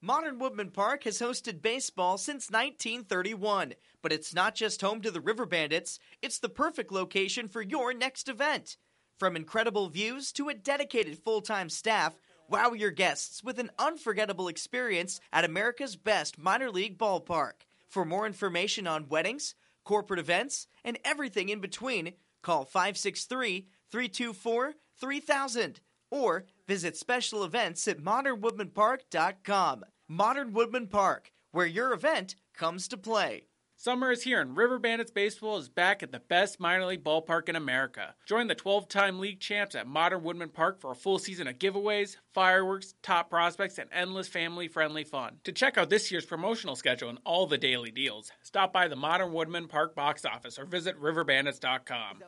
Modern Woodman Park has hosted baseball since 1931, but it's not just home to the River Bandits, it's the perfect location for your next event. From incredible views to a dedicated full-time staff, wow your guests with an unforgettable experience at America's best minor league ballpark. For more information on weddings, corporate events, and everything in between, call 563-324-3000 or visit special events at modernwoodmanpark.com. Modern Woodman Park, where your event comes to play. Summer is here and River Bandits Baseball is back at the best minor league ballpark in America. Join the 12-time league champs at Modern Woodman Park for a full season of giveaways, fireworks, top prospects, and endless family-friendly fun. To check out this year's promotional schedule and all the daily deals, stop by the Modern Woodman Park box office or visit riverbandits.com.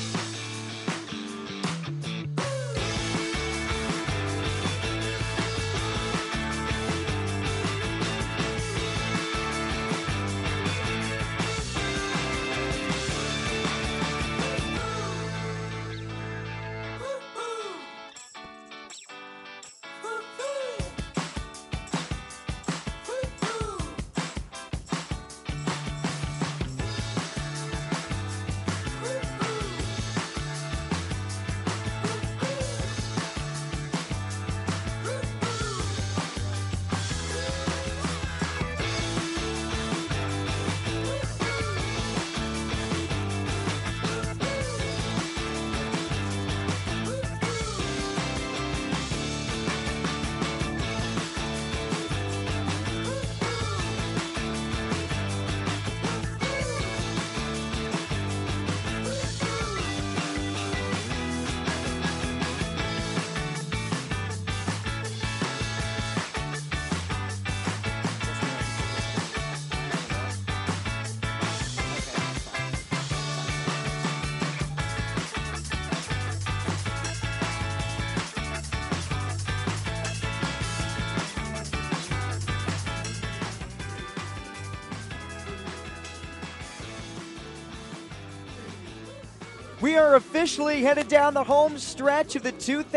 We are officially headed down the home stretch of the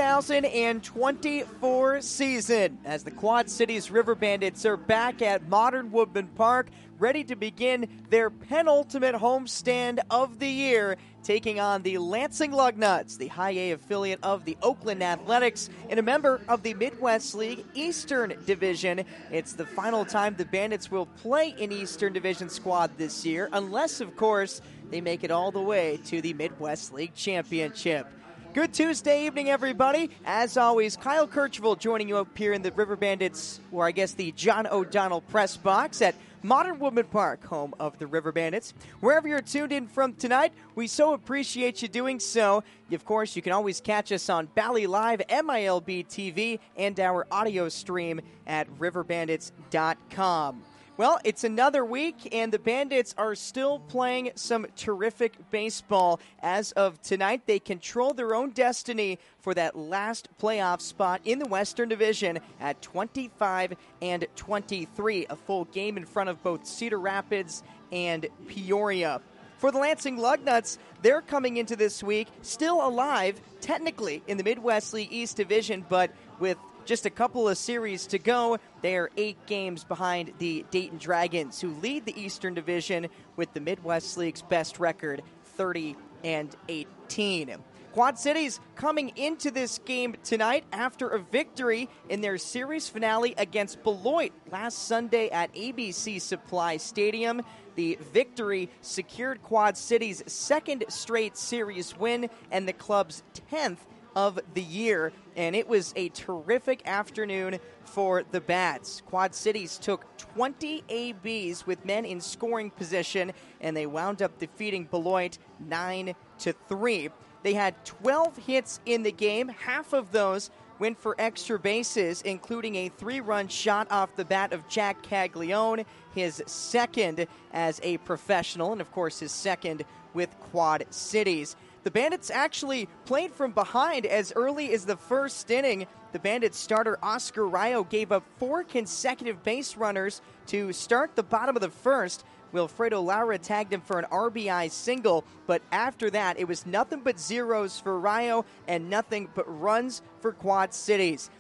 2024 season as the Quad Cities River Bandits are back at Modern Woodman Park, ready to begin their penultimate homestand of the year, taking on the Lansing Lugnuts, the High A affiliate of the Oakland Athletics and a member of the Midwest League Eastern Division. It's the final time the Bandits will play an Eastern Division squad this year, unless, of course, they make it all the way to the Midwest League Championship. Good Tuesday evening, everybody. As always, Kyle Kirchville joining you up here in the River Bandits, or I guess the John O'Donnell press box at Modern Woodman Park, home of the River Bandits. Wherever you're tuned in from tonight, we so appreciate you doing so. Of course, you can always catch us on Bally Live, MILB TV, and our audio stream at riverbandits.com. Well, it's another week, and the Bandits are still playing some terrific baseball. As of tonight, they control their own destiny for that last playoff spot in the Western Division at 25-23, a full game in front of both Cedar Rapids and Peoria. For the Lansing Lugnuts, they're coming into this week still alive, technically, in the Midwest League East Division, but with just a couple of series to go, they are 8 games behind the Dayton Dragons, who lead the Eastern Division with the Midwest League's best record, 30-18. Quad Cities coming into this game tonight after a victory in their series finale against Beloit last Sunday at ABC Supply Stadium. The victory secured Quad Cities' second straight series win and the club's 10th of the year, and it was a terrific afternoon for the Bats. Quad Cities took 20 ABs with men in scoring position, and they wound up defeating Beloit 9-3. They had 12 hits in the game. Half of those went for extra bases, including a 3-run shot off the bat of Jack Caglione, his second as a professional, and of course his second with Quad Cities. The Bandits actually played from behind as early as the first inning. The Bandits starter Oscar Rayo gave up 4 consecutive base runners to start the bottom of the first. Wilfredo Laura tagged him for an RBI single, but after that, it was nothing but zeros for Rayo and nothing but runs for Quad Cities.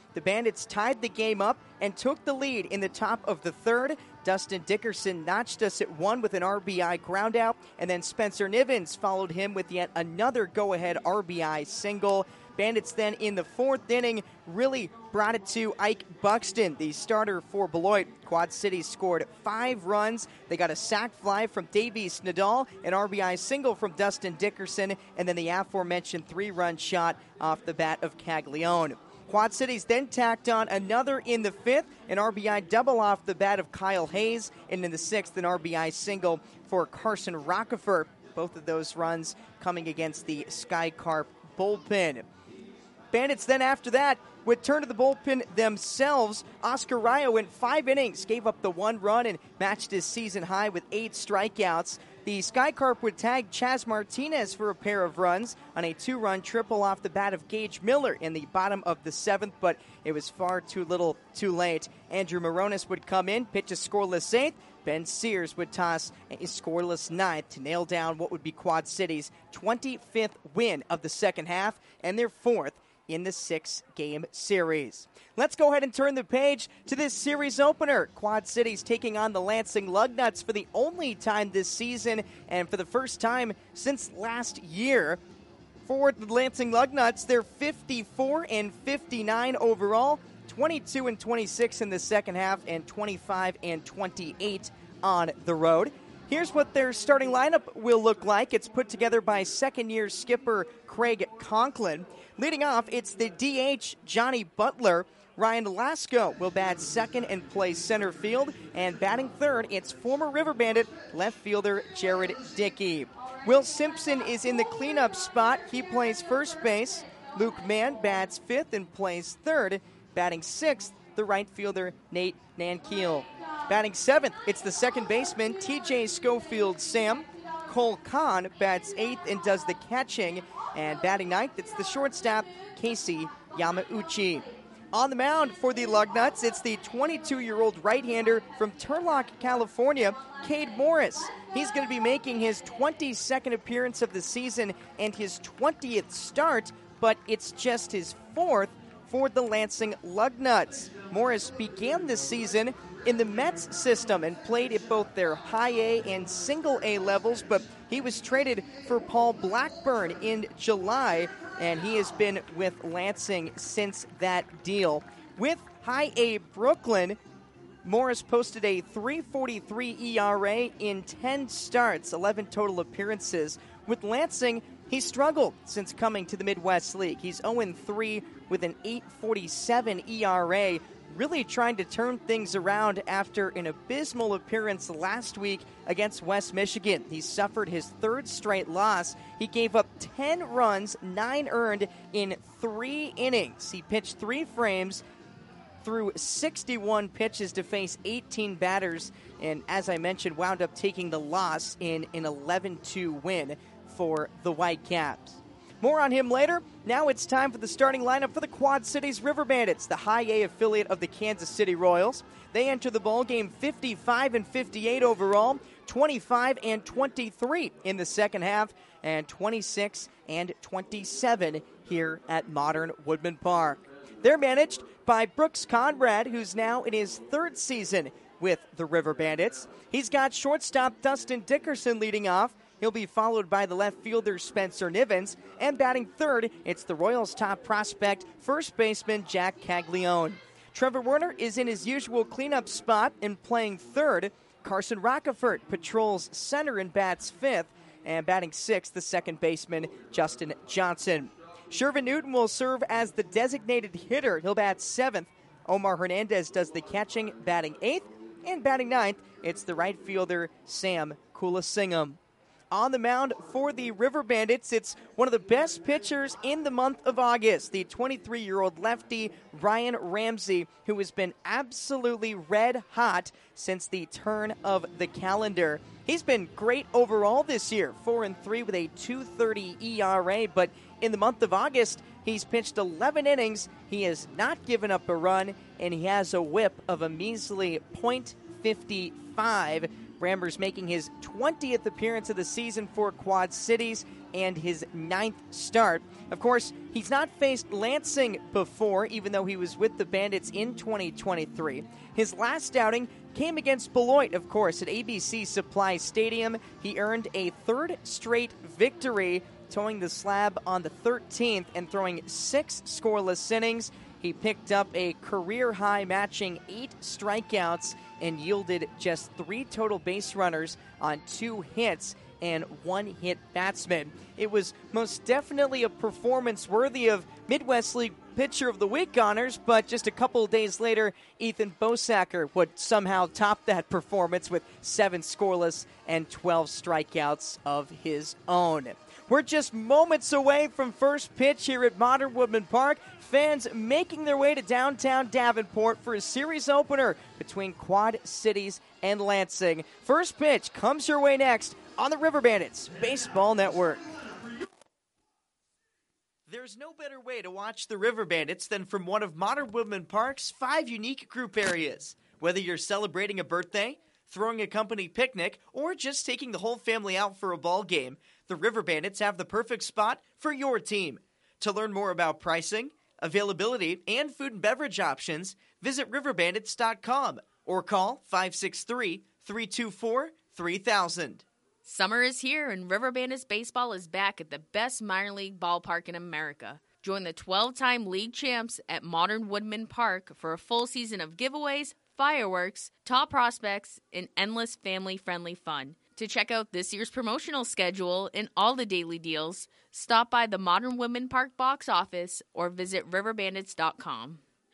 the Bandits tied the game up and took the lead in the top of the third. Dustin Dickerson notched us at 1 with an RBI groundout, and then Spencer Nivens followed him with yet another go-ahead RBI single. Bandits then in the fourth inning really brought it to Ike Buxton, the starter for Beloit. Quad Cities scored 5 runs. They got a sac fly from Davies Nadal, an RBI single from Dustin Dickerson, and then the aforementioned 3-run shot off the bat of Caglione. Quad Cities then tacked on another in the fifth, an RBI double off the bat of Kyle Hayes, and in the sixth, an RBI single for Carson Rockefer. Both of those runs coming against the Sky Carp bullpen. Bandits then after that would turn to the bullpen themselves. Oscar Ryo went 5 innings, gave up the 1 run, and matched his season high with 8 strikeouts. The Sky Carp would tag Chaz Martinez for a pair of runs on a 2-run triple off the bat of Gage Miller in the bottom of the 7th, but it was far too little too late. Andrew Moronis would come in, pitch a scoreless 8th. Ben Sears would toss a scoreless 9th to nail down what would be Quad Cities' 25th win of the second half and their 4th in the 6-game series. Let's go ahead and turn the page to this series opener. Quad Cities taking on the Lansing Lugnuts for the only time this season and for the first time since last year. For the Lansing Lugnuts, they're 54-59 overall, 22-26 in the second half, and 25-28 on the road. Here's what their starting lineup will look like. It's put together by second-year skipper Craig Conklin. Leading off, it's the DH Johnny Butler. Ryan Lasco will bat second and play center field. And batting third, it's former River Bandit left fielder Jared Dickey. Will Simpson is in the cleanup spot. He plays first base. Luke Mann bats fifth and plays third. Batting sixth, the right fielder Nate Nankiel. Batting seventh, it's the second baseman TJ Schofield Sam. Cole Kahn bats eighth and does the catching. And batting ninth, it's the shortstop Casey Yamauchi. On the mound for the Lugnuts, it's the 22-year-old right-hander from Turlock, California, Cade Morris. He's going to be making his 22nd appearance of the season and his 20th start, but it's just his 4th for the Lansing Lugnuts. Morris began the season in the Mets system and played at both their high A and single A levels, but he was traded for Paul Blackburn in July, and he has been with Lansing since that deal. With high A Brooklyn, Morris posted a .343 ERA in 10 starts, 11 total appearances. With Lansing, he struggled since coming to the Midwest League. He's 0-3 with an .847 ERA, really trying to turn things around after an abysmal appearance last week against West Michigan. He suffered his third straight loss. He gave up 10 runs, 9 earned in 3 innings. He pitched 3 frames, threw 61 pitches to face 18 batters, and as I mentioned, wound up taking the loss in an 11-2 win for the Whitecaps. More on him later. Now it's time for the starting lineup for the Quad Cities River Bandits, the high A affiliate of the Kansas City Royals. They enter the ballgame 55-58 overall, 25-23 in the second half, and 26-27 here at Modern Woodman Park. They're managed by Brooks Conrad, who's now in his 3rd season with the River Bandits. He's got shortstop Dustin Dickerson leading off. He'll be followed by the left fielder Spencer Nivens. And batting third, it's the Royals' top prospect, first baseman Jack Caglione. Trevor Werner is in his usual cleanup spot and playing third. Carson Rockefort patrols center and bats fifth. And batting sixth, the second baseman Justin Johnson. Shervin Newton will serve as the designated hitter. He'll bat seventh. Omar Hernandez does the catching, batting eighth. And batting ninth, it's the right fielder Sam Kulasingham. On the mound for the River Bandits, it's one of the best pitchers in the month of August, the 23-year-old lefty Ryan Ramsey, who has been absolutely red hot since the turn of the calendar. He's been great overall this year, 4-3 with a .230 ERA, but in the month of August, he's pitched 11 innings, he has not given up a run, and he has a whip of a measly .55, Brammers making his 20th appearance of the season for Quad Cities and his 9th start. Of course, he's not faced Lansing before, even though he was with the Bandits in 2023. His last outing came against Beloit, of course, at ABC Supply Stadium. He earned a third straight victory, towing the slab on the 13th and throwing 6 scoreless innings. He picked up a career high, matching 8 strikeouts, and yielded just 3 total base runners on 2 hits and 1 hit batsman. It was most definitely a performance worthy of Midwest League Pitcher of the Week honors, but just a couple of days later, Ethan Bosacker would somehow top that performance with 7 scoreless and 12 strikeouts of his own. We're just moments away from first pitch here at Modern Woodmen Park. Fans making their way to downtown Davenport for a series opener between Quad Cities and Lansing. First pitch comes your way next on the River Bandits Baseball Network. There's no better way to watch the River Bandits than from one of Modern Woodmen Park's 5 unique group areas. Whether you're celebrating a birthday, throwing a company picnic, or just taking the whole family out for a ball game, the River Bandits have the perfect spot for your team. To learn more about pricing, availability, and food and beverage options, visit riverbandits.com or call 563-324-3000. Summer is here, and River Bandits Baseball is back at the best minor league ballpark in America. Join the 12-time league champs at Modern Woodmen Park for a full season of giveaways, fireworks, top prospects, and endless family-friendly fun. To check out this year's promotional schedule and all the daily deals, stop by the Modern Woodmen Park box office or visit riverbandits.com.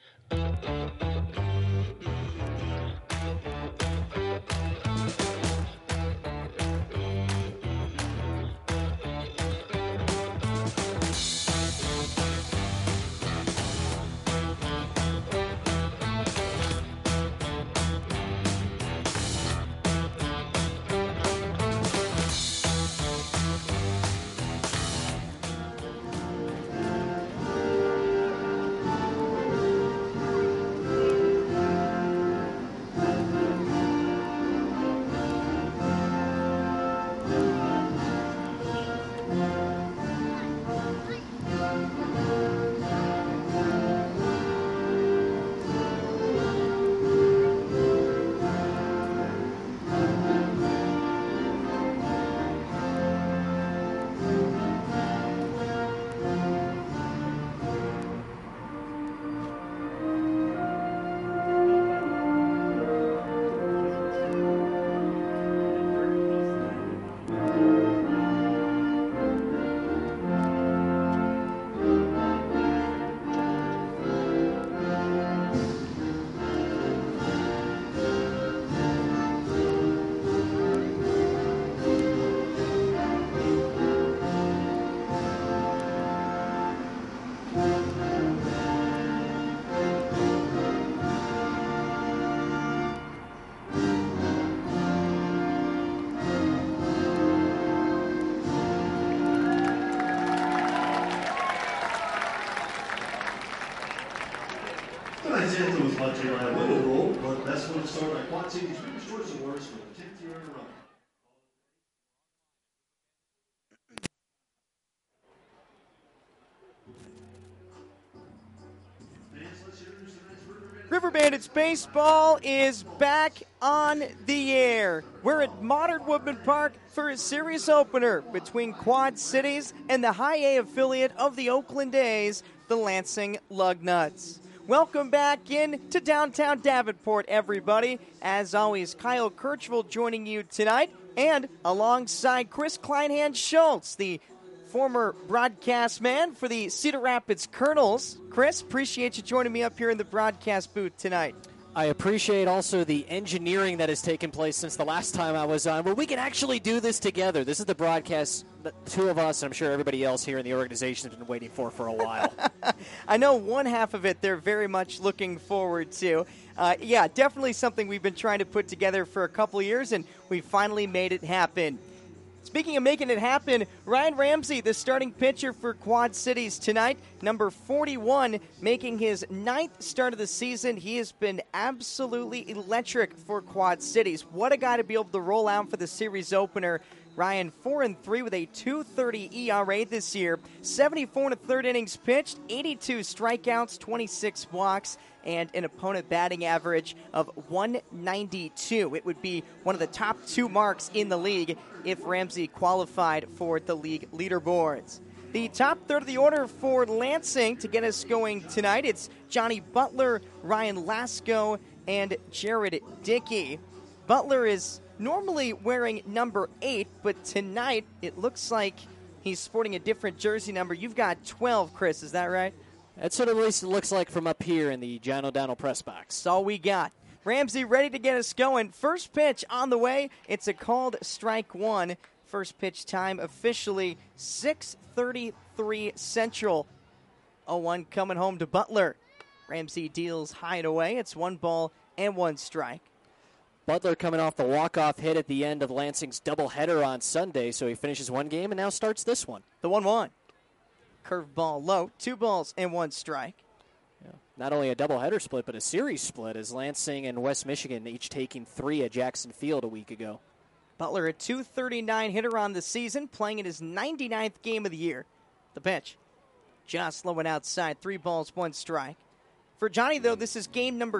Tonight's anthem was brought to you by Window Roll, but that's when it started by Quad Cities Readers' Choice Awards for the 10th year in a row. River Bandits Baseball is back on the air. We're at Modern Woodmen Park for a series opener between Quad Cities and the High A affiliate of the Oakland A's, the Lansing Lugnuts. Welcome back in to downtown Davenport, everybody. As always, Kyle Kirchville joining you tonight, and alongside Chris Kleinhand-Schultz, the former broadcast man for the Cedar Rapids Colonels. Chris, appreciate you joining me up here in the broadcast booth tonight. I appreciate also the engineering that has taken place since the last time I was on, where we can actually do this together. This is the broadcast the two of us, and I'm sure everybody else here in the organization has been waiting for a while. I know one half of it they're very much looking forward to. Yeah, definitely something we've been trying to put together for a couple of years, and we finally made it happen. Speaking of making it happen, Ryan Ramsey, the starting pitcher for Quad Cities tonight, number 41, making his 9th start of the season. He has been absolutely electric for Quad Cities. What a guy to be able to roll out for the series opener. Ryan 4-3 with a 2.30 ERA this year, 74 1/3 innings pitched, 82 strikeouts, 26 walks, and an opponent batting average of 192. It would be one of the top 2 marks in the league if Ramsey qualified for the league leaderboards. The top third of the order for Lansing to get us going tonight, it's Johnny Butler, Ryan Lasko, and Jared Dickey. Butler is normally wearing number 8, but tonight it looks like he's sporting a different jersey number. You've got 12, Chris, is that right? That's what at least it looks like from up here in the John O'Donnell press box. That's all we got. Ramsey ready to get us going. First pitch on the way. It's a called strike one. First pitch time officially 6:33 Central. 0-1 coming home to Butler. Ramsey deals high and away. It's 1-1 strike. Butler coming off the walk-off hit at the end of Lansing's doubleheader on Sunday, so he finishes one game and now starts this one. The 1-1. Curveball low, 2-1 strike. Yeah. Not only a doubleheader split, but a series split as Lansing and West Michigan each taking 3 at Jackson Field a week ago. Butler, a .239 hitter on the season, playing in his 99th game of the year. The pitch. Just low and outside, 3-1 strike. For Johnny, though, this is game number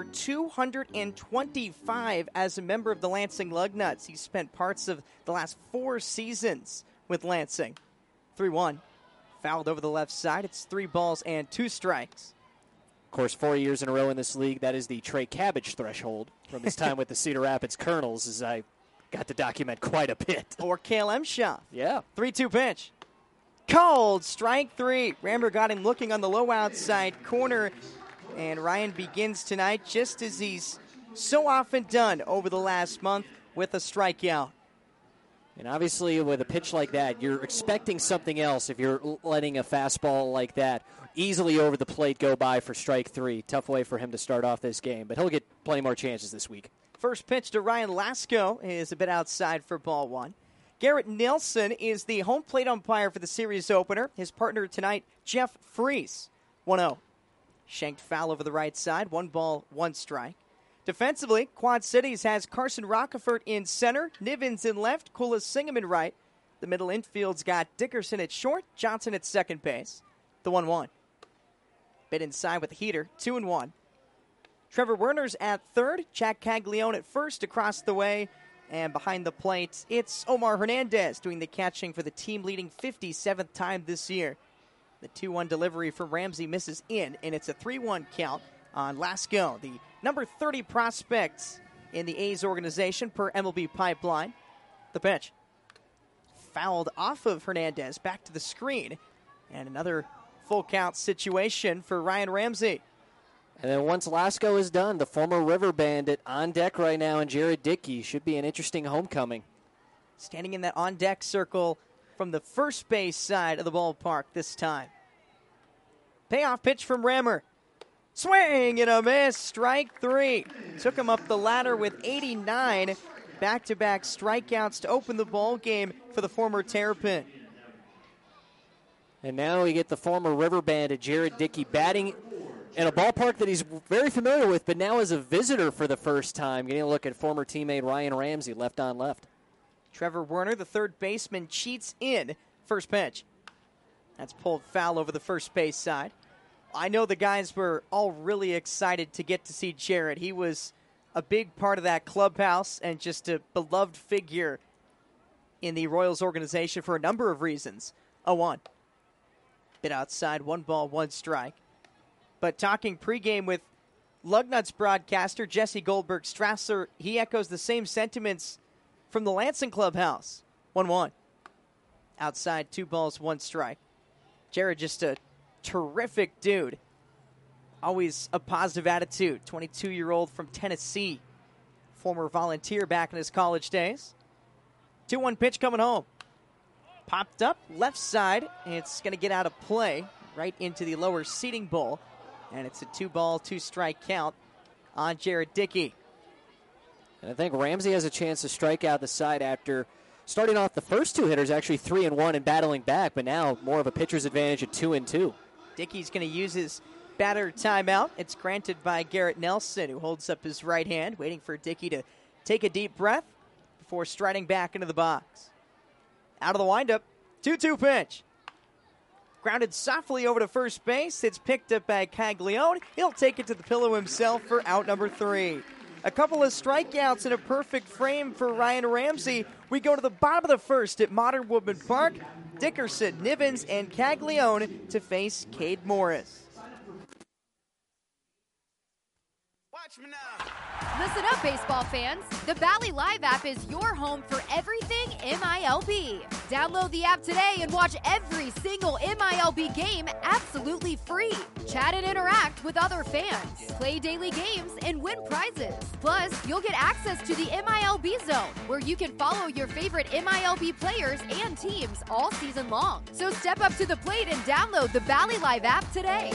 225 as a member of the Lansing Lugnuts. He spent parts of the last 4 seasons with Lansing. 3-1. Fouled over the left side. It's 3 strikes. Of course, 4 years in a row in this league, that is the Trey Cabbage threshold from his time with the Cedar Rapids Colonels, as I got to document quite a bit. Or Cale Emshaw. Yeah. 3-2 pitch. Called strike 3. Ramber got him looking on the low outside corner. And Ryan begins tonight just as he's so often done over the last month with a strikeout. And obviously with a pitch like that, you're expecting something else if you're letting a fastball like that easily over the plate go by for strike 3. Tough way for him to start off this game, but he'll get plenty more chances this week. First pitch to Ryan Lasko is a bit outside for ball 1. Garrett Nelson is the home plate umpire for the series opener. His partner tonight, Jeff Freese. 1-0. Shanked foul over the right side, 1 strike. Defensively, Quad Cities has Carson Rockefort in center, Nivens in left, Kula Singham in right. The middle infield's got Dickerson at short, Johnson at second base. The 1-1. Bit inside with the heater, 2-1. Trevor Werner's at third, Jack Caglione at first across the way. And behind the plate, it's Omar Hernandez doing the catching for the team-leading 57th time this year. The 2-1 delivery from Ramsey misses in, and it's a 3-1 count on Lasko, the number 30 prospect in the A's organization per MLB Pipeline. The pitch. Fouled off of Hernandez, back to the screen. And another full count situation for Ryan Ramsey. And then once Lasko is done, the former River Bandit on deck right now, and Jared Dickey should be an interesting homecoming. Standing in that on-deck circle from the first base side of the ballpark this time. Payoff pitch from Rammer. Swing and a miss, strike 3. Took him up the ladder with 89. Back-to-back strikeouts to open the ball game for the former Terrapin. And now we get the former River Bandit, Jared Dickey, batting in a ballpark that he's very familiar with, but now as a visitor for the first time, getting a look at former teammate Ryan Ramsey, left on left. Trevor Werner, the third baseman, cheats in. First pitch. That's pulled foul over the first base side. I know the guys were all really excited to get to see Jared. He was a big part of that clubhouse and just a beloved figure in the Royals organization for a number of reasons. 0-1. Bit outside, 1 strike. But talking pregame with Lugnuts broadcaster Jesse Goldberg Strasser, he echoes the same sentiments from the Lansing clubhouse. 1-1. Outside, 2 strike. Jared, just a terrific dude. Always a positive attitude. 22-year-old from Tennessee. Former Volunteer back in his college days. 2-1 pitch coming home. Popped up, left side. It's going to get out of play right into the lower seating bowl. And it's a 2 strike count on Jared Dickey. And I think Ramsey has a chance to strike out the side after starting off the first two hitters actually 3-1 and battling back, but now more of a pitcher's advantage at 2-2. Dickey's going to use his batter timeout. It's granted by Garrett Nelson, who holds up his right hand, waiting for Dickey to take a deep breath before striding back into the box. Out of the windup, 2-2 pitch. Grounded softly over to first base. It's picked up by Caglione. He'll take it to the pillow himself for out number 3. A couple of strikeouts in a perfect frame for Ryan Ramsey. We go to the bottom of the first at Modern Woodman Park. Dickerson, Nivens, and Caglione to face Cade Morris. Watch me now. Listen up, baseball fans. The Bally Live app is your home for everything MILB. Download the app today and watch every single MILB game absolutely free. Chat and interact with other fans. Play daily games and win prizes. Plus, you'll get access to the MILB Zone, where you can follow your favorite MILB players and teams all season long. So step up to the plate and download the Bally Live app today.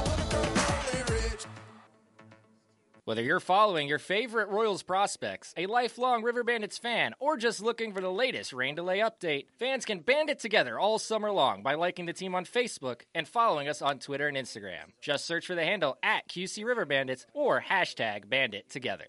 Whether you're following your favorite Royals prospects, a lifelong River Bandits fan, or just looking for the latest rain delay update, fans can band it together all summer long by liking the team on Facebook and following us on Twitter and Instagram. Just search for the handle at QC River Bandits or hashtag #BanditTogether.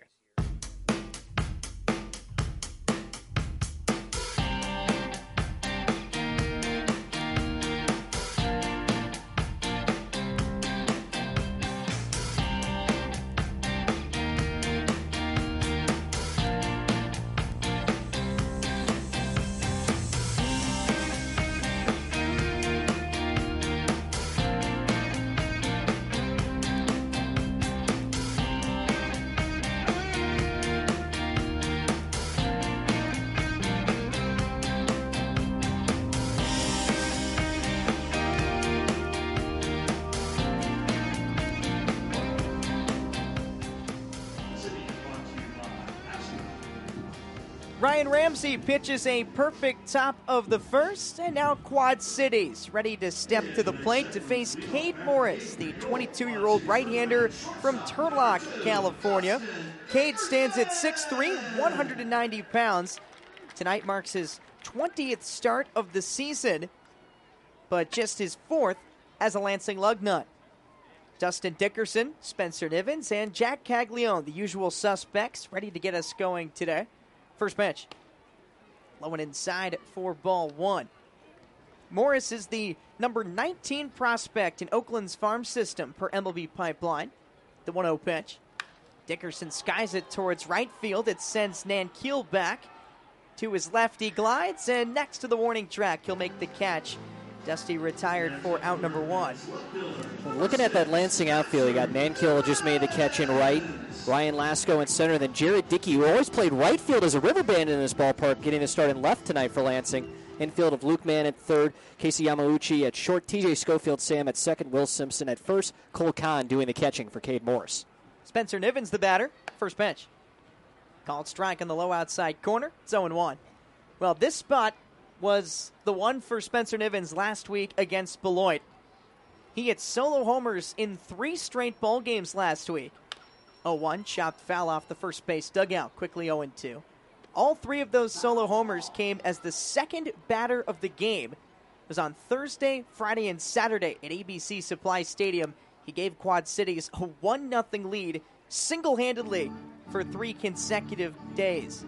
Ryan Ramsey pitches a perfect top of the first, and now Quad Cities ready to step to the plate to face Cade Morris, the 22-year-old right-hander from Turlock, California. Cade stands at 6'3", 190 pounds. Tonight marks his 20th start of the season, but just his 4th as a Lansing Lugnut. Dustin Dickerson, Spencer Nivens, and Jack Caglione, the usual suspects, ready to get us going today. First pitch. Low and inside for ball 1. Morris is the number 19 prospect in Oakland's farm system per MLB Pipeline. The 1-0 pitch. Dickerson skies it towards right field. It sends Nankiel back. To his left he glides, and next to the warning track, he'll make the catch. Dusty retired for out number 1. Looking at that Lansing outfield, you got Nankiel just made the catch in right, Ryan Lasko in center, then Jared Dickey, who always played right field as a River Bandit in this ballpark, getting the start in left tonight for Lansing. Infield of Luke Mann at third, Casey Yamauchi at short, TJ Schofield Sam at second, Will Simpson at first, Cole Kahn doing the catching for Cade Morris. Spencer Nivens the batter, first pitch. Called strike on the low outside corner, it's 0-1. Well, this spot was the one for Spencer Nivens last week against Beloit. He hit solo homers in 3 straight ball games last week. 0-1, chopped foul off the first base dugout, quickly 0-2. All 3 of those solo homers came as the second batter of the game. It was on Thursday, Friday, and Saturday at ABC Supply Stadium. He gave Quad Cities a 1-0 lead single-handedly for 3 consecutive days.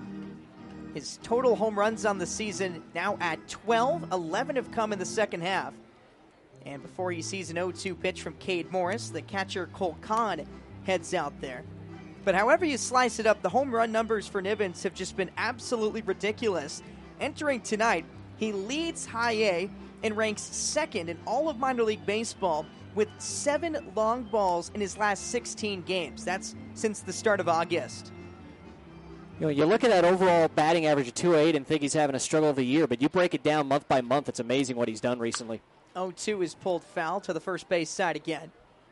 His total home runs on the season now at 12. 11 have come in the second half. And before he sees an 0-2 pitch from Cade Morris, the catcher Cole Kahn heads out there. But however you slice it up, the home run numbers for Nivens have just been absolutely ridiculous. Entering tonight, he leads High A and ranks second in all of minor league baseball with 7 long balls in his last 16 games. That's since the start of August. You know, you look at that overall batting average of 208 and think he's having a struggle of the year, but you break it down month by month, it's amazing what he's done recently. 0-2 is pulled foul to the first base side again.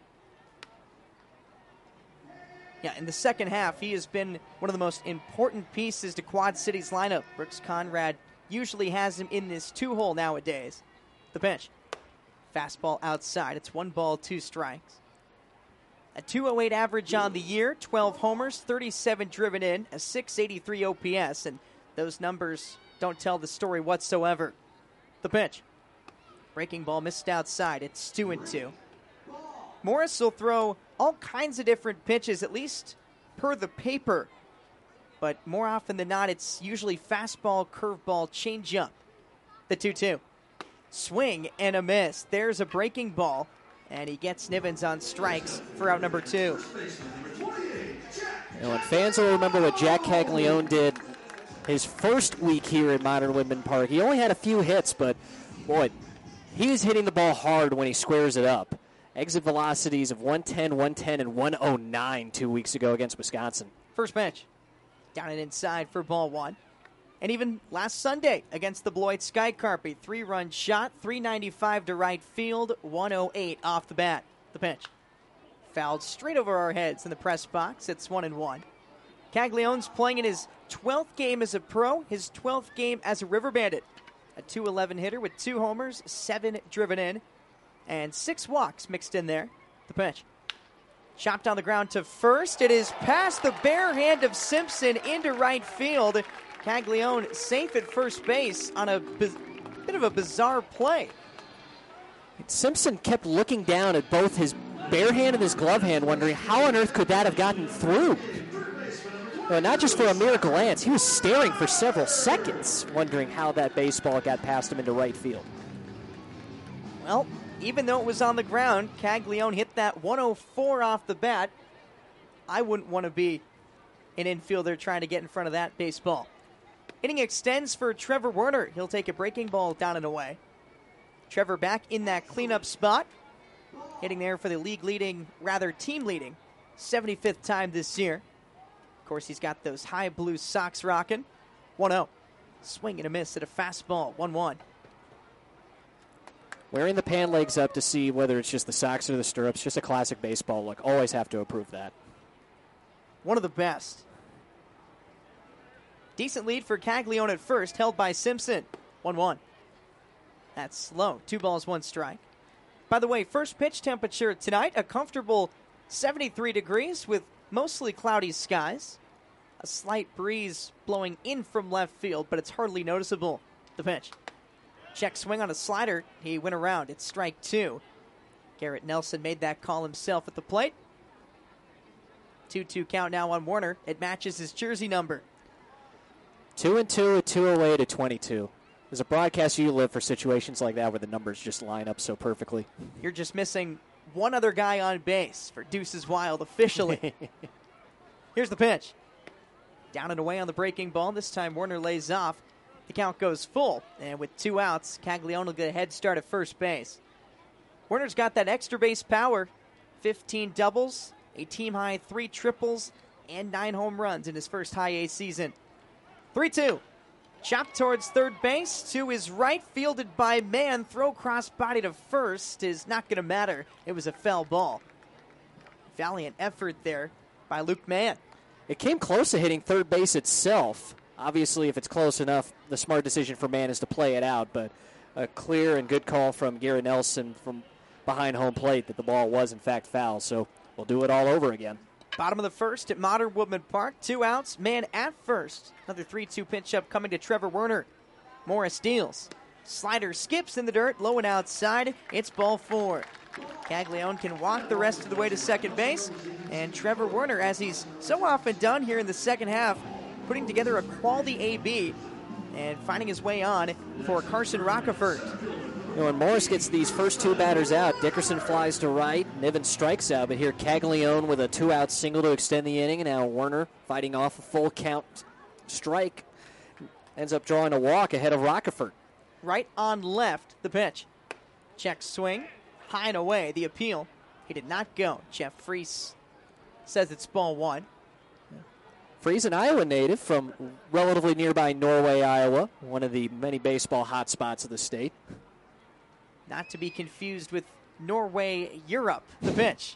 Yeah, in the second half, he has been one of the most important pieces to Quad City's lineup. Brooks Conrad usually has him in this 2-hole nowadays. The pitch. Fastball outside. It's 1 ball, 2 strikes. A 208 average on the year, 12 homers, 37 driven in, a 683 OPS, and those numbers don't tell the story whatsoever. The pitch. Breaking ball missed outside. It's 2-2. Morris will throw all kinds of different pitches, at least per the paper. But more often than not, it's usually fastball, curveball, changeup. The 2-2. Swing and a miss. There's a breaking ball, and he gets Nivens on strikes for out number 2. And fans will remember what Jack Caglione did his first week here at Modern Woodmen Park. He only had a few hits, but boy, he was hitting the ball hard when he squares it up. Exit velocities of 110, 110, and 109 2 weeks ago against Wisconsin. First pitch. Down and inside for ball 1. And even last Sunday against the Beloit Sky Carpet, 3-run shot, 395 to right field, 108 off the bat. The pitch. Fouled straight over our heads in the press box. It's 1-1. Caglione's playing in his 12th game as a pro, his 12th game as a River Bandit. A .211 hitter with 2 homers, 7 driven in, and 6 walks mixed in there. The pitch. Chopped on the ground to first. It is past the bare hand of Simpson into right field. Caglione safe at first base on a bit of a bizarre play. Simpson kept looking down at both his bare hand and his glove hand, wondering how on earth could that have gotten through. Not just for a mere glance, he was staring for several seconds, wondering how that baseball got past him into right field. Well, even though it was on the ground, Caglione hit that 104 off the bat. I wouldn't want to be an infielder trying to get in front of that baseball. Inning extends for Trevor Werner. He'll take a breaking ball down and away. Trevor back in that cleanup spot. Hitting there for the team leading, 75th time this year. Of course, he's got those high blue socks rocking. 1-0. Swing and a miss at a fastball. 1-1. Wearing the pan legs up to see whether it's just the socks or the stirrups. Just a classic baseball look. Always have to approve that. One of the best. Decent lead for Caglione at first, held by Simpson. 1-1. That's slow. 2 balls, 1 strike. By the way, first pitch temperature tonight, a comfortable 73 degrees with mostly cloudy skies. A slight breeze blowing in from left field, but it's hardly noticeable. The pitch. Check swing on a slider. He went around. It's strike 2. Garrett Nelson made that call himself at the plate. 2-2 count now on Werner. It matches his jersey number. 2-2, a 2 away to 22. As a broadcaster, you live for situations like that where the numbers just line up so perfectly. You're just missing one other guy on base for Deuces Wild officially. Here's the pitch. Down and away on the breaking ball. This time Werner lays off. The count goes full. And with 2 outs, Caglione will get a head start at first base. Werner's got that extra base power. 15 doubles, a team-high 3 triples, and 9 home runs in his first high A season. 3-2. Chopped towards third base to his right, fielded by Mann. Throw cross body to first is not going to matter. It was a foul ball. Valiant effort there by Luke Mann. It came close to hitting third base itself. Obviously, if it's close enough, the smart decision for Mann is to play it out, but a clear and good call from Garrett Nelson from behind home plate that the ball was, in fact, foul. So we'll do it all over again. Bottom of the first at Modern Woodmen Park. 2 outs. Mann at first. Another 3-2 pitch up coming to Trevor Werner. Morris deals. Slider skips in the dirt. Low and outside. It's ball 4. Caglione can walk the rest of the way to second base. And Trevor Werner, as he's so often done here in the second half, putting together a quality AB and finding his way on for Carson Rockefort. When Morris gets these first 2 batters out, Dickerson flies to right, Nivens strikes out, but here Caglione with a 2-out single to extend the inning, and now Werner fighting off a full count strike, ends up drawing a walk ahead of Rockefort. Right on left, the pitch. Check swing, high and away, the appeal. He did not go. Jeff Freese says it's ball 1. Freese, an Iowa native from relatively nearby Norway, Iowa, one of the many baseball hotspots of the state. Not to be confused with Norway, Europe. The pitch.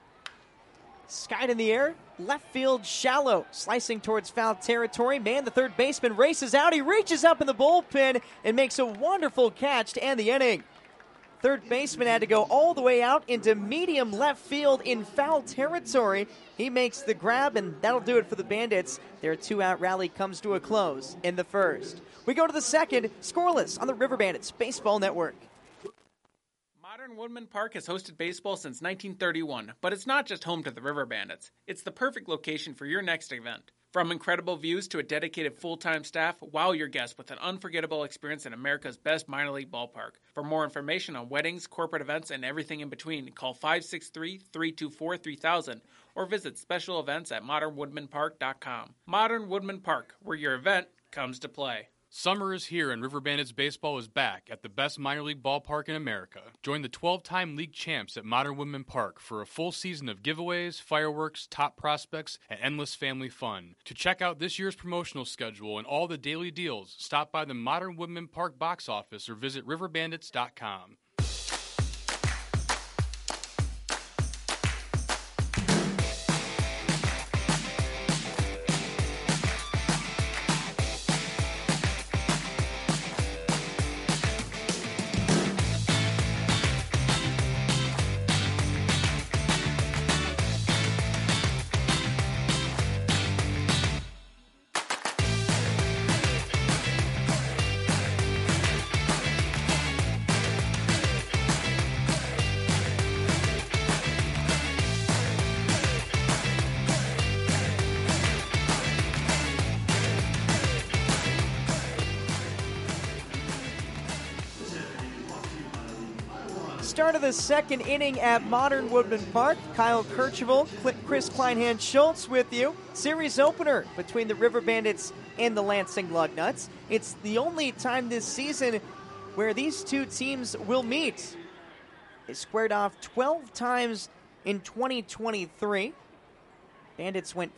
Skied in the air. Left field shallow. Slicing towards foul territory. Mann, the third baseman, races out. He reaches up in the bullpen and makes a wonderful catch to end the inning. Third baseman had to go all the way out into medium left field in foul territory. He makes the grab, and that'll do it for the Bandits. Their two-out rally comes to a close in the first. We go to the second, scoreless on the River Bandits Baseball Network. Modern Woodman Park has hosted baseball since 1931, but it's not just home to the River Bandits. It's the perfect location for your next event. From incredible views to a dedicated full-time staff, wow your guests with an unforgettable experience in America's best minor league ballpark. For more information on weddings, corporate events, and everything in between, call 563-324-3000 or visit special events at modernwoodmanpark.com. Modern Woodman Park, where your event comes to play. Summer is here and River Bandits baseball is back at the best minor league ballpark in America. Join the 12-time league champs at Modern Woodman Park for a full season of giveaways, fireworks, top prospects, and endless family fun. To check out this year's promotional schedule and all the daily deals, stop by the Modern Woodman Park box office or visit riverbandits.com. Start of the second inning at Modern Woodman Park. Kyle Kercheval, Chris Kleinhand-Schultz with you. Series opener between the River Bandits and the Lansing Lugnuts. It's the only time this season where these two teams will meet. They squared off 12 times in 2023. Bandits went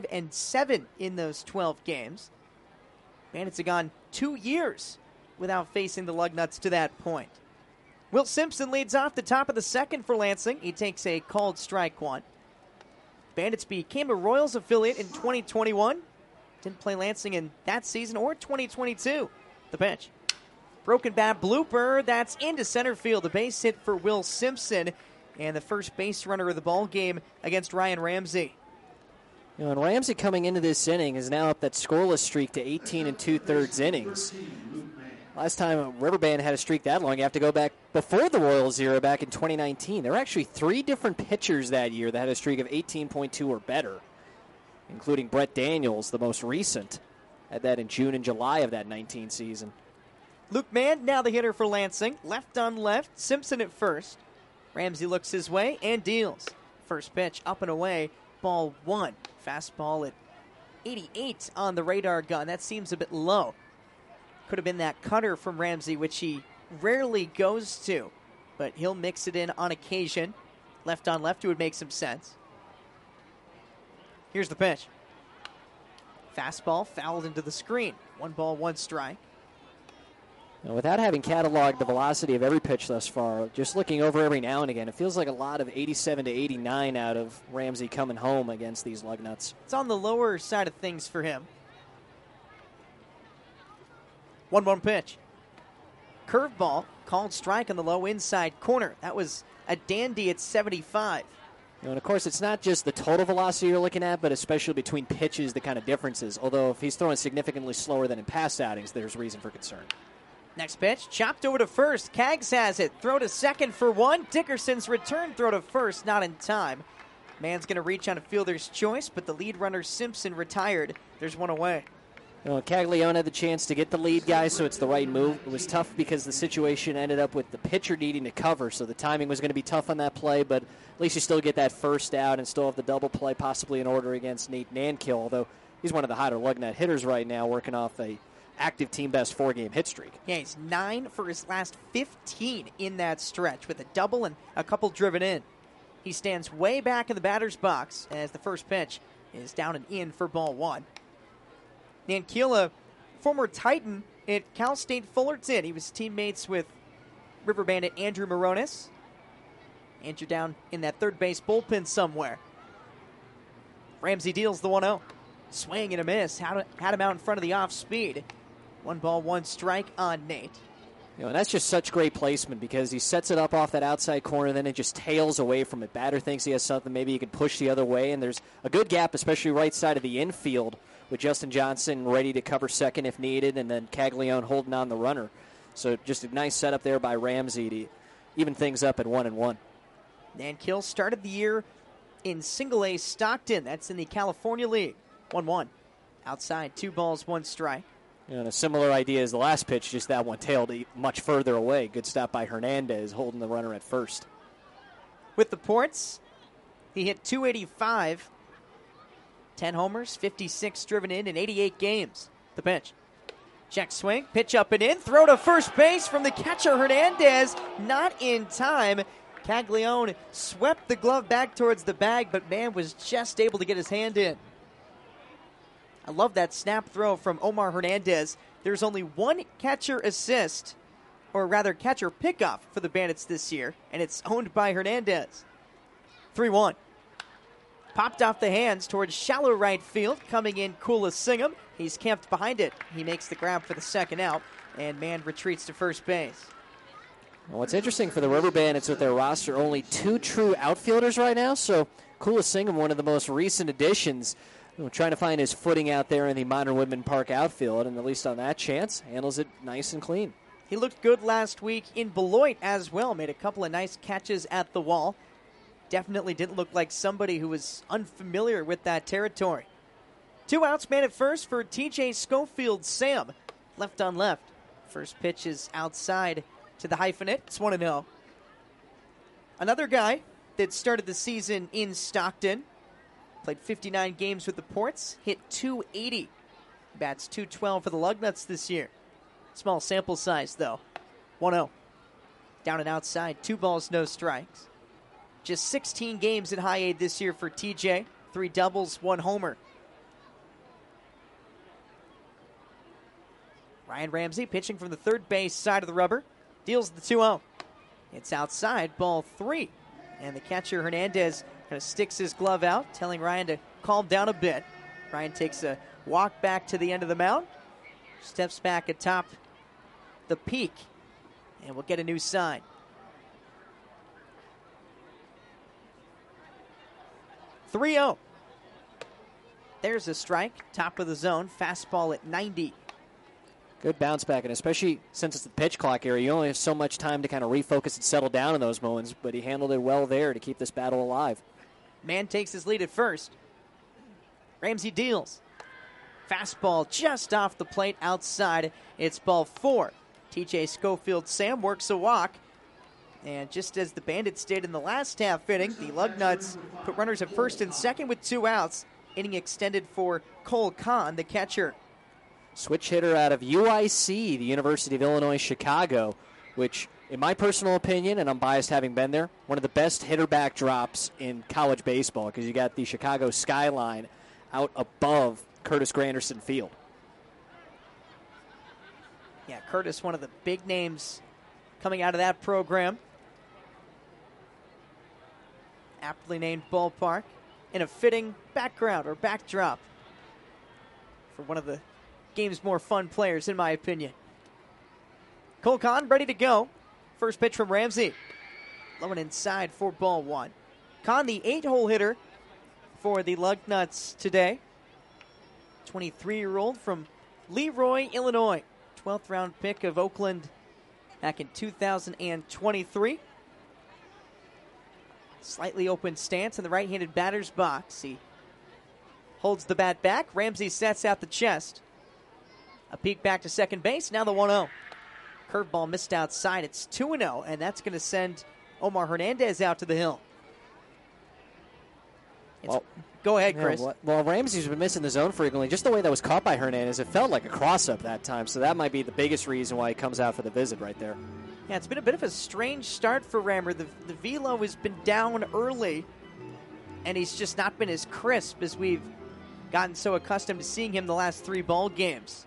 5-7 in those 12 games. Bandits have gone 2 years without facing the Lugnuts to that point. Will Simpson leads off the top of the second for Lansing. He takes a called strike one. Bandits became a Royals affiliate in 2021. Didn't play Lansing in that season or 2022. The pitch. Broken bat blooper. That's into center field. A base hit for Will Simpson. And the first base runner of the ball game against Ryan Ramsey. You know, and Ramsey coming into this inning is now up that scoreless streak to 18 2/3 innings. Last time River Band had a streak that long, you have to go back before the Royals era back in 2019. There were actually 3 different pitchers that year that had a streak of 18.2 or better, including Brett Daniels, the most recent. Had that in June and July of that 19 season. Luke Mann, now the hitter for Lansing. Left on left, Simpson at first. Ramsey looks his way and deals. First pitch up and away, ball 1. Fastball at 88 on the radar gun. That seems a bit low. Could have been that cutter from Ramsey, which he rarely goes to, but he'll mix it in on occasion. Left on left, it would make some sense. Here's the pitch. Fastball fouled into the screen. 1 ball, 1 strike. Now, without having cataloged the velocity of every pitch thus far, just looking over every now and again, it feels like a lot of 87 to 89 out of Ramsey coming home against these Lugnuts. It's on the lower side of things for him. 1-1 pitch. Curveball, called strike on the low inside corner. That was a dandy at 75. You know, and of course, it's not just the total velocity you're looking at, but especially between pitches, the kind of differences. Although if he's throwing significantly slower than in past outings, there's reason for concern. Next pitch, chopped over to first. Kaggs has it. Throw to second for 1. Dickerson's return throw to first, not in time. Man's going to reach on a fielder's choice, but the lead runner Simpson retired. There's 1 away. You know, Caglione had the chance to get the lead guy, so it's the right move. It was tough because the situation ended up with the pitcher needing to cover, so the timing was going to be tough on that play, but at least you still get that first out and still have the double play possibly in order against Nate Nankill, although he's one of the hotter Lugnut hitters right now, working off a active team best 4-game hit streak. Yeah, he's 9 for his last 15 in that stretch with a double and a couple driven in. He stands way back in the batter's box as the first pitch is down and in for ball 1. Nankill, a former Titan at Cal State Fullerton. He was teammates with River Bandit Andrew Moronis. Andrew down in that third base bullpen somewhere. Ramsey deals the 1-0. Swing and a miss. Had him out in front of the off speed. 1 ball, 1 strike on Nate. And that's just such great placement because he sets it up off that outside corner, then it just tails away from it. Batter thinks he has something, maybe he can push the other way, and there's a good gap, especially right side of the infield, with Justin Johnson ready to cover second if needed, and then Caglione holding on the runner. So just a nice setup there by Ramsey to even things up at 1-1. Nankill started the year in Single A Stockton. That's in the California League. 1-1. Outside, 2 balls, 1 strike. And a similar idea as the last pitch, just that one tailed much further away. Good stop by Hernandez, holding the runner at first. With the Ports, he hit .285, 10 homers, 56 driven in 88 games. The pitch. Check swing, pitch up and in, throw to first base from the catcher Hernandez, not in time. Caglione swept the glove back towards the bag, but man was just able to get his hand in. I love that snap throw from Omar Hernandez. There's only one catcher assist, or rather catcher pickoff for the Bandits this year, and it's owned by Hernandez. 3-1. Popped off the hands towards shallow right field, coming in Kula Singham. He's camped behind it. He makes the grab for the second out, and man retreats to first base. Well, what's interesting for the River Bandits with their roster, only 2 true outfielders right now, so Kula Singham, one of the most recent additions, trying to find his footing out there in the Modern Woodmen Park outfield, and at least on that chance, handles it nice and clean. He looked good last week in Beloit as well, made a couple of nice catches at the wall. Definitely didn't look like somebody who was unfamiliar with that territory. 2 outs, man at first for TJ Schofield Sam. Left on left. First pitch is outside to the hyphenate. It's 1-0. Another guy that started the season in Stockton. Played 59 games with the Ports. Hit .280. Bats .212 for the Lugnuts this year. Small sample size, though. 1-0. Down and outside. 2 balls, no strikes. Just 16 games in high A this year for TJ. 3 doubles, 1 homer. Ryan Ramsey pitching from the third base side of the rubber. Deals the 2-0. It's outside, ball 3. And the catcher Hernandez kind of sticks his glove out, telling Ryan to calm down a bit. Ryan takes a walk back to the end of the mound. Steps back atop the peak. And we'll get a new sign. 3-0. There's a strike. Top of the zone. Fastball at 90. Good bounce back, and especially since it's the pitch clock area, you only have so much time to kind of refocus and settle down in those moments, but he handled it well there to keep this battle alive. Man takes his lead at first. Ramsey deals. Fastball just off the plate outside. It's ball 4. TJ Schofield Sam works a walk. And just as the Bandits did in the last half inning, the Lugnuts put runners at first and second with 2 outs. Inning extended for Cole Kahn, the catcher. Switch hitter out of UIC, the University of Illinois Chicago, which, in my personal opinion, and I'm biased having been there, one of the best hitter backdrops in college baseball because you got the Chicago skyline out above Curtis Granderson Field. Yeah, Curtis, one of the big names coming out of that program. Aptly named ballpark in a fitting background or backdrop for one of the game's more fun players, in my opinion. Cole Kahn ready to go. First pitch from Ramsey. Low and inside for ball 1. Kahn, the 8-hole hitter for the Lugnuts today. 23-year-old from Leroy, Illinois. 12th round pick of Oakland back in 2023. Slightly open stance in the right-handed batter's box. He holds the bat back. Ramsey sets out the chest. A peek back to second base. Now the 1-0. Curveball missed outside. It's 2-0, and that's going to send Omar Hernandez out to the hill. Go ahead, Chris. Well, Ramsey's been missing the zone frequently. Just the way that was caught by Hernandez, it felt like a cross-up that time, so that might be the biggest reason why he comes out for the visit right there. Yeah, it's been a bit of a strange start for Rammer. The velo has been down early, and he's just not been as crisp as we've gotten so accustomed to seeing him the last 3 ball games.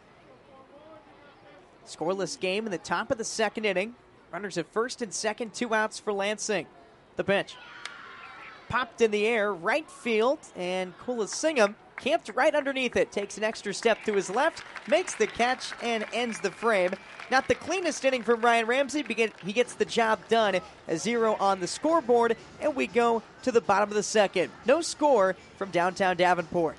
Scoreless game in the top of the second inning. Runners at first and second, 2 outs for Lansing. The pitch. Popped in the air, right field, and Kula Singham camped right underneath it, takes an extra step to his left, makes the catch, and ends the frame. Not the cleanest inning from Ryan Ramsey, but he gets the job done. A 0 on the scoreboard, and we go to the bottom of the second. No score from downtown Davenport.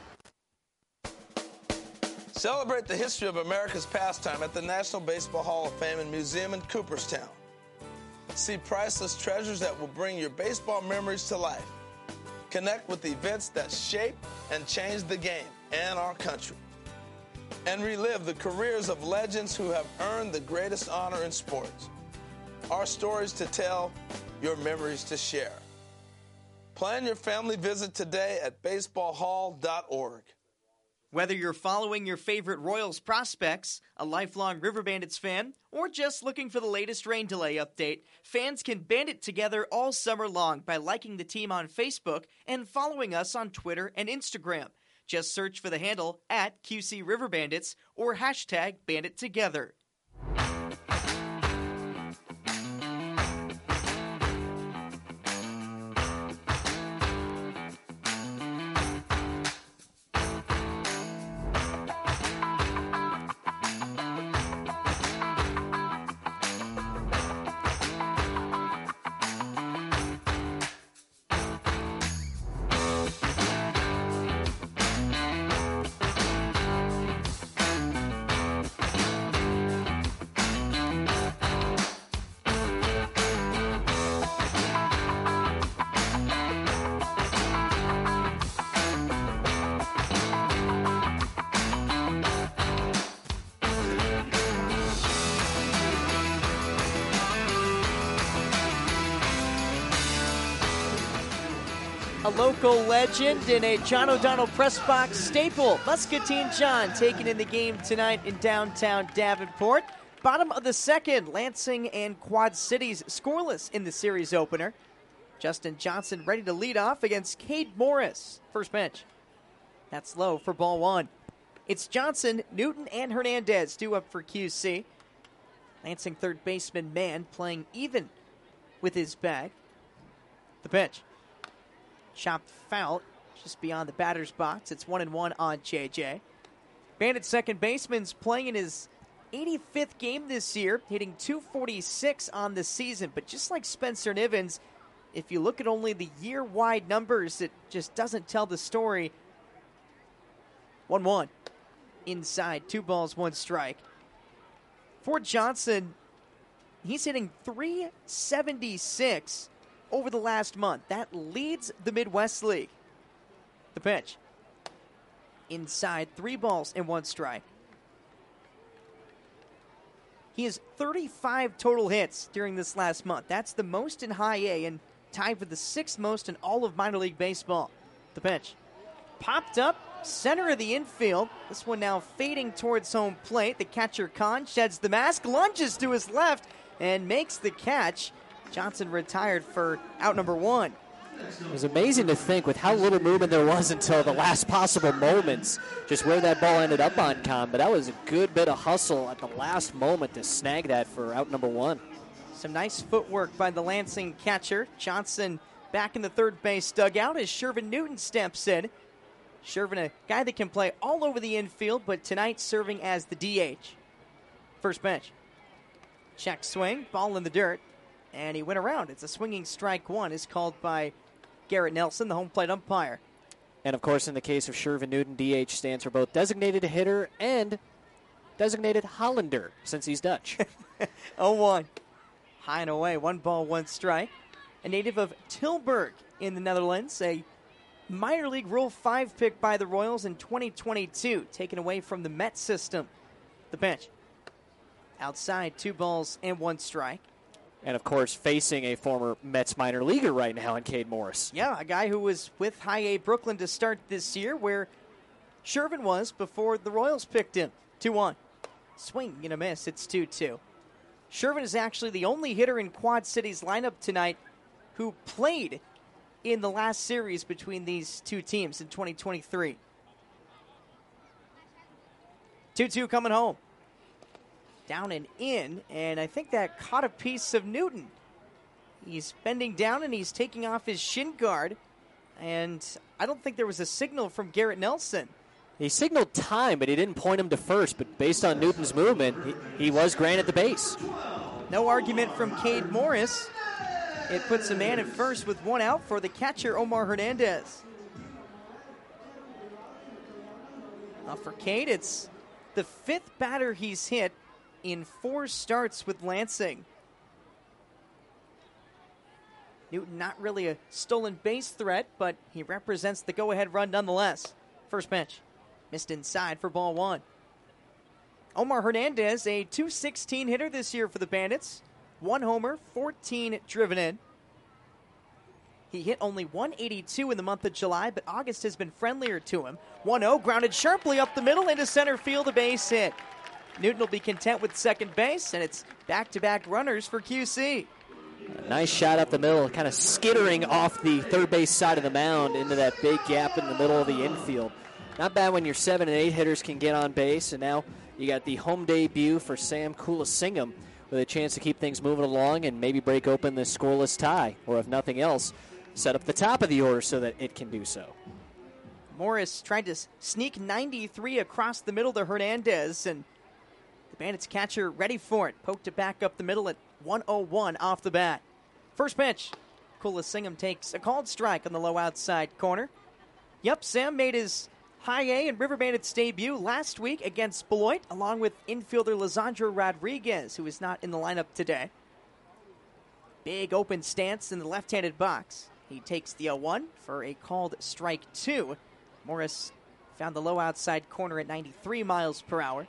Celebrate the history of America's pastime at the National Baseball Hall of Fame and Museum in Cooperstown. See priceless treasures that will bring your baseball memories to life. Connect with events that shape and change the game and our country. And relive the careers of legends who have earned the greatest honor in sports. Our stories to tell, your memories to share. Plan your family visit today at baseballhall.org. Whether you're following your favorite Royals prospects, a lifelong River Bandits fan, or just looking for the latest rain delay update, fans can band it together all summer long by liking the team on Facebook and following us on Twitter and Instagram. Just search for the handle at QC River Bandits or hashtag BanditTogether. A local legend and a John O'Donnell press box staple, Muscatine John, taking in the game tonight in downtown Davenport. Bottom of the second, Lansing and Quad Cities scoreless in the series opener. Justin Johnson ready to lead off against Cade Morris. First pitch. That's low for ball one. It's Johnson, Newton, and Hernandez due up for QC. Lansing third baseman Mann playing even with his bag. The pitch. Chopped foul just beyond the batter's box. It's 1-1 on JJ. Bandit second baseman's playing in his 85th game this year, hitting .246 on the season. But just like Spencer Nivens, if you look at only the year-wide numbers, it just doesn't tell the story. 1-1. Inside, 2 balls, 1 strike. For Johnson, he's hitting .376 over the last month. That leads the Midwest League. The pitch. Inside, 3 balls and 1 strike. He has 35 total hits during this last month. That's the most in high A and tied for the 6th most in all of minor league baseball. The pitch. Popped up, center of the infield. This one now fading towards home plate. The catcher Kahn sheds the mask, lunges to his left, and makes the catch. Johnson retired for out number 1. It was amazing to think with how little movement there was until the last possible moments, just where that ball ended up on Kahn. But that was a good bit of hustle at the last moment to snag that for out number 1. Some nice footwork by the Lansing catcher. Johnson back in the third base dugout as Shervin Newton steps in. Shervin, a guy that can play all over the infield, but tonight serving as the DH. First pitch. Check swing, ball in the dirt. And he went around. It's a swinging strike 1 is called by Garrett Nelson, the home plate umpire. And, of course, in the case of Shervin Newton, DH stands for both designated hitter and designated Hollander, since he's Dutch. 0-1. High and away, 1 ball, 1 strike. A native of Tilburg in the Netherlands, a minor league Rule 5 pick by the Royals in 2022, taken away from the Met system. The pitch. Outside, 2 balls and 1 strike. And, of course, facing a former Mets minor leaguer right now in Cade Morris. Yeah, a guy who was with High A Brooklyn to start this year, where Shervin was before the Royals picked him. 2-1. Swing and a miss. It's 2-2. Shervin is actually the only hitter in Quad Cities lineup tonight who played in the last series between these two teams in 2023. 2-2 coming home. Down and in, and I think that caught a piece of Newton. He's bending down and he's taking off his shin guard And I don't think there was a signal from Garrett Nelson. He signaled time, but he didn't point him to first. But based on Newton's movement, he was granted the base. No argument from Cade Morris. It puts a man at first with one out for the catcher, Omar Hernandez. Now for Cade, it's the 5th batter he's hit in 4 starts with Lansing. Newton not really a stolen base threat, but he represents the go-ahead run nonetheless. First pitch, missed inside for ball 1. Omar Hernandez, a .216 hitter this year for the Bandits. 1 homer, 14 driven in. He hit only 182 in the month of July, but August has been friendlier to him. 1-0, grounded sharply up the middle into center field, a base hit. Newton will be content with second base, and it's back-to-back runners for QC. A nice shot up the middle, kind of skittering off the third base side of the mound into that big gap in the middle of the infield. Not bad when your 7 and 8 hitters can get on base, and now you got the home debut for Sam Kulasingam with a chance to keep things moving along and maybe break open the scoreless tie, or if nothing else, set up the top of the order so that it can do so. Morris tried to sneak 93 across the middle to Hernandez, and the Bandits catcher ready for it. Poked it back up the middle at 101 off the bat. First pitch, Kulasingam takes a called strike on the low outside corner. Yep, Sam made his high A and River Bandits debut last week against Beloit, along with infielder Lisandro Rodriguez, who is not in the lineup today. Big open stance in the left-handed box. He takes the 0-1 for a called strike 2. Morris found the low outside corner at 93 miles per hour.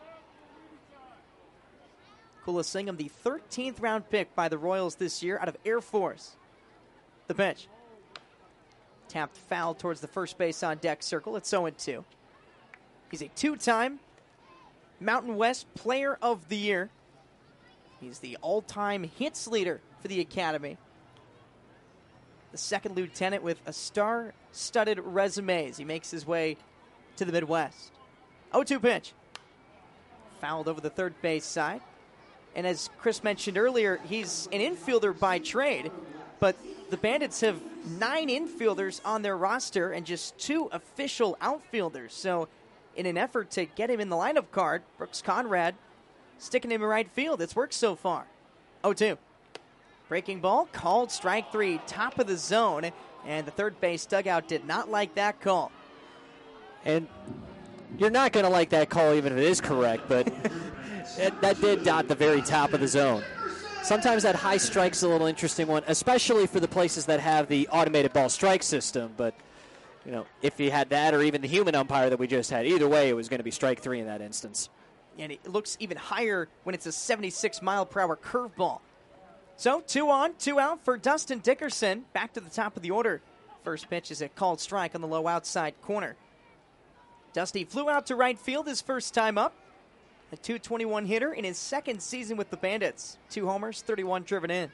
Kulasingam, the 13th round pick by the Royals this year out of Air Force. The pitch. Tapped foul towards the first base on deck circle. It's 0-2. He's a 2-time Mountain West Player of the Year. He's the all-time hits leader for the Academy. The second lieutenant with a star-studded resume as he makes his way to the Midwest. 0-2 pitch. Fouled over the third base side. And as Chris mentioned earlier, he's an infielder by trade, but the Bandits have 9 infielders on their roster and just 2 official outfielders. So in an effort to get him in the lineup card, Brooks Conrad sticking him in right field. It's worked so far. 0-2. Breaking ball, called strike 3, top of the zone, and the third base dugout did not like that call. And you're not going to like that call even if it is correct, but that did dot the very top of the zone. Sometimes that high strike's a little interesting one, especially for the places that have the automated ball strike system. But, you know, if you had that or even the human umpire that we just had, either way it was going to be strike 3 in that instance. And it looks even higher when it's a 76-mile-per-hour curveball. So 2 on, 2 out for Dustin Dickerson. Back to the top of the order. First pitch is a called strike on the low outside corner. Dusty flew out to right field his first time up. A .221 hitter in his second season with the Bandits. 2 homers, 31 driven in.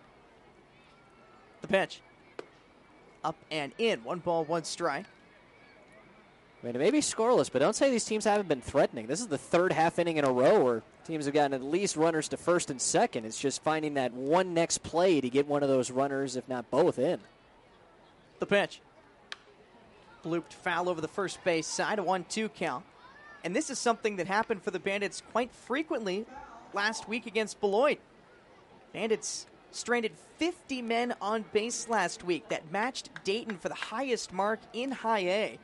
The pitch. Up and in. 1 ball, 1 strike. I mean, it may be scoreless, but don't say these teams haven't been threatening. This is the third half inning in a row where teams have gotten at least runners to first and second. It's just finding that one next play to get one of those runners, if not both, in. The pitch. Blooped foul over the first base side, a 1-2 count. And this is something that happened for the Bandits quite frequently last week against Beloit. Bandits stranded 50 men on base last week. That matched Dayton for the highest mark in high A.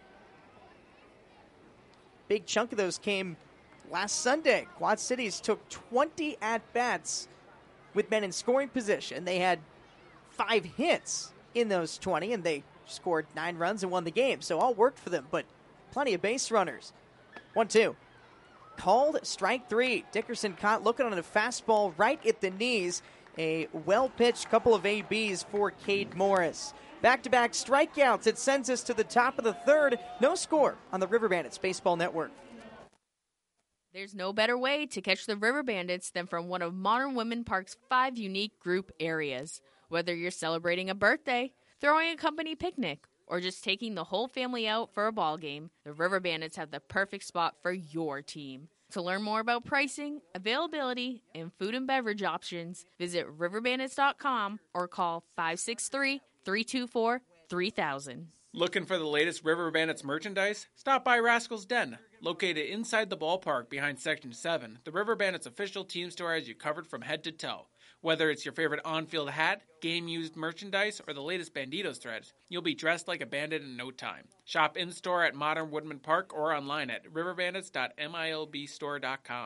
Big chunk of those came last Sunday. Quad Cities took 20 at-bats with men in scoring position. They had 5 hits in those 20, and they scored 9 runs and won the game. So all worked for them, but plenty of base runners. 1-2. Called strike 3. Dickerson caught looking on a fastball right at the knees. A well-pitched couple of ABs for Cade Morris. Back-to-back strikeouts. It sends us to the top of the third. No score on the River Bandits Baseball Network. There's no better way to catch the River Bandits than from one of Modern Woodmen Park's 5 unique group areas. Whether you're celebrating a birthday, throwing a company picnic, or just taking the whole family out for a ball game, the River Bandits have the perfect spot for your team. To learn more about pricing, availability, and food and beverage options, visit riverbandits.com or call 563-324-3232. 3000. Looking for the latest River Bandits merchandise? Stop by Rascal's Den. Located inside the ballpark behind Section 7, the River Bandits official team store has you covered from head to toe. Whether it's your favorite on-field hat, game-used merchandise, or the latest Banditos threads, you'll be dressed like a bandit in no time. Shop in-store at Modern Woodman Park or online at riverbandits.milbstore.com.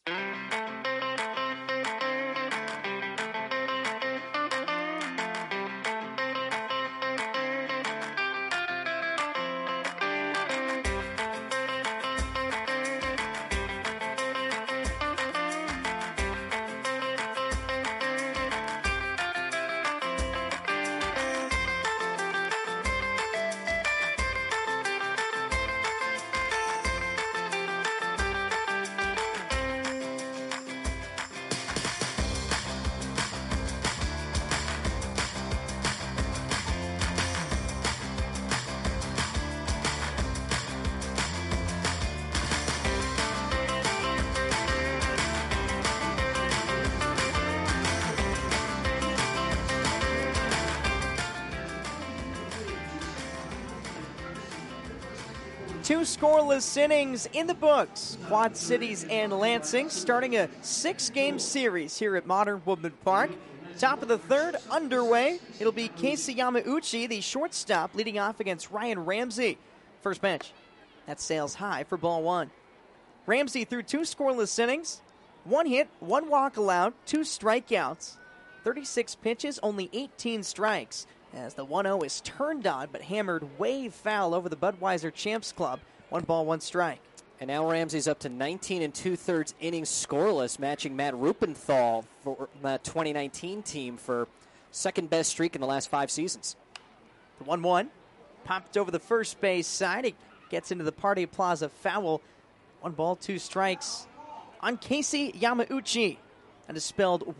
Two scoreless innings in the books. Quad Cities and Lansing starting a 6-game series here at Modern Woodman Park. Top of the third underway. It'll be Casey Yamauchi, the shortstop, leading off against Ryan Ramsey. First pitch. That sails high for ball one. Ramsey threw 2 scoreless innings, 1 hit, 1 walk allowed, 2 strikeouts, 36 pitches, only 18 strikes. As the 1-0 is turned on, but hammered way foul over the Budweiser Champs Club. 1 ball, 1 strike. And now Ramsey's up to 19 2/3 innings scoreless, matching Matt Rupenthal for the 2019 team for second best streak in the last 5 seasons. The 1-1 popped over the first base side. It gets into the Party Plaza foul. 1 ball, 2 strikes on Casey Yamauchi. That is spelled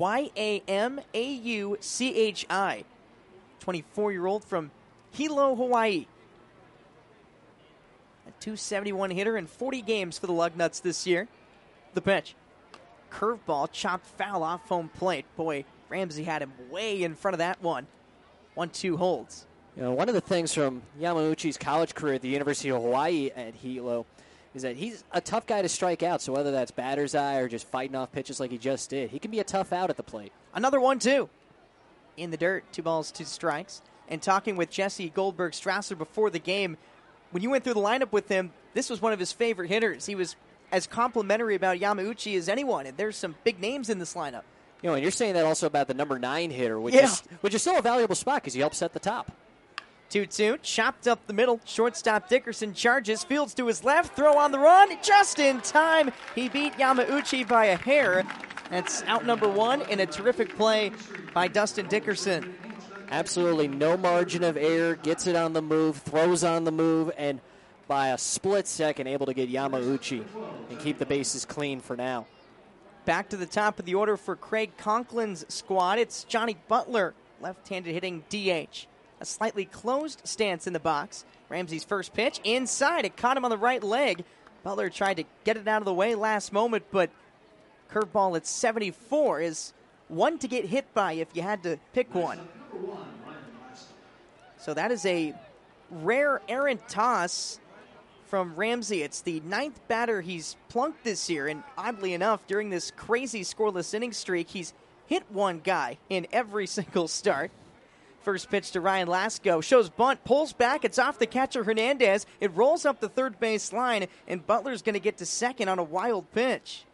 Yamauchi. 24-year-old from Hilo, Hawaii. A .271 hitter in 40 games for the Lugnuts this year. The pitch. Curveball chopped foul off home plate. Boy, Ramsey had him way in front of that one. 1-2 holds. You know, one of the things from Yamauchi's college career at the University of Hawaii at Hilo is that he's a tough guy to strike out. So whether that's batter's eye or just fighting off pitches like he just did, he can be a tough out at the plate. Another 1-2. In the dirt, 2 balls, 2 strikes. And talking with Jesse Goldberg-Strasser before the game, when you went through the lineup with him, this was one of his favorite hitters. He was as complimentary about Yamauchi as anyone, and there's some big names in this lineup. You know, and you're saying that also about the number 9 hitter, which is still a valuable spot because he helps set the top. 2-2, chopped up the middle. Shortstop Dickerson charges, fields to his left, throw on the run, just in time. He beat Yamauchi by a hair. That's out number 1 in a terrific play by Dustin Dickerson. Absolutely no margin of error, gets it on the move, throws on the move, and by a split second able to get Yamauchi and keep the bases clean for now. Back to the top of the order for Craig Conklin's squad. It's Johnny Butler, left-handed hitting DH. A slightly closed stance in the box. Ramsey's first pitch inside. It caught him on the right leg. Butler tried to get it out of the way last moment, but curveball at 74 is one to get hit by if you had to pick one. So that is a rare errant toss from Ramsey. It's the 9th batter he's plunked this year, and oddly enough, during this crazy scoreless inning streak, he's hit one guy in every single start. First pitch to Ryan Lasko. Shows bunt, pulls back. It's off the catcher Hernandez. It rolls up the third base line, and Butler's going to get to second on a wild pitch.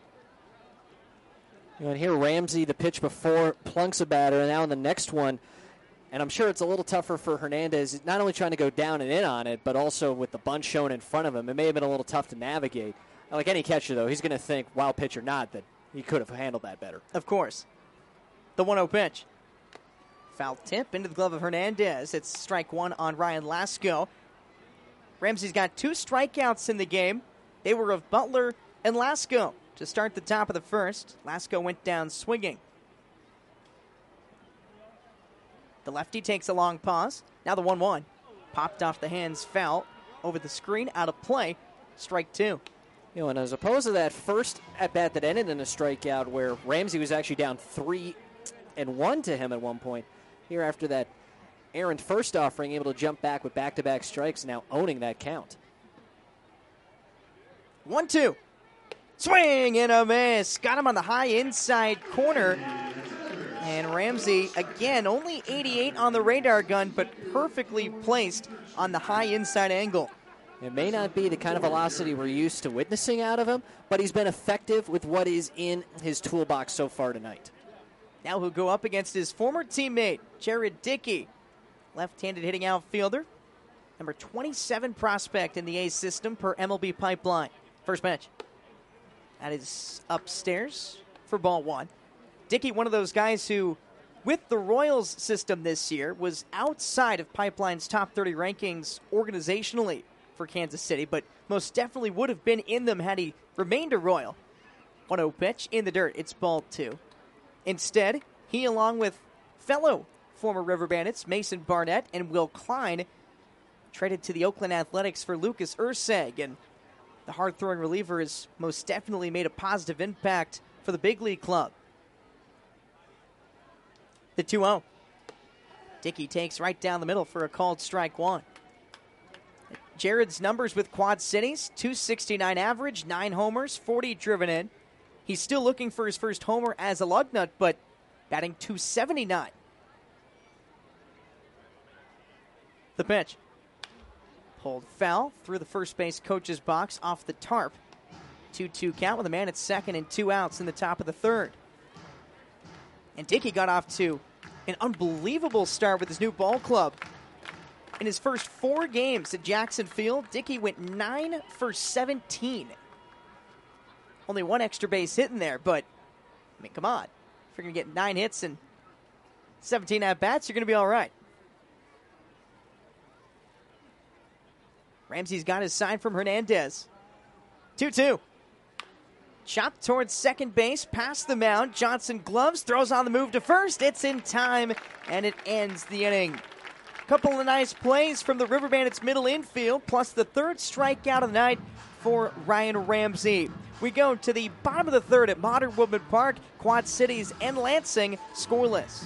You know, and here Ramsey, the pitch before, plunks a batter, and now in the next one, and I'm sure it's a little tougher for Hernandez, not only trying to go down and in on it, but also with the bunt shown in front of him. It may have been a little tough to navigate. Like any catcher, though, he's going to think, wild pitch or not, that he could have handled that better. Of course. The 1-0 pitch. Foul tip into the glove of Hernandez. It's strike 1 on Ryan Lasko. Ramsey's got 2 strikeouts in the game. They were of Butler and Lasko to start the top of the first. Lasko went down swinging. The lefty takes a long pause. Now the 1-1. Popped off the hands, foul over the screen, out of play. Strike 2. You know, and as opposed to that first at-bat that ended in a strikeout where Ramsey was actually down 3-1 to him at one point, here after that errant first offering, able to jump back with back-to-back strikes, now owning that count. 1-2. Swing and a miss. Got him on the high inside corner. And Ramsey, again, only 88 on the radar gun, but perfectly placed on the high inside angle. It may not be the kind of velocity we're used to witnessing out of him, but he's been effective with what is in his toolbox so far tonight. Now he'll go up against his former teammate, Jared Dickey, left-handed hitting outfielder, number 27 prospect in the A system per MLB Pipeline. First pitch. That is upstairs for ball one. Dickey, one of those guys who, with the Royals system this year, was outside of Pipeline's top 30 rankings organizationally for Kansas City, but most definitely would have been in them had he remained a Royal. 1-0 pitch in the dirt. It's ball two. Instead, he, along with fellow former River Bandits Mason Barnett and Will Klein, traded to the Oakland Athletics for Lucas Urseg, and the hard-throwing reliever has most definitely made a positive impact for the big league club. The 2-0. Dickey takes right down the middle for a called strike one. Jared's numbers with Quad Cities, 269 average, 9 homers, 40 driven in. He's still looking for his first homer as a Lugnut, but batting .279. The pitch. Pulled foul through the first base coach's box off the tarp. 2-2 count with a man at second and 2 outs in the top of the third. And Dickey got off to an unbelievable start with his new ball club. In his first 4 games at Jackson Field, Dickey went 9 for 17. Only 1 extra base hit in there, but, I mean, come on. If you're going to get 9 hits and 17 at-bats, you're going to be all right. Ramsey's got his sign from Hernandez. 2-2. Chopped towards second base, past the mound. Johnson gloves, throws on the move to first. It's in time, and it ends the inning. Couple of nice plays from the River Bandits middle infield, plus the third strikeout of the night for Ryan Ramsey. We go to the bottom of the third at Modern Woodman Park. Quad Cities and Lansing scoreless.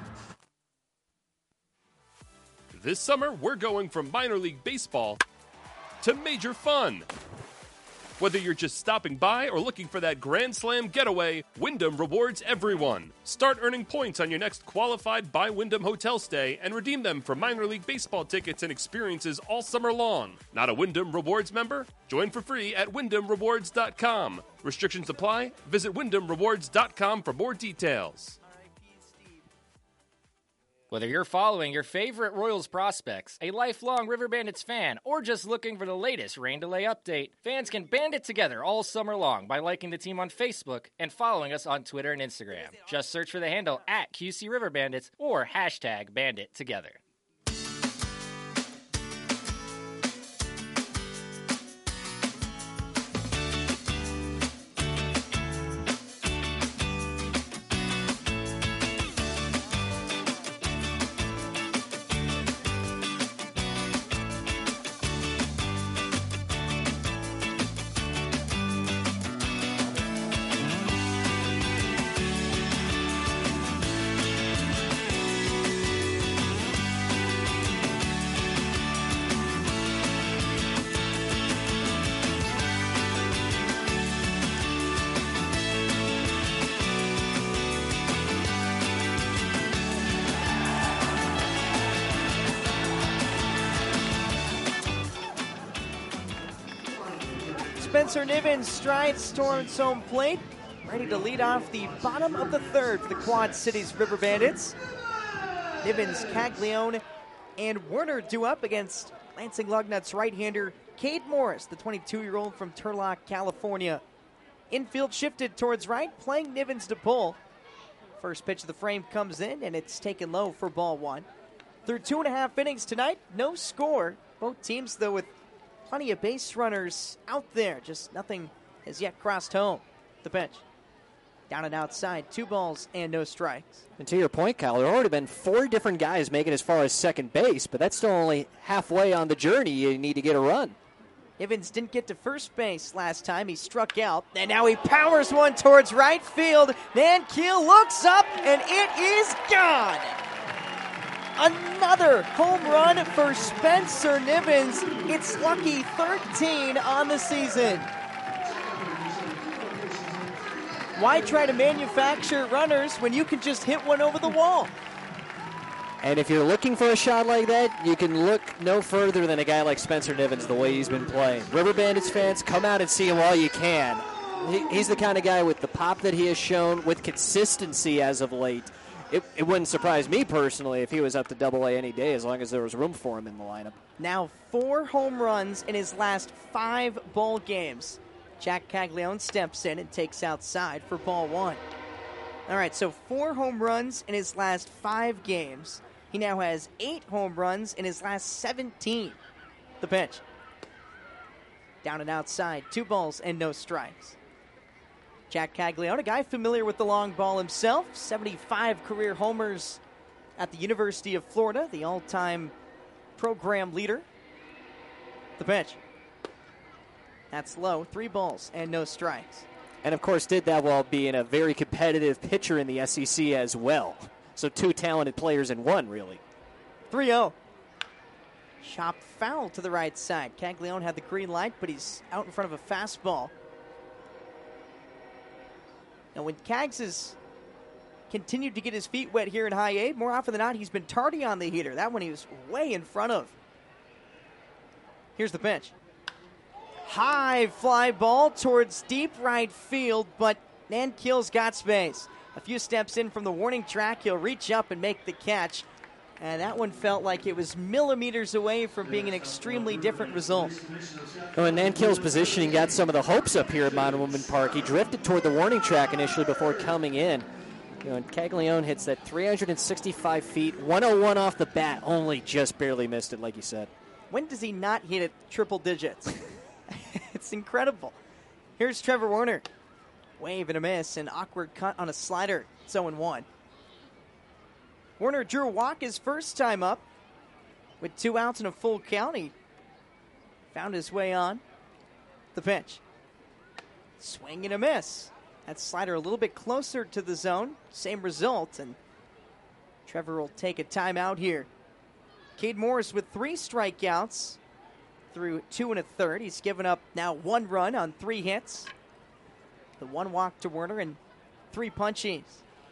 This summer, we're going from minor league baseball to major fun. Whether you're just stopping by or looking for that Grand Slam getaway, Wyndham rewards everyone. Start earning points on your next qualified by Wyndham hotel stay and redeem them for minor league baseball tickets and experiences all summer long. Not a Wyndham Rewards member? Join for free at WyndhamRewards.com. Restrictions apply. Visit WyndhamRewards.com for more details. Whether you're following your favorite Royals prospects, a lifelong River Bandits fan, or just looking for the latest rain delay update, fans can band it together all summer long by liking the team on Facebook and following us on Twitter and Instagram. Just search for the handle at QC River Bandits or hashtag #BanditTogether. Spencer Nivens strides towards home plate, ready to lead off the bottom of the third for the Quad Cities River Bandits. Nivens, Caglione, and Werner due up against Lansing Lugnuts right-hander Cade Morris, the 22-year-old from Turlock, California. Infield shifted towards right, playing Nivens to pull. First pitch of the frame comes in, and it's taken low for ball one. Through 2.5 innings tonight, no score. Both teams, though, with plenty of base runners out there. Just nothing has yet crossed home. The pitch. Down and outside. 2 balls and no strikes. And to your point, Kyle, there have already been 4 different guys making as far as second base, but that's still only halfway on the journey. You need to get a run. Evans didn't get to first base last time. He struck out, and now he powers one towards right field. Van Keel looks up, and it is gone. Another home run for Spencer Nivens. It's lucky 13 on the season. Why try to manufacture runners when you can just hit one over the wall? And if you're looking for a shot like that, you can look no further than a guy like Spencer Nivens, the way he's been playing. River Bandits fans, come out and see him while you can. He's the kind of guy with the pop that he has shown, with consistency as of late. It wouldn't surprise me personally if he was up to Double-A any day, as long as there was room for him in the lineup. Now 4 home runs in his last 5 ball games. Jack Caglione steps in and takes outside for ball 1. All right, so 4 home runs in his last 5 games. He now has 8 home runs in his last 17. The pitch. Down and outside, 2 balls and no strikes. Jack Caglione, a guy familiar with the long ball himself, 75 career homers at the University of Florida, the all-time program leader. The pitch. That's low, 3 balls and no strikes. And, of course, did that while being a very competitive pitcher in the SEC as well. So 2 talented players in one, really. 3-0. Chop foul to the right side. Caglione had the green light, but he's out in front of a fastball. Now, when Cags has continued to get his feet wet here in high A, more often than not, he's been tardy on the heater. That one he was way in front of. Here's the pitch. High fly ball towards deep right field, but Nankeel's got space. A few steps in from the warning track, he'll reach up and make the catch. And that one felt like it was millimeters away from being an extremely different result. Well, and Nankeel's positioning got some of the hopes up here at Modern Woodmen Park. He drifted toward the warning track initially before coming in. And Caglione hits that 365 feet, 101 off the bat, only just barely missed it, like you said. When does he not hit it triple digits? It's incredible. Here's Trevor Warner. Wave and a miss, an awkward cut on a slider. It's 0-1. Warner drew a walk his first time up. With 2 outs and a full count, he found his way on. The pitch. Swing and a miss. That slider a little bit closer to the zone. Same result, and Trevor will take a timeout here. Cade Morris with 3 strikeouts through 2 1/3. He's given up now 1 run on 3 hits. The 1 walk to Werner and 3 punchies.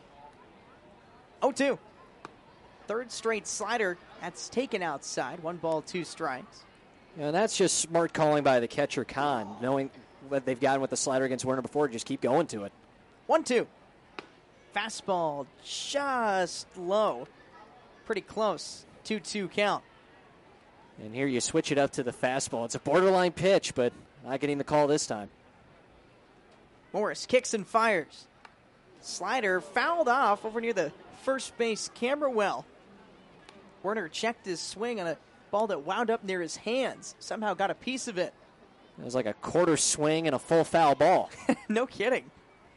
0-2. 3rd straight slider. That's taken outside. 1 ball, 2 strikes. And that's just smart calling by the catcher, Kahn. Knowing what they've gotten with the slider against Werner before, just keep going to it. 1-2. Fastball just low. Pretty close. 2-2 count. And here you switch it up to the fastball. It's a borderline pitch, but not getting the call this time. Morris kicks and fires. Slider fouled off over near the first base camera well. Werner checked his swing on a ball that wound up near his hands. Somehow got a piece of it. It was like a quarter swing and a full foul ball. No kidding.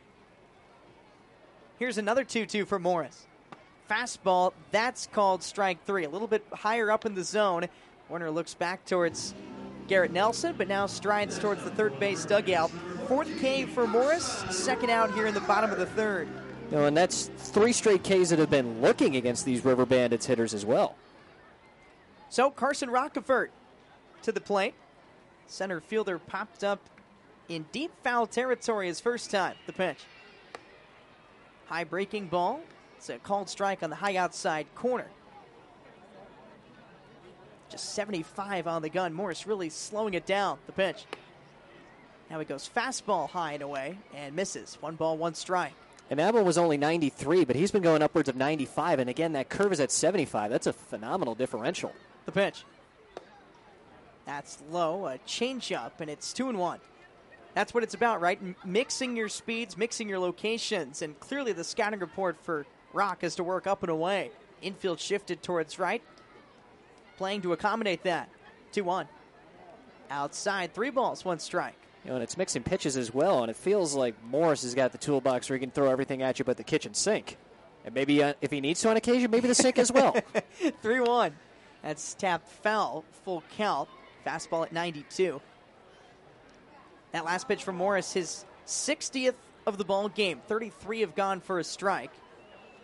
Here's another 2-2 for Morris. Fastball, that's called strike 3. A little bit higher up in the zone. Werner looks back towards Garrett Nelson, but now strides towards the third base dugout. 4th K for Morris, 2nd out here in the bottom of the 3rd. And that's 3 straight Ks that have been looking against these River Bandits hitters as well. So Carson Rockefort to the plate. Center fielder popped up in deep foul territory his first time. The pitch. High breaking ball. It's a called strike on the high outside corner. Just 75 on the gun. Morris really slowing it down. The pitch. Now he goes fastball high and away and misses. 1 ball, 1 strike. And that one was only 93, but he's been going upwards of 95. And again, that curve is at 75. That's a phenomenal differential. The pitch. That's low, a changeup, and it's 2-1. That's what it's about, right? Mixing your speeds, mixing your locations, and clearly the scouting report for Rock is to work up and away. Infield shifted towards right, playing to accommodate that. 2-1. Outside, 3 balls, 1 strike. And it's mixing pitches as well, and it feels like Morris has got the toolbox where he can throw everything at you but the kitchen sink. And maybe if he needs to on occasion, maybe the sink as well. 3-1. That's tapped foul, full count. Fastball at 92. That last pitch from Morris, his 60th of the ball game. 33 have gone for a strike.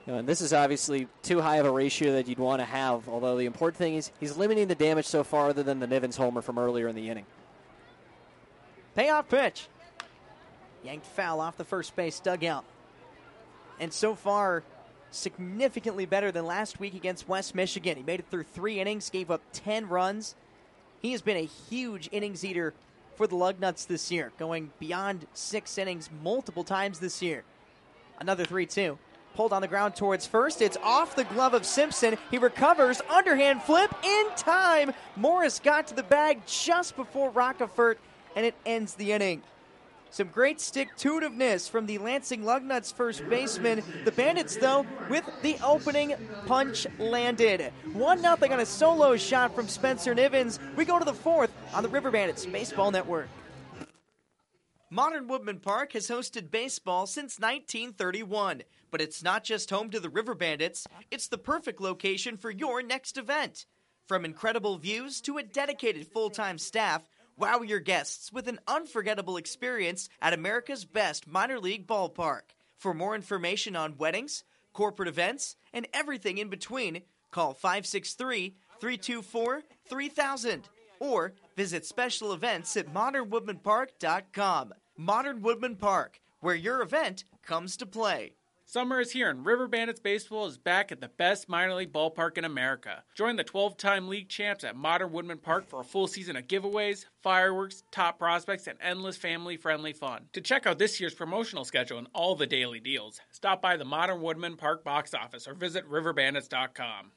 And this is obviously too high of a ratio that you'd want to have, although the important thing is he's limiting the damage so far other than the Nivens homer from earlier in the inning. Payoff pitch. Yanked foul off the first base dugout. And so far, significantly better than last week against West Michigan. He made it through 3 innings, gave up 10 runs. He has been a huge innings eater for the Lugnuts this year, going beyond 6 innings multiple times this year. Another 3-2. Pulled on the ground towards first. It's off the glove of Simpson. He recovers. Underhand flip in time. Morris got to the bag just before Rockefort, and it ends the inning. Some great stick-to-itiveness from the Lansing Lugnuts first baseman. The Bandits, though, with the opening punch landed. 1-0 on a solo shot from Spencer Nivens. We go to the 4th on the River Bandits Baseball Network. Modern Woodman Park has hosted baseball since 1931. But it's not just home to the River Bandits, it's the perfect location for your next event. From incredible views to a dedicated full-time staff, wow your guests with an unforgettable experience at America's best minor league ballpark. For more information on weddings, corporate events, and everything in between, call 563-324-3000 or visit special events at modernwoodmanpark.com. Modern Woodman Park, where your event comes to play. Summer is here, and River Bandits Baseball is back at the best minor league ballpark in America. Join the 12-time league champs at Modern Woodman Park for a full season of giveaways, fireworks, top prospects, and endless family-friendly fun. To check out this year's promotional schedule and all the daily deals, stop by the Modern Woodman Park box office or visit riverbandits.com.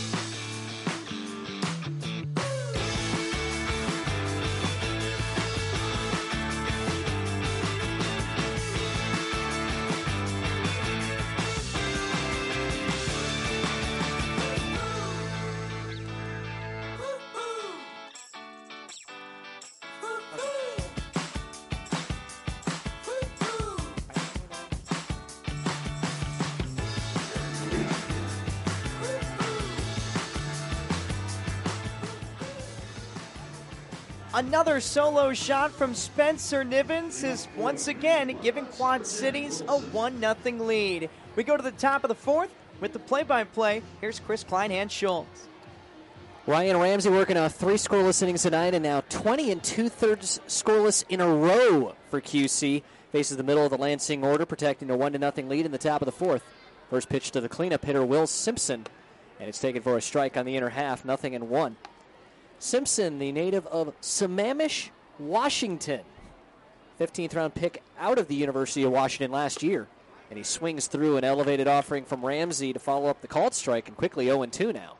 Another solo shot from Spencer Nivens is once again giving Quad Cities a 1-0 lead. We go to the top of the 4th with the play-by-play. Here's Chris Kleinhans-Schultz. Ryan Ramsey working off 3 scoreless innings tonight and now 20 2/3 scoreless in a row for QC. Faces the middle of the Lansing order, protecting a 1-0 lead in the top of the 4th. First pitch to the cleanup hitter, Will Simpson, and it's taken for a strike on the inner half, 0-1. Simpson, the native of Sammamish, Washington. 15th round pick out of the University of Washington last year. And he swings through an elevated offering from Ramsey to follow up the called strike, and quickly 0-2 now.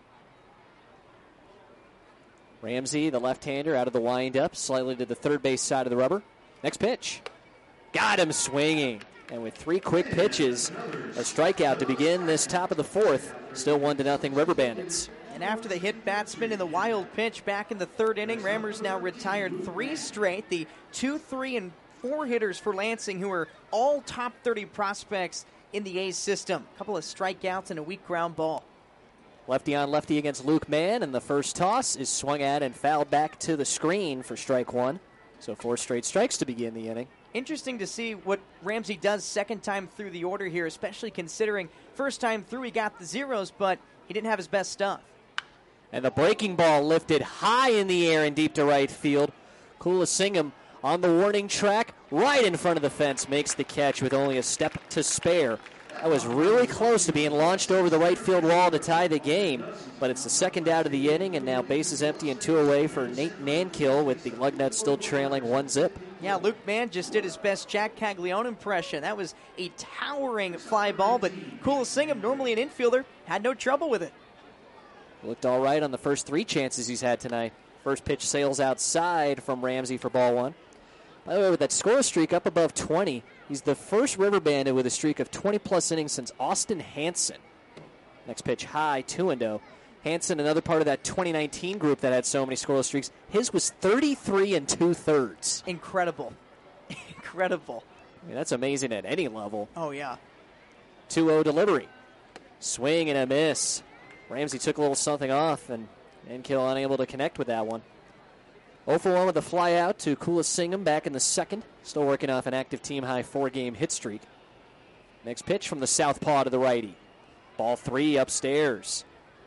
Ramsey, the left-hander, out of the windup, slightly to the third base side of the rubber. Next pitch. Got him swinging. And with 3 quick pitches, a strikeout to begin this top of the 4th. Still 1-0 River Bandits. And after the hit batsman in the wild pitch back in the 3rd inning, Rammers now retired 3 straight. The 2, 3, and 4 hitters for Lansing, who are all top 30 prospects in the A's system. A couple of strikeouts and a weak ground ball. Lefty on lefty against Luke Mann, and the first toss is swung at and fouled back to the screen for strike 1. So 4 straight strikes to begin the inning. Interesting to see what Ramsey does second time through the order here, especially considering first time through he got the zeros, but he didn't have his best stuff. And the breaking ball lifted high in the air and deep to right field. Kulasingham on the warning track, right in front of the fence, makes the catch with only a step to spare. That was really close to being launched over the right field wall to tie the game, but it's the second out of the inning, and now bases empty and 2 away for Nate Nankill, with the Lugnuts still trailing 1-0. Yeah, Luke Mann just did his best Jack Caglione impression. That was a towering fly ball, but Kulasingham, normally an infielder, had no trouble with it. Looked all right on the first 3 chances he's had tonight. First pitch sails outside from Ramsey for ball 1. By the way, with that score streak up above 20, he's the first River Bandit with a streak of 20-plus innings since Austin Hansen. Next pitch high, 2-0. Hansen, another part of that 2019 group that had so many scoreless streaks. His was 33 2/3. Incredible. Incredible. I mean, that's amazing at any level. Oh, yeah. 2-0 delivery. Swing and a miss. Ramsey took a little something off, and Nankill unable to connect with that one. 0-for-1 with a fly out to Kulasingham back in the 2nd. Still working off an active team-high 4-game hit streak. Next pitch from the southpaw to the righty. Ball 3 upstairs.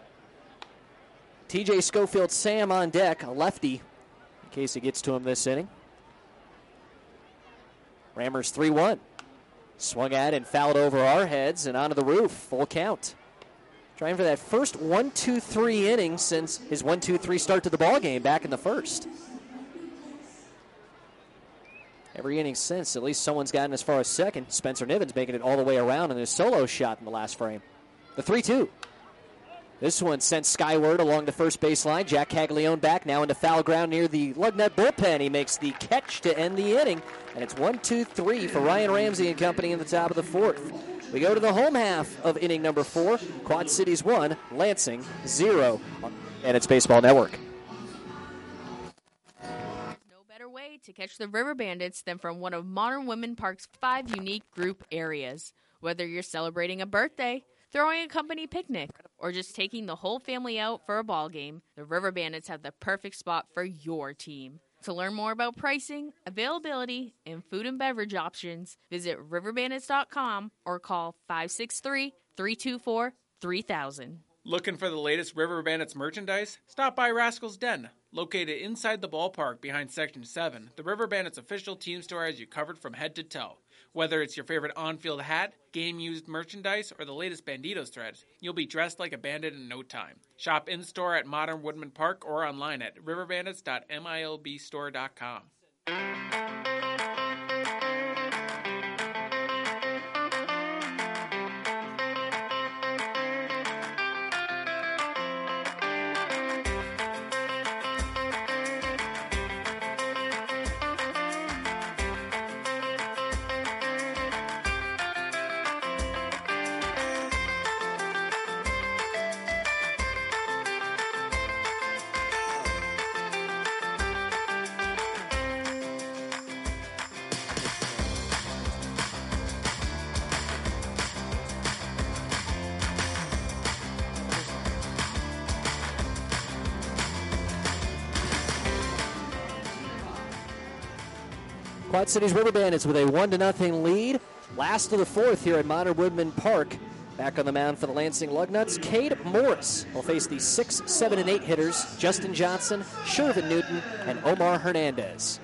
TJ Schofield Sam on deck, a lefty, in case it gets to him this inning. Rammers 3-1. Swung at and fouled over our heads and onto the roof. Full count. Trying for that first 1-2-3 inning since his 1-2-3 start to the ball game back in the first. Every inning since, at least someone's gotten as far as second. Spencer Nivens making it all the way around in his solo shot in the last frame. The 3-2. This one sent skyward along the first baseline. Jack Caglione back now into foul ground near the Lugnut bullpen. He makes the catch to end the inning, and it's 1-2-3 for Ryan Ramsey and company in the top of the fourth. We go to the home half of inning number 4. Quad Cities 1, Lansing 0, and it's Baseball Network. No better way to catch the River Bandits than from one of Modern Woodmen Park's 5 unique group areas. Whether you're celebrating a birthday, throwing a company picnic, or just taking the whole family out for a ball game, the River Bandits have the perfect spot for your team. To learn more about pricing, availability, and food and beverage options, visit riverbandits.com or call 563-324-3000. Looking for the latest River Bandits merchandise? Stop by Rascal's Den. Located inside the ballpark behind Section 7, the River Bandits official team store has you covered from head to toe. Whether it's your favorite on-field hat, game-used merchandise, or the latest Banditos threads, you'll be dressed like a bandit in no time. Shop in-store at Modern Woodmen Park or online at riverbandits.milbstore.com. Quad Cities River Bandits with a 1-0 lead. Last of the fourth here at Modern Woodmen Park. Back on the mound for the Lansing Lugnuts, Cade Morris will face the 6, 7, and 8 hitters, Justin Johnson, Shervin Newton, and Omar Hernandez.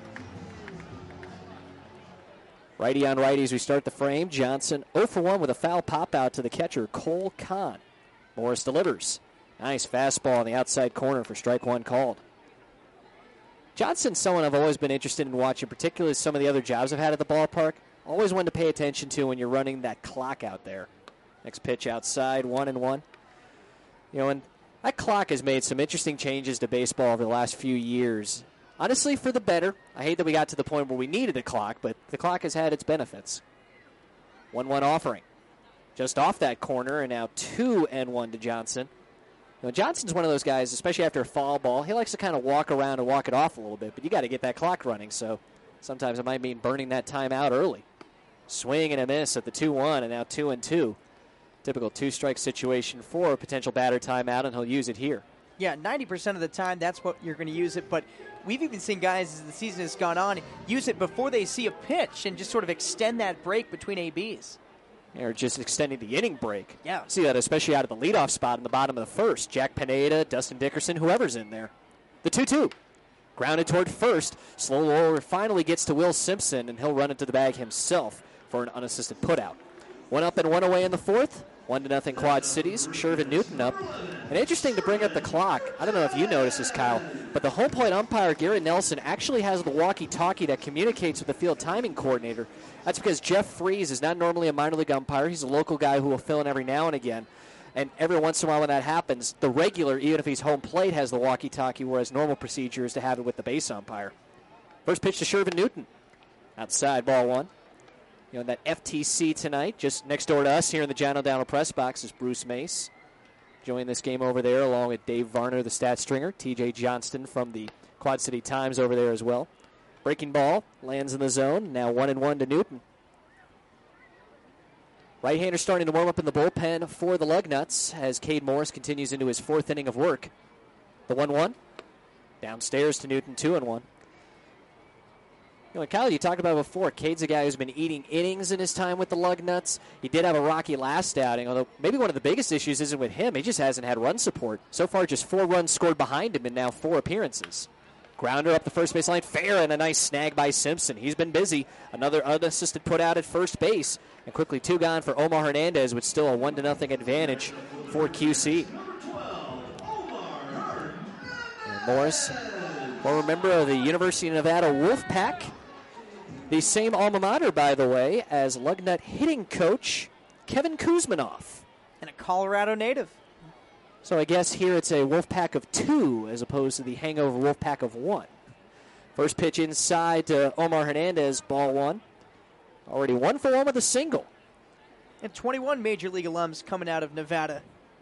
Righty on righty as we start the frame. Johnson 0 for 1 with a foul pop out to the catcher, Cole Kahn. Morris delivers. Nice fastball on the outside corner for strike 1 called. Johnson's someone I've always been interested in watching, particularly some of the other jobs I've had at the ballpark. Always one to pay attention to when you're running that clock out there. Next pitch outside, 1-1. You know, and that clock has made some interesting changes to baseball over the last few years. Honestly, for the better. I hate that we got to the point where we needed a clock, but the clock has had its benefits. 1-1 offering. Just off that corner, and now 2-1 to Johnson. You know, Johnson's one of those guys, especially after a foul ball, he likes to kind of walk around and walk it off a little bit, but you got to get that clock running, so sometimes it might mean burning that time out early. Swing and a miss at the 2-1, and now 2-2. Typical two-strike situation for a potential batter timeout, and he'll use it here. Yeah, 90% of the time, that's what you're going to use it, but we've even seen guys, as the season has gone on, use it before they see a pitch and just sort of extend that break between ABs. Or just extending the inning break. Yeah. See that especially out of the leadoff spot in the bottom of the first. Jack Pineda, Dustin Dickerson, whoever's in there. The 2-2. Grounded toward first. Slow roller finally gets to Will Simpson, and he'll run into the bag himself for an unassisted putout. 1 up and 1 away in the fourth. 1-0 Quad Cities. Shervin Newton up. And interesting to bring up the clock. I don't know if you noticed this, Kyle, but the home plate umpire, Garrett Nelson, actually has the walkie-talkie that communicates with the field timing coordinator. That's because Jeff Freeze is not normally a minor league umpire. He's a local guy who will fill in every now and again. And every once in a while when that happens, the regular, even if he's home plate, has the walkie-talkie, whereas normal procedure is to have it with the base umpire. First pitch to Shervin Newton. Outside, ball 1. You know, that FTC tonight, just next door to us here in the John O'Donnell press box, is Bruce Mace. Joining this game over there along with Dave Varner, the stat stringer. TJ Johnston from the Quad City Times over there as well. Breaking ball, lands in the zone. Now 1-1 to Newton. Right-hander starting to warm up in the bullpen for the Lugnuts as Cade Morris continues into his fourth inning of work. The 1-1. Downstairs to Newton, 2-1. Kyle, you talked about it before. Cade's a guy who's been eating innings in his time with the Lugnuts. He did have a rocky last outing, although maybe one of the biggest issues isn't with him. He just hasn't had run support. So far, just 4 runs scored behind him in now 4 appearances. Grounder up the first baseline, fair, and a nice snag by Simpson. He's been busy. Another unassisted put out at first base. And quickly 2 gone for Omar Hernandez with still a 1-0 advantage for QC. And Morris, former member of the University of Nevada Wolfpack. The same alma mater, by the way, as Lugnut hitting coach Kevin Kuzminoff. And a Colorado native. So I guess here it's a Wolfpack of 2 as opposed to the hangover Wolfpack of 1. First pitch inside to Omar Hernandez, ball 1. Already 1 for 1 with a single. And 21 Major League alums coming out of Nevada.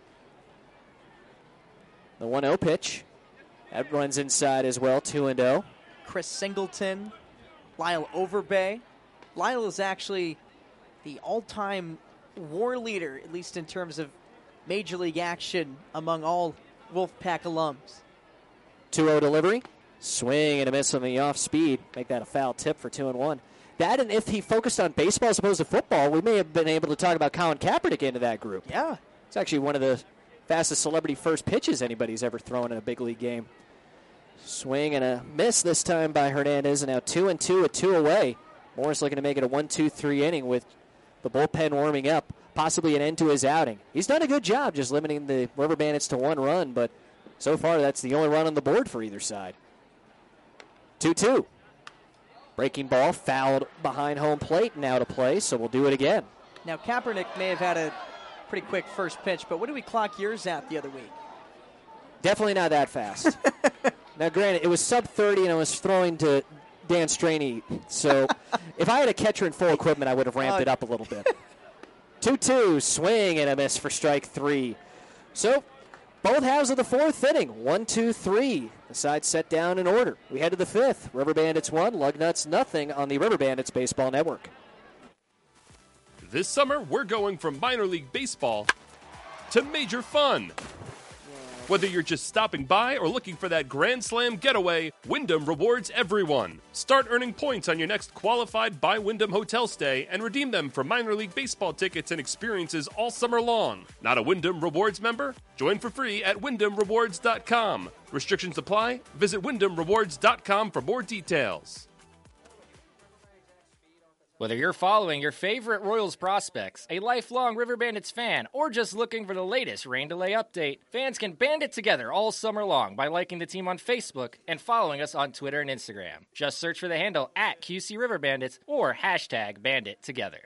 The 1-0 pitch. That runs inside as well, 2-0. Chris Singleton, Lyle Overbay. Lyle is actually the all-time war leader, at least in terms of Major League action among all Wolfpack alums. 2-0 delivery. Swing and a miss on the off-speed. Make that a foul tip for 2-1. That, and if he focused on baseball as opposed to football, we may have been able to talk about Colin Kaepernick into that group. Yeah. It's actually one of the fastest celebrity first pitches anybody's ever thrown in a big league game. Swing and a miss this time by Hernandez, and now 2-2 with 2 away. Morris looking to make it a 1-2-3 inning with the bullpen warming up, possibly an end to his outing. He's done a good job just limiting the River Bandits to 1 run, but so far that's the only run on the board for either side. 2-2. Breaking ball fouled behind home plate, now to play, so we'll do it again. Now Kaepernick may have had a pretty quick first pitch, but what did we clock yours at the other week? Definitely not that fast. Now, granted, it was sub-30, and I was throwing to Dan Straney. So if I had a catcher in full equipment, I would have ramped it up a little bit. 2-2, swing and a miss for strike 3. So both halves of the 4th inning, 1-2-3. The side set down in order. We head to the 5th. River Bandits 1, Lugnuts nothing on the River Bandits Baseball Network. This summer, we're going from minor league baseball to major fun. Whether you're just stopping by or looking for that Grand Slam getaway, Wyndham rewards everyone. Start earning points on your next qualified by Wyndham hotel stay and redeem them for minor league baseball tickets and experiences all summer long. Not a Wyndham Rewards member? Join for free at WyndhamRewards.com. Restrictions apply. Visit WyndhamRewards.com for more details. Whether you're following your favorite Royals prospects, a lifelong River Bandits fan, or just looking for the latest rain delay update, fans can band it together all summer long by liking the team on Facebook and following us on Twitter and Instagram. Just search for the handle at QC River Bandits or hashtag #BanditTogether.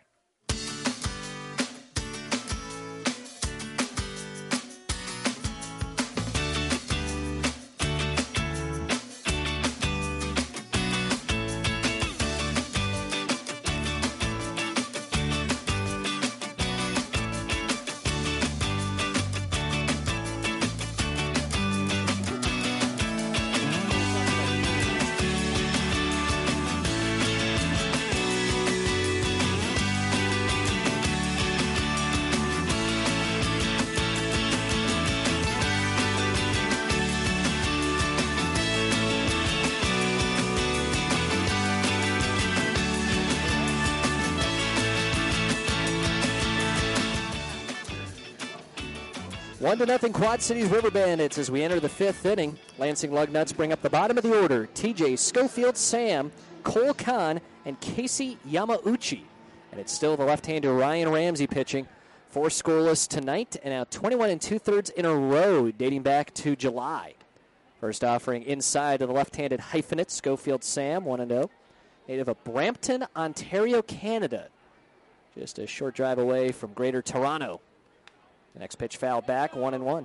One to nothing Quad Cities River Bandits as we enter the 5th inning. Lansing Lugnuts bring up the bottom of the order. TJ Schofield, Sam, Cole Kahn, and Casey Yamauchi. And it's still the left-hander Ryan Ramsey pitching. 4 scoreless tonight, and now 21 2/3 in a row dating back to July. First offering inside to the left-handed hyphenate Schofield Sam, 1-0. Native of Brampton, Ontario, Canada. Just a short drive away from Greater Toronto. The next pitch fouled back, 1-1.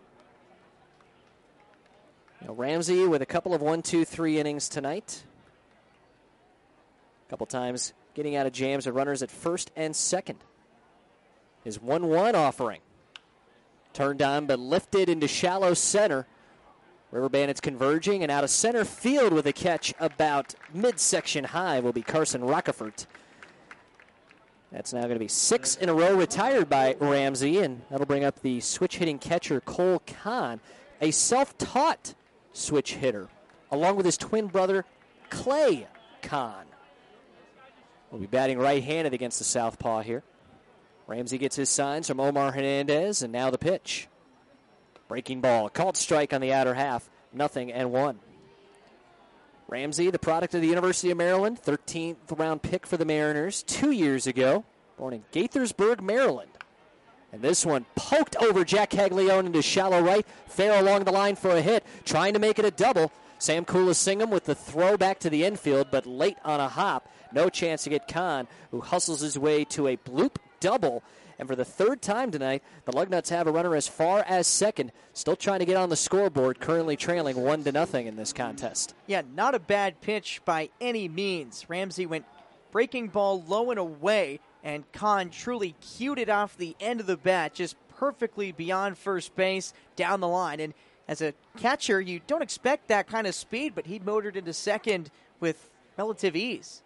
Now Ramsey with a couple of 1-2-3 innings tonight. A couple times getting out of jams with runners at first and second. His 1-1 offering. Turned on but lifted into shallow center. River Bandits converging, and out of center field with a catch about midsection high will be Carson Rockefort. That's now going to be 6 in a row retired by Ramsey, and that'll bring up the switch-hitting catcher Cole Kahn, a self-taught switch hitter, along with his twin brother Clay Kahn. Will be batting right-handed against the southpaw here. Ramsey gets his signs from Omar Hernandez, and now the pitch. Breaking ball, called strike on the outer half, 0-1. Ramsey, the product of the University of Maryland, 13th round pick for the Mariners 2 years ago, born in Gaithersburg, Maryland. And this one poked over Jack Caglione into shallow right, fair along the line for a hit, trying to make it a double. Sam Kulasingham with the throw back to the infield, but late on a hop. No chance to get Kahn, who hustles his way to a bloop double. And for the third time tonight, the Lugnuts have a runner as far as second, still trying to get on the scoreboard, currently trailing 1-0 in this contest. Yeah, not a bad pitch by any means. Ramsey went breaking ball low and away, and Kahn truly cued it off the end of the bat, just perfectly beyond first base, down the line. And as a catcher, you don't expect that kind of speed, but he motored into second with relative ease.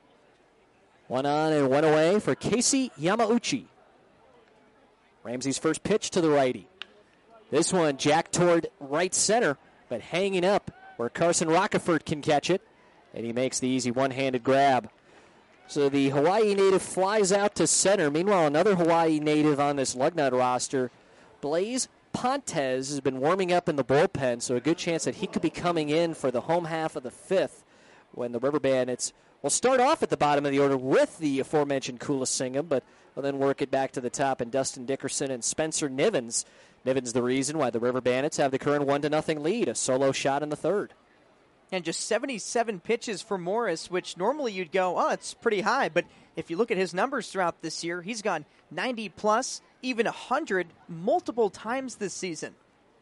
1 on and 1 away for Casey Yamauchi. Ramsey's first pitch to the righty. This one jacked toward right center, but hanging up where Carson Rockefort can catch it, and he makes the easy one-handed grab. So the Hawaii native flies out to center. Meanwhile, another Hawaii native on this Lugnut roster, Blaze Pontes, has been warming up in the bullpen, so a good chance that he could be coming in for the home half of the fifth when the River Bandits will start off at the bottom of the order with the aforementioned Kulasingham, but will then work it back to the top, and Dustin Dickerson and Spencer Nivens. Nivens the reason why the River Bandits have the current 1-0 lead, a solo shot in the third. And just 77 pitches for Morris, which normally you'd go, oh, it's pretty high. But if you look at his numbers throughout this year, he's gone 90-plus, even 100 multiple times this season.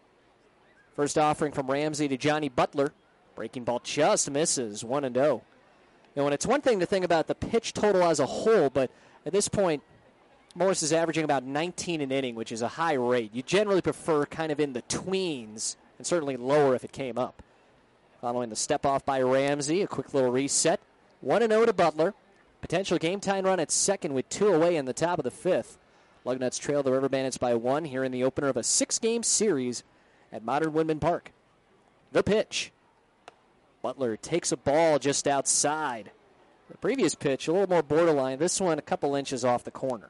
First offering from Ramsey to Johnny Butler. Breaking ball just misses, 1-0. And it's one thing to think about the pitch total as a whole, but at this point, Morris is averaging about 19 an inning, which is a high rate. You generally prefer kind of in the tweens, and certainly lower if it came up. Following the step-off by Ramsey, a quick little reset. 1-0 to Butler. Potential game-time run at second with 2 away in the top of the fifth. Lugnuts trail the River Bandits by 1 here in the opener of a 6-game series at Modern Woodman Park. The pitch. Butler takes a ball just outside. The previous pitch, a little more borderline. This one, a couple inches off the corner.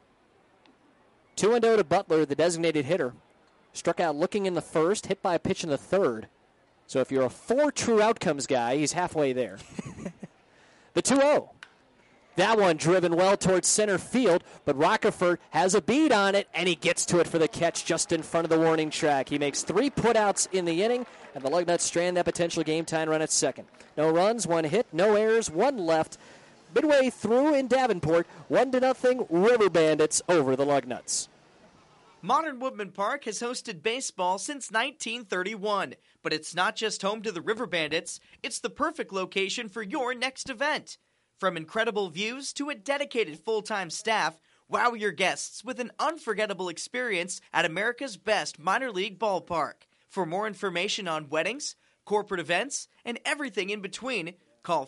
2-0 to Butler, the designated hitter. Struck out looking in the first, hit by a pitch in the third. So if you're a 4 true outcomes guy, he's halfway there. The 2-0. That one driven well towards center field, but Rockefort has a bead on it, and he gets to it for the catch just in front of the warning track. He makes 3 putouts in the inning, and the Lugnuts strand that potential game-time run at second. No runs, 1 hit, no errors, 1 left. Midway through in Davenport, 1-0 River Bandits over the Lugnuts. Modern Woodman Park has hosted baseball since 1931, but it's not just home to the River Bandits, it's the perfect location for your next event. From incredible views to a dedicated full-time staff, wow your guests with an unforgettable experience at America's best minor league ballpark. For more information on weddings, corporate events, and everything in between, call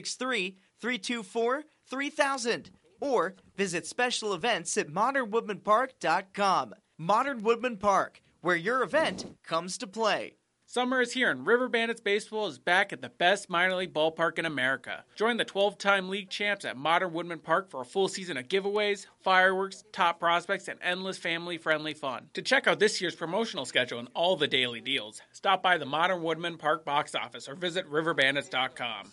563-324-3000 or visit special events at modernwoodmanpark.com. Modern Woodman Park, where your event comes to play. Summer is here, and River Bandits Baseball is back at the best minor league ballpark in America. Join the 12-time league champs at Modern Woodman Park for a full season of giveaways, fireworks, top prospects, and endless family-friendly fun. To check out this year's promotional schedule and all the daily deals, stop by the Modern Woodman Park box office or visit riverbandits.com.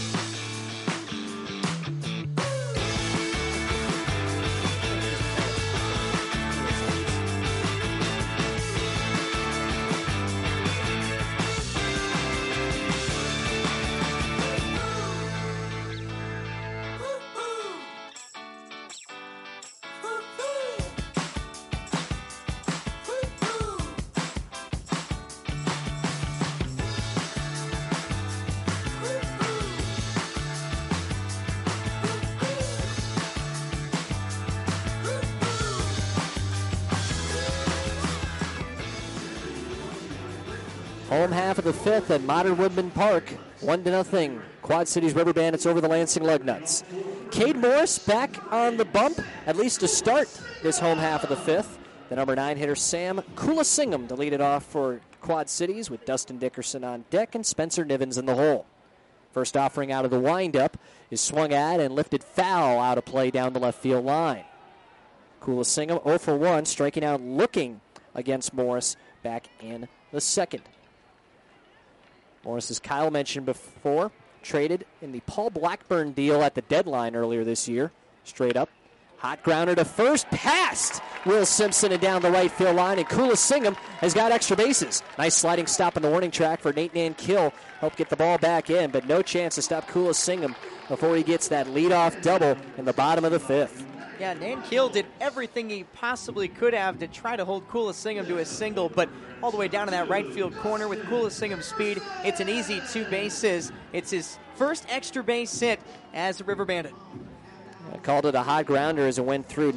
Home half of the fifth at Modern Woodman Park. 1-0. Quad Cities River Bandits over the Lansing Lugnuts. Cade Morris back on the bump, at least to start this home half of the fifth. The number 9 hitter Sam Kulasingham to lead it off for Quad Cities with Dustin Dickerson on deck and Spencer Nivens in the hole. First offering out of the windup is swung at and lifted foul out of play down the left field line. Kulasingam 0 for 1, striking out looking against Morris back in the second. Morris, as Kyle mentioned before, traded in the Paul Blackburn deal at the deadline earlier this year. Straight up. Hot grounder to first, past Will Simpson and down the right field line, and Kulasingam has got extra bases. Nice sliding stop on the warning track for Nate Nankill. Helped get the ball back in, but no chance to stop Kulasingam before he gets that leadoff double in the bottom of the fifth. Yeah, Nankill did everything he possibly could have to try to hold Kulasingam to a single, but all the way down in that right field corner with Kulasingam's speed, it's an easy 2 bases. It's his first extra base hit as a River Bandit. I called it a hot grounder as it went through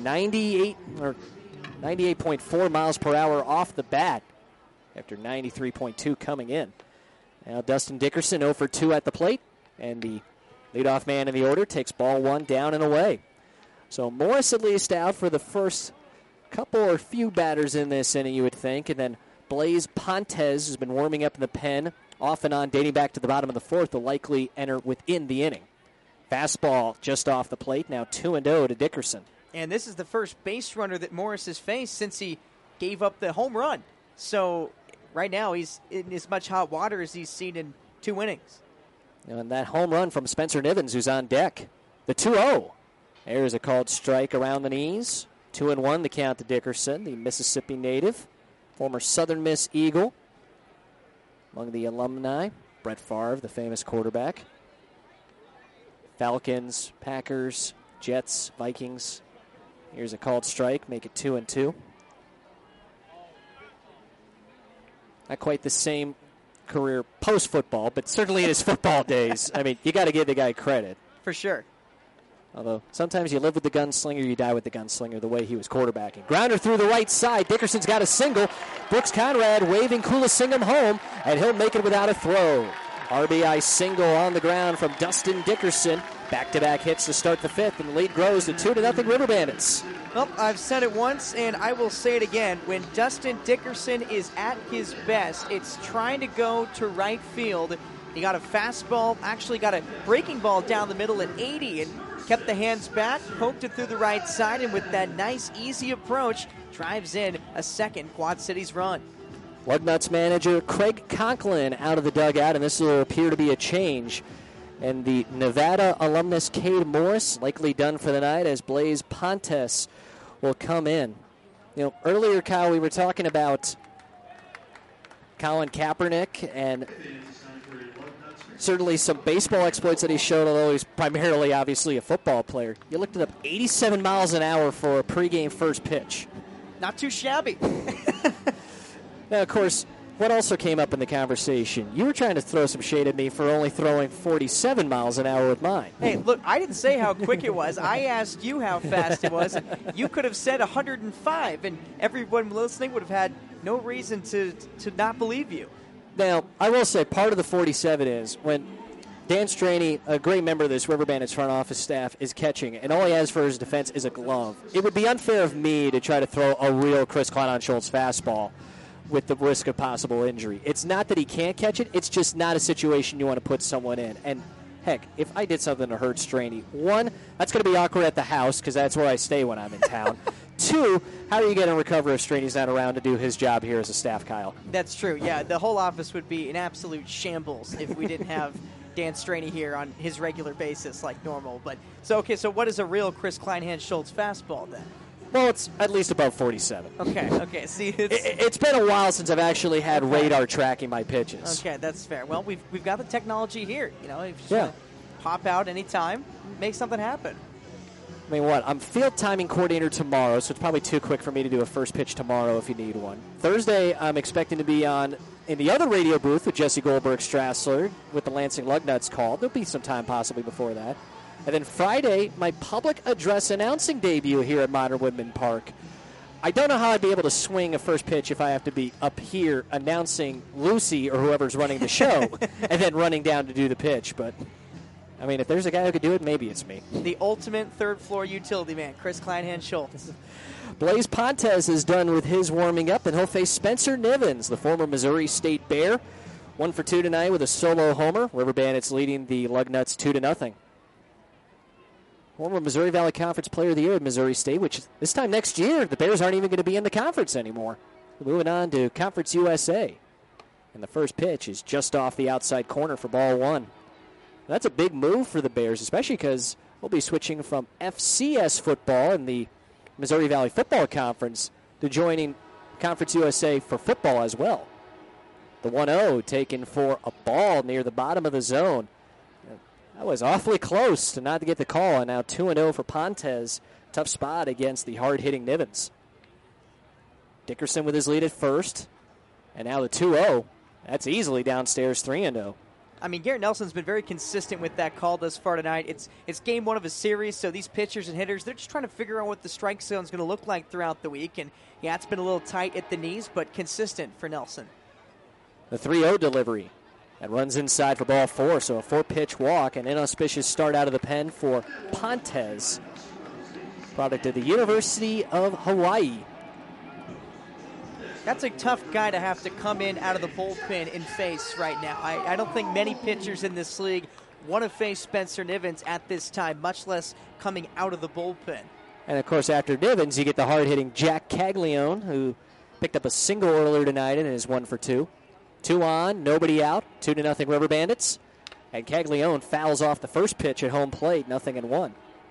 98.4 miles per hour off the bat after 93.2 coming in. Now Dustin Dickerson 0 for 2 at the plate, and the leadoff man in the order takes ball 1 down and away. So Morris at least out for the first couple or few batters in this inning, you would think, and then Blaze Pontes has been warming up in the pen off and on dating back to the bottom of the fourth, will likely enter within the inning. Fastball just off the plate, now 2-0 to Dickerson. And this is the first base runner that Morris has faced since he gave up the home run. So right now he's in as much hot water as he's seen in 2 innings. And that home run from Spencer Nivens, who's on deck. The 2-0. There's a called strike around the knees. 2-1 the count to Dickerson, the Mississippi native, former Southern Miss Eagle. Among the alumni, Brett Favre, the famous quarterback. Falcons, Packers, Jets, Vikings. Here's a called strike, make it 2-2. Not quite the same career post-football, but certainly in his football days. I mean, you got to give the guy credit. For sure. Although sometimes you live with the gunslinger, you die with the gunslinger, the way he was quarterbacking. Grounder through the right side. Dickerson's got a single. Brooks Conrad waving Kulasingam home, and he'll make it without a throw. RBI single on the ground from Dustin Dickerson. Back-to-back hits to start the fifth, and the lead grows to 2-0 River Bandits. Well, I've said it once, and I will say it again. When Dustin Dickerson is at his best, it's trying to go to right field. He got a fastball, actually got a breaking ball down the middle at 80, and kept the hands back, poked it through the right side, and with that nice, easy approach, drives in a second Quad Cities run. Lugnuts manager Craig Conklin out of the dugout, and this will appear to be a change. And the Nevada alumnus Cade Morris likely done for the night as Blaze Pontes will come in. You know, earlier, Kyle, we were talking about Colin Kaepernick and certainly some baseball exploits that he showed, although he's primarily, obviously, a football player. You looked it up, 87 miles an hour for a pregame first pitch. Not too shabby. Now, of course, what also came up in the conversation, you were trying to throw some shade at me for only throwing 47 miles an hour with mine. Hey, look, I didn't say how quick it was. I asked you how fast it was. And you could have said 105, and everyone listening would have had no reason to not believe you. Now, I will say part of the 47 is when Dan Straney, a great member of this River Bandits front office staff, is catching, and all he has for his defense is a glove. It would be unfair of me to try to throw a real Chris Klein-on-Schultz fastball with the risk of possible injury. It's not that he can't catch it, it's just not a situation you want to put someone in. And heck, if I did something to hurt Straney, one, that's going to be awkward at the house because that's where I stay when I'm in town. Two, how are you going to recover if Straney's not around to do his job here as a staff, Kyle? That's true, yeah. The whole office would be in absolute shambles if we didn't have Dan Straney here on his regular basis like normal. But so what is a real Chris Klein-Schultz fastball then? Well, it's at least above 47. Okay. See, it's been a while since I've actually had radar tracking my pitches. Okay, that's fair. Well, we've got the technology here. You know, if you just pop out anytime, make something happen. I mean, what? I'm field timing coordinator tomorrow, so it's probably too quick for me to do a first pitch tomorrow if you need one. Thursday, I'm expecting to be on in the other radio booth with Jesse Goldberg-Strassler with the Lansing Lugnuts call. There'll be some time possibly before that. And then Friday, my public address announcing debut here at Modern Woodman Park. I don't know how I'd be able to swing a first pitch if I have to be up here announcing Lucy or whoever's running the show and then running down to do the pitch. But, I mean, if there's a guy who could do it, maybe it's me. The ultimate third-floor utility man, Chris Klein-Schultz. Blaze Pontes is done with his warming up, and he'll face Spencer Nivens, the former Missouri State Bear, 1 for 2 tonight with a solo homer. River Bandits leading the Lugnuts 2-0. Former Missouri Valley Conference Player of the Year at Missouri State, which this time next year, the Bears aren't even going to be in the conference anymore. Moving on to Conference USA. And the first pitch is just off the outside corner for ball 1. That's a big move for the Bears, especially because we'll be switching from FCS football in the Missouri Valley Football Conference to joining Conference USA for football as well. The 1-0 taken for a ball near the bottom of the zone. That was awfully close to not to get the call, and now 2-0 for Pontes. Tough spot against the hard-hitting Nivens. Dickerson with his lead at first, and now the 2-0. That's easily downstairs 3-0. I mean, Garrett Nelson's been very consistent with that call thus far tonight. It's game 1 of a series, so these pitchers and hitters, they're just trying to figure out what the strike zone is going to look like throughout the week. And, yeah, it's been a little tight at the knees, but consistent for Nelson. The 3-0 delivery. That runs inside for ball 4, so a 4-pitch walk. An inauspicious start out of the pen for Pontes, product of the University of Hawaii. That's a tough guy to have to come in out of the bullpen and face right now. I don't think many pitchers in this league want to face Spencer Nivens at this time, much less coming out of the bullpen. And, of course, after Nivens, you get the hard-hitting Jack Caglione, who picked up a single earlier tonight and is 1 for 2. 2 on, nobody out, 2-0 River Bandits. And Caglione fouls off the first pitch at home plate, 0-1.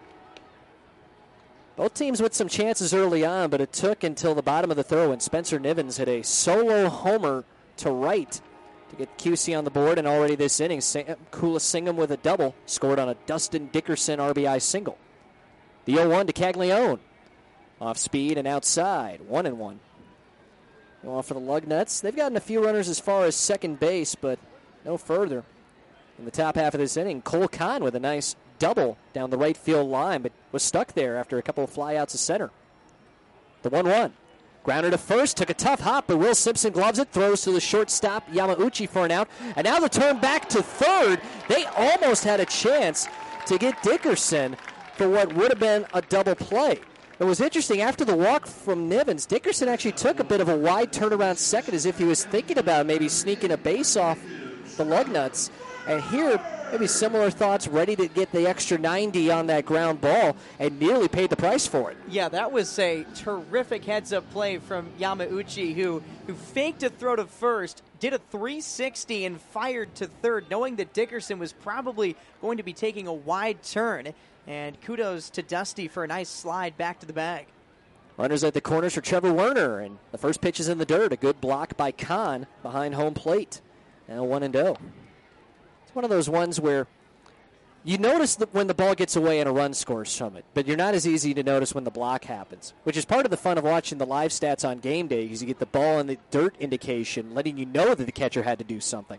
Both teams with some chances early on, but it took until the bottom of the third when Spencer Nivens hit a solo homer to right to get QC on the board. And already this inning, Kula Singham with a double, scored on a Dustin Dickerson RBI single. The 0-1 to Caglione. Off speed and outside, 1-1. Go on for the Lugnuts. They've gotten a few runners as far as second base, but no further. In the top half of this inning, Cole Kahn with a nice double down the right field line, but was stuck there after a couple of flyouts to center. The 1-1. Grounder to first, took a tough hop, but Will Simpson gloves it, throws to the shortstop, Yamauchi, for an out. And now the turn back to third. They almost had a chance to get Dickerson for what would have been a double play. It was interesting, after the walk from Nivens, Dickerson actually took a bit of a wide turnaround second as if he was thinking about maybe sneaking a base off the Lugnuts. And here, maybe similar thoughts, ready to get the extra 90 on that ground ball, and nearly paid the price for it. Yeah, that was a terrific heads-up play from Yamauchi, who faked a throw to first, did a 360, and fired to third, knowing that Dickerson was probably going to be taking a wide turn. And kudos to Dusty for a nice slide back to the bag. Runners at the corners for Trevor Werner, and the first pitch is in the dirt. A good block by Kahn behind home plate. Now 1-0. It's one of those ones where you notice that when the ball gets away and a run scores from it, but you're not as easy to notice when the block happens, which is part of the fun of watching the live stats on game day, because you get the ball in the dirt indication, letting you know that the catcher had to do something.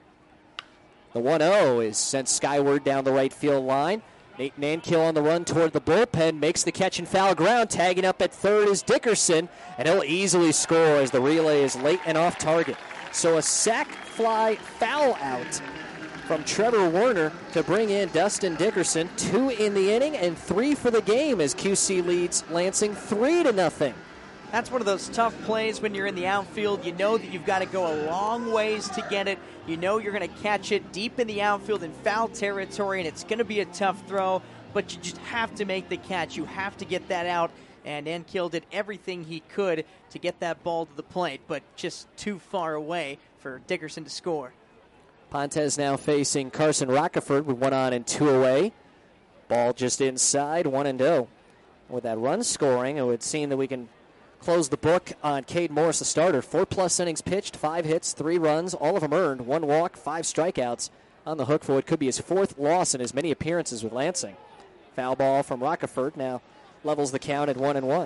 The 1-0 is sent skyward down the right field line. Nate Nankill on the run toward the bullpen, makes the catch in foul ground. Tagging up at third is Dickerson, and he'll easily score as the relay is late and off target. So a sac fly foul out from Trevor Werner to bring in Dustin Dickerson. 2 in the inning and 3 for the game as QC leads Lansing 3-0. That's one of those tough plays when you're in the outfield. You know that you've got to go a long ways to get it. You know you're going to catch it deep in the outfield in foul territory, and it's going to be a tough throw, but you just have to make the catch. You have to get that out, and Nankill did everything he could to get that ball to the plate, but just too far away for Dickerson to score. Pontes now facing Carson Rockeford with 1 on and 2 away. Ball just inside, 1-0. With that run scoring, it would seem that we can close the book on Cade Morris, the starter. 4+ innings pitched, 5 hits, 3 runs, all of them earned, 1 walk, 5 strikeouts. On the hook for what could be his 4th loss in as many appearances with Lansing. Foul ball from Rockeford now levels the count at 1-1. Well,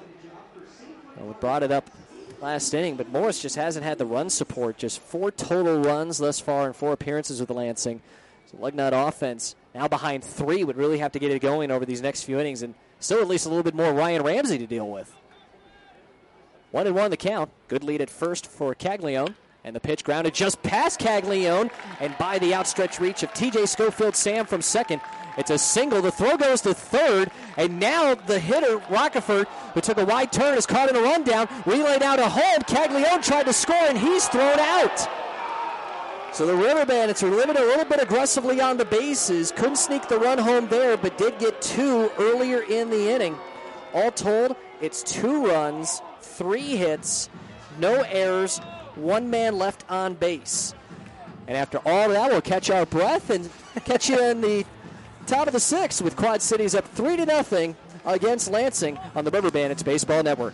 we brought it up last inning, but Morris just hasn't had the run support. Just 4 total runs thus far in 4 appearances with Lansing. So Lugnut offense now behind 3 would really have to get it going over these next few innings, and still at least a little bit more Ryan Ramsey to deal with. 1-1 the count. Good lead at first for Caglione. And the pitch grounded just past Caglione and by the outstretched reach of TJ Schofield Sam from second. It's a single. The throw goes to third. And now the hitter, Rockeford, who took a wide turn, is caught in a rundown. Relayed out to home. Caglione tried to score, and he's thrown out. So the River Bandits are living a little bit aggressively on the bases. Couldn't sneak the run home there, but did get 2 earlier in the inning. All told, it's 2 runs, 3 hits, no errors, 1 man left on base. And after all that, we'll catch our breath and catch you in the top of the 6th with Quad Cities up 3-0 against Lansing on the River Bandits Baseball Network.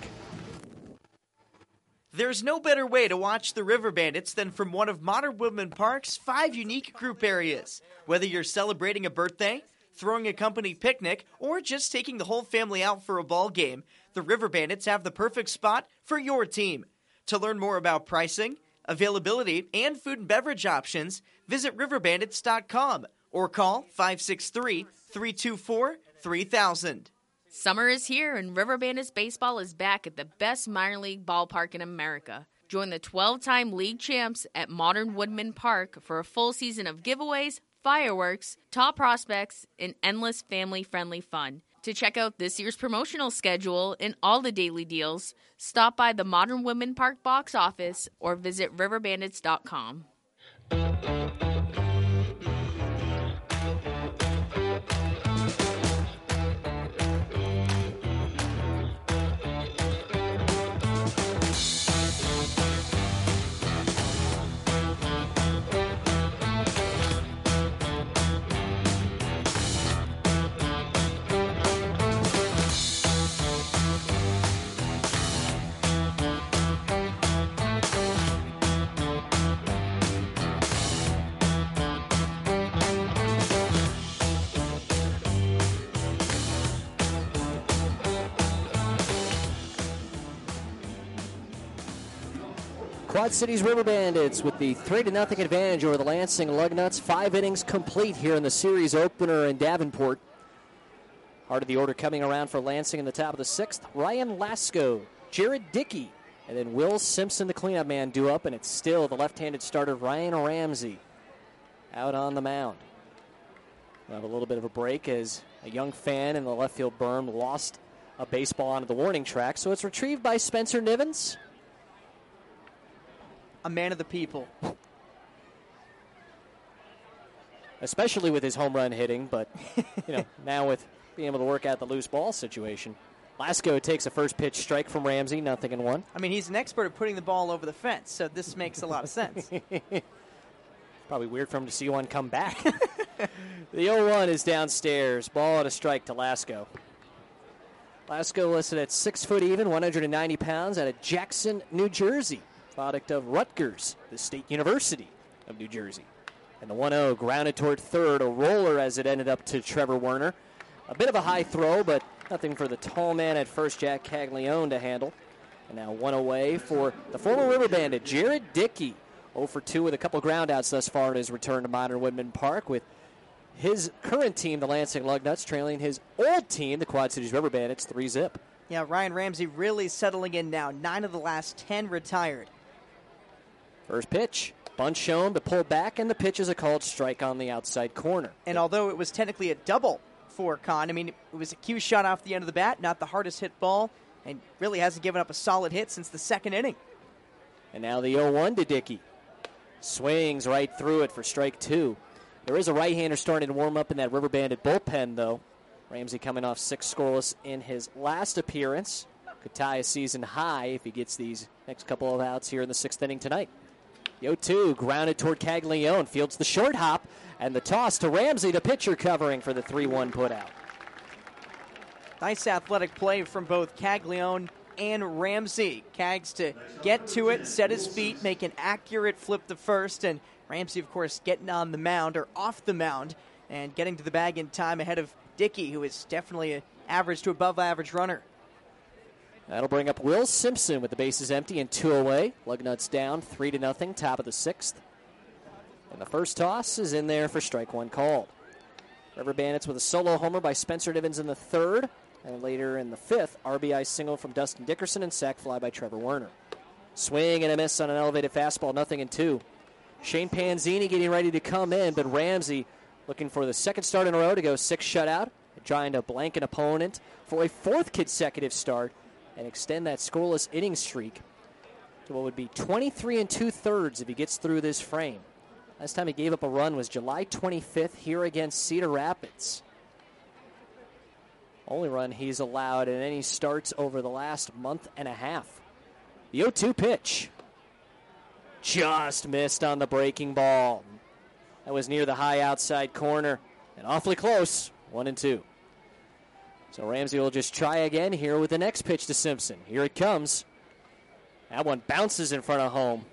There's no better way to watch the River Bandits than from one of Modern Woodmen Park's 5 unique group areas. Whether you're celebrating a birthday, throwing a company picnic, or just taking the whole family out for a ball game, the River Bandits have the perfect spot for your team. To learn more about pricing, availability, and food and beverage options, visit riverbandits.com or call 563-324-3000. Summer is here, and River Bandits Baseball is back at the best minor league ballpark in America. Join the 12-time league champs at Modern Woodmen Park for a full season of giveaways, fireworks, top prospects, and endless family-friendly fun. To check out this year's promotional schedule and all the daily deals, stop by the Modern Woodmen Park box office or visit riverbandits.com. Quad Cities River Bandits with the 3-0 advantage over the Lansing Lugnuts. 5 innings complete here in the series opener in Davenport. Heart of the order coming around for Lansing in the top of the 6th. Ryan Lasko, Jared Dickey, and then Will Simpson, the cleanup man, due up, and it's still the left-handed starter Ryan Ramsey out on the mound. We'll have a little bit of a break as a young fan in the left field berm lost a baseball onto the warning track, so it's retrieved by Spencer Nivens. A man of the people. Especially with his home run hitting, but now with being able to work out the loose ball situation. Lasko takes a first pitch strike from Ramsey, 0-1. I mean, he's an expert at putting the ball over the fence, so this makes a lot of sense. Probably weird for him to see one come back. The 0-1 is downstairs. Ball and a strike to Lasko. Lasko listed at 6 foot even, 190 pounds, out of Jackson, New Jersey. Product of Rutgers, the State University of New Jersey. And the 1-0 grounded toward third, a roller as it ended up to Trevor Werner. A bit of a high throw, but nothing for the tall man at first, Jack Caglione, to handle. And now 1 away for the former River Bandit, Jared Dickey. 0 for 2 with a couple groundouts thus far in his return to Modern Woodmen Park, with his current team, the Lansing Lugnuts, trailing his old team, the Quad Cities River Bandits, 3-0. Yeah, Ryan Ramsey really settling in now. 9 of the last 10 retired. First pitch, bunt shown, but pulled back, and the pitch is a called strike on the outside corner. And although it was technically a double for Kahn, I mean, it was a cue shot off the end of the bat, not the hardest hit ball, and really hasn't given up a solid hit since the second inning. And now the 0-1 to Dickey. Swings right through it for strike 2. There is a right-hander starting to warm up in that River Bandit bullpen, though. Ramsey coming off 6 scoreless in his last appearance. Could tie a season high if he gets these next couple of outs here in the 6th inning tonight. The 0-2 grounded toward Caglione. Fields the short hop, and the toss to Ramsey, the pitcher covering for the 3-1 putout. Nice athletic play from both Caglione and Ramsey. Cags to get to it, set his feet, make an accurate flip to first, and Ramsey, of course, getting on the mound, or off the mound, and getting to the bag in time ahead of Dickey, who is definitely an average to above average runner. That'll bring up Will Simpson with the bases empty and 2 away. Lugnuts down 3-0, top of the 6th. And the first toss is in there for strike 1 called. River Bandits with a solo homer by Spencer Nivens in the 3rd. And later in the 5th, RBI single from Dustin Dickerson and sac fly by Trevor Werner. Swing and a miss on an elevated fastball, 0-2. Shane Panzini getting ready to come in, but Ramsey looking for the 2nd start in a row to go 6 shutout, trying to blank an opponent for a 4th consecutive start and extend that scoreless inning streak to what would be 23 2/3 if he gets through this frame. Last time he gave up a run was July 25th here against Cedar Rapids. Only run he's allowed in any starts over the last month and a half. The 0-2 pitch. Just missed on the breaking ball. That was near the high outside corner and awfully close. 1-2. So Ramsey will just try again here with the next pitch to Simpson. Here it comes. That one bounces in front of home.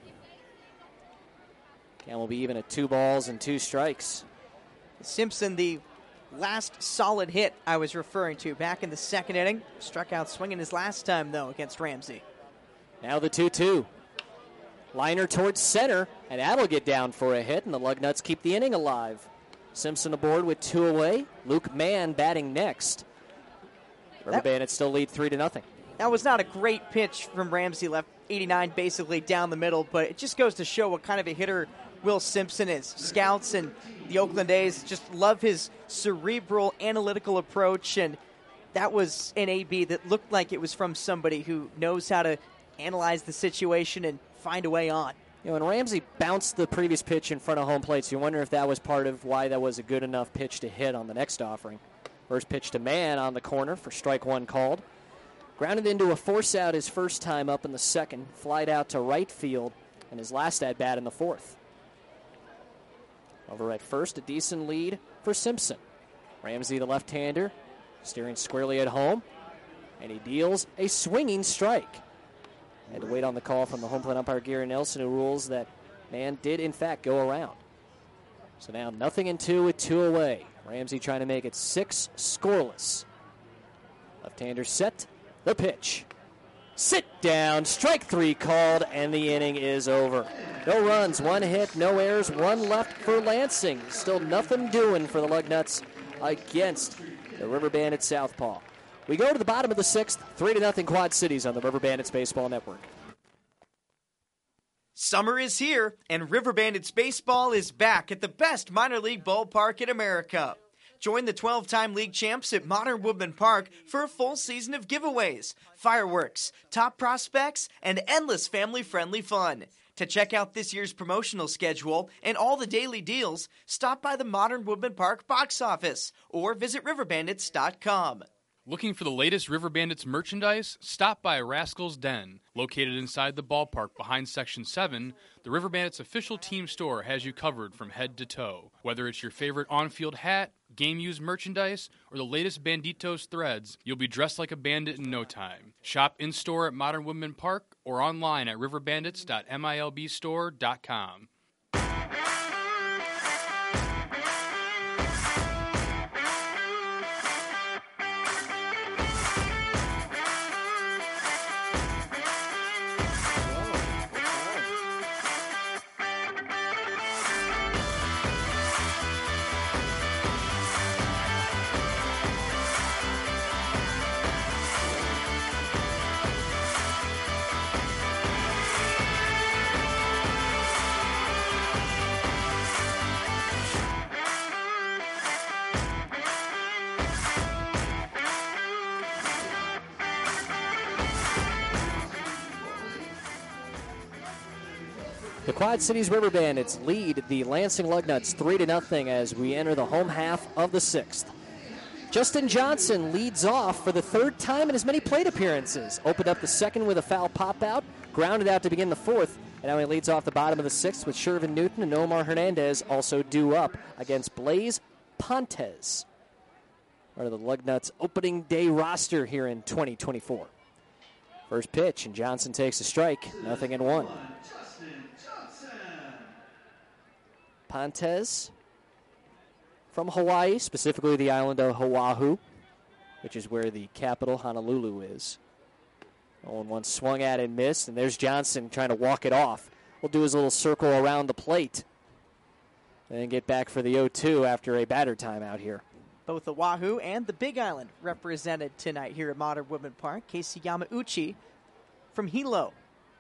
And will be even at 2 balls and 2 strikes. Simpson, the last solid hit I was referring to back in the second inning. Struck out swinging his last time, though, against Ramsey. Now the 2-2. Liner towards center, and that'll get down for a hit, and the Lugnuts keep the inning alive. Simpson aboard with 2 away. Luke Mann batting next. River Bandits still lead 3-0. That was not a great pitch from Ramsey, left 89 basically down the middle, but it just goes to show what kind of a hitter Will Simpson is. Scouts and the Oakland A's just love his cerebral, analytical approach, and that was an AB that looked like it was from somebody who knows how to analyze the situation and find a way on. You know, when Ramsey bounced the previous pitch in front of home plate, so you wonder if that was part of why that was a good enough pitch to hit on the next offering. First pitch to Mann on the corner for strike 1 called. Grounded into a force out his first time up in the second, flied out to right field, and his last at-bat in the fourth. Over at first, a decent lead for Simpson. Ramsey, the left-hander, steering squarely at home, and he deals a swinging strike. Had to wait on the call from the home plate umpire, Gary Nelson, who rules that Mann did, in fact, go around. So now 0-2 with 2 away. Ramsey trying to make it 6 scoreless. Left-hander set, the pitch. Sit down, strike 3 called, and the inning is over. No runs, 1 hit, no errors, 1 left for Lansing. Still nothing doing for the Lugnuts against the River Bandits southpaw. We go to the bottom of the 6th, 3-0 Quad Cities on the River Bandits Baseball Network. Summer is here, and River Bandits Baseball is back at the best minor league ballpark in America. Join the 12-time league champs at Modern Woodman Park for a full season of giveaways, fireworks, top prospects, and endless family-friendly fun. To check out this year's promotional schedule and all the daily deals, stop by the Modern Woodman Park box office or visit riverbandits.com. Looking for the latest River Bandits merchandise? Stop by Rascal's Den. Located inside the ballpark behind Section 7, the River Bandits official team store has you covered from head to toe. Whether it's your favorite on-field hat, game-used merchandise, or the latest Banditos threads, you'll be dressed like a bandit in no time. Shop in-store at Modern Woodman Park or online at riverbandits.milbstore.com. The Quad Cities River Bandits lead the Lansing Lugnuts 3-0 as we enter the home half of the 6th. Justin Johnson leads off for the 3rd time in as many plate appearances. Opened up the 2nd with a foul pop-out, grounded out to begin the 4th, and now he leads off the bottom of the 6th with Shervin Newton and Omar Hernandez also due up against Blaze Pontes. Part of the Lugnuts opening day roster here in 2024. First pitch, and Johnson takes a strike, 0-1. Pontes from Hawaii, specifically the island of Oahu, which is where the capital, Honolulu, is. 0-1 swung at and missed, and there's Johnson trying to walk it off. We'll do his little circle around the plate and then get back for the 0-2 after a batter timeout here. Both Oahu and the Big Island represented tonight here at Modern Woodman Park. Casey Yamauchi from Hilo.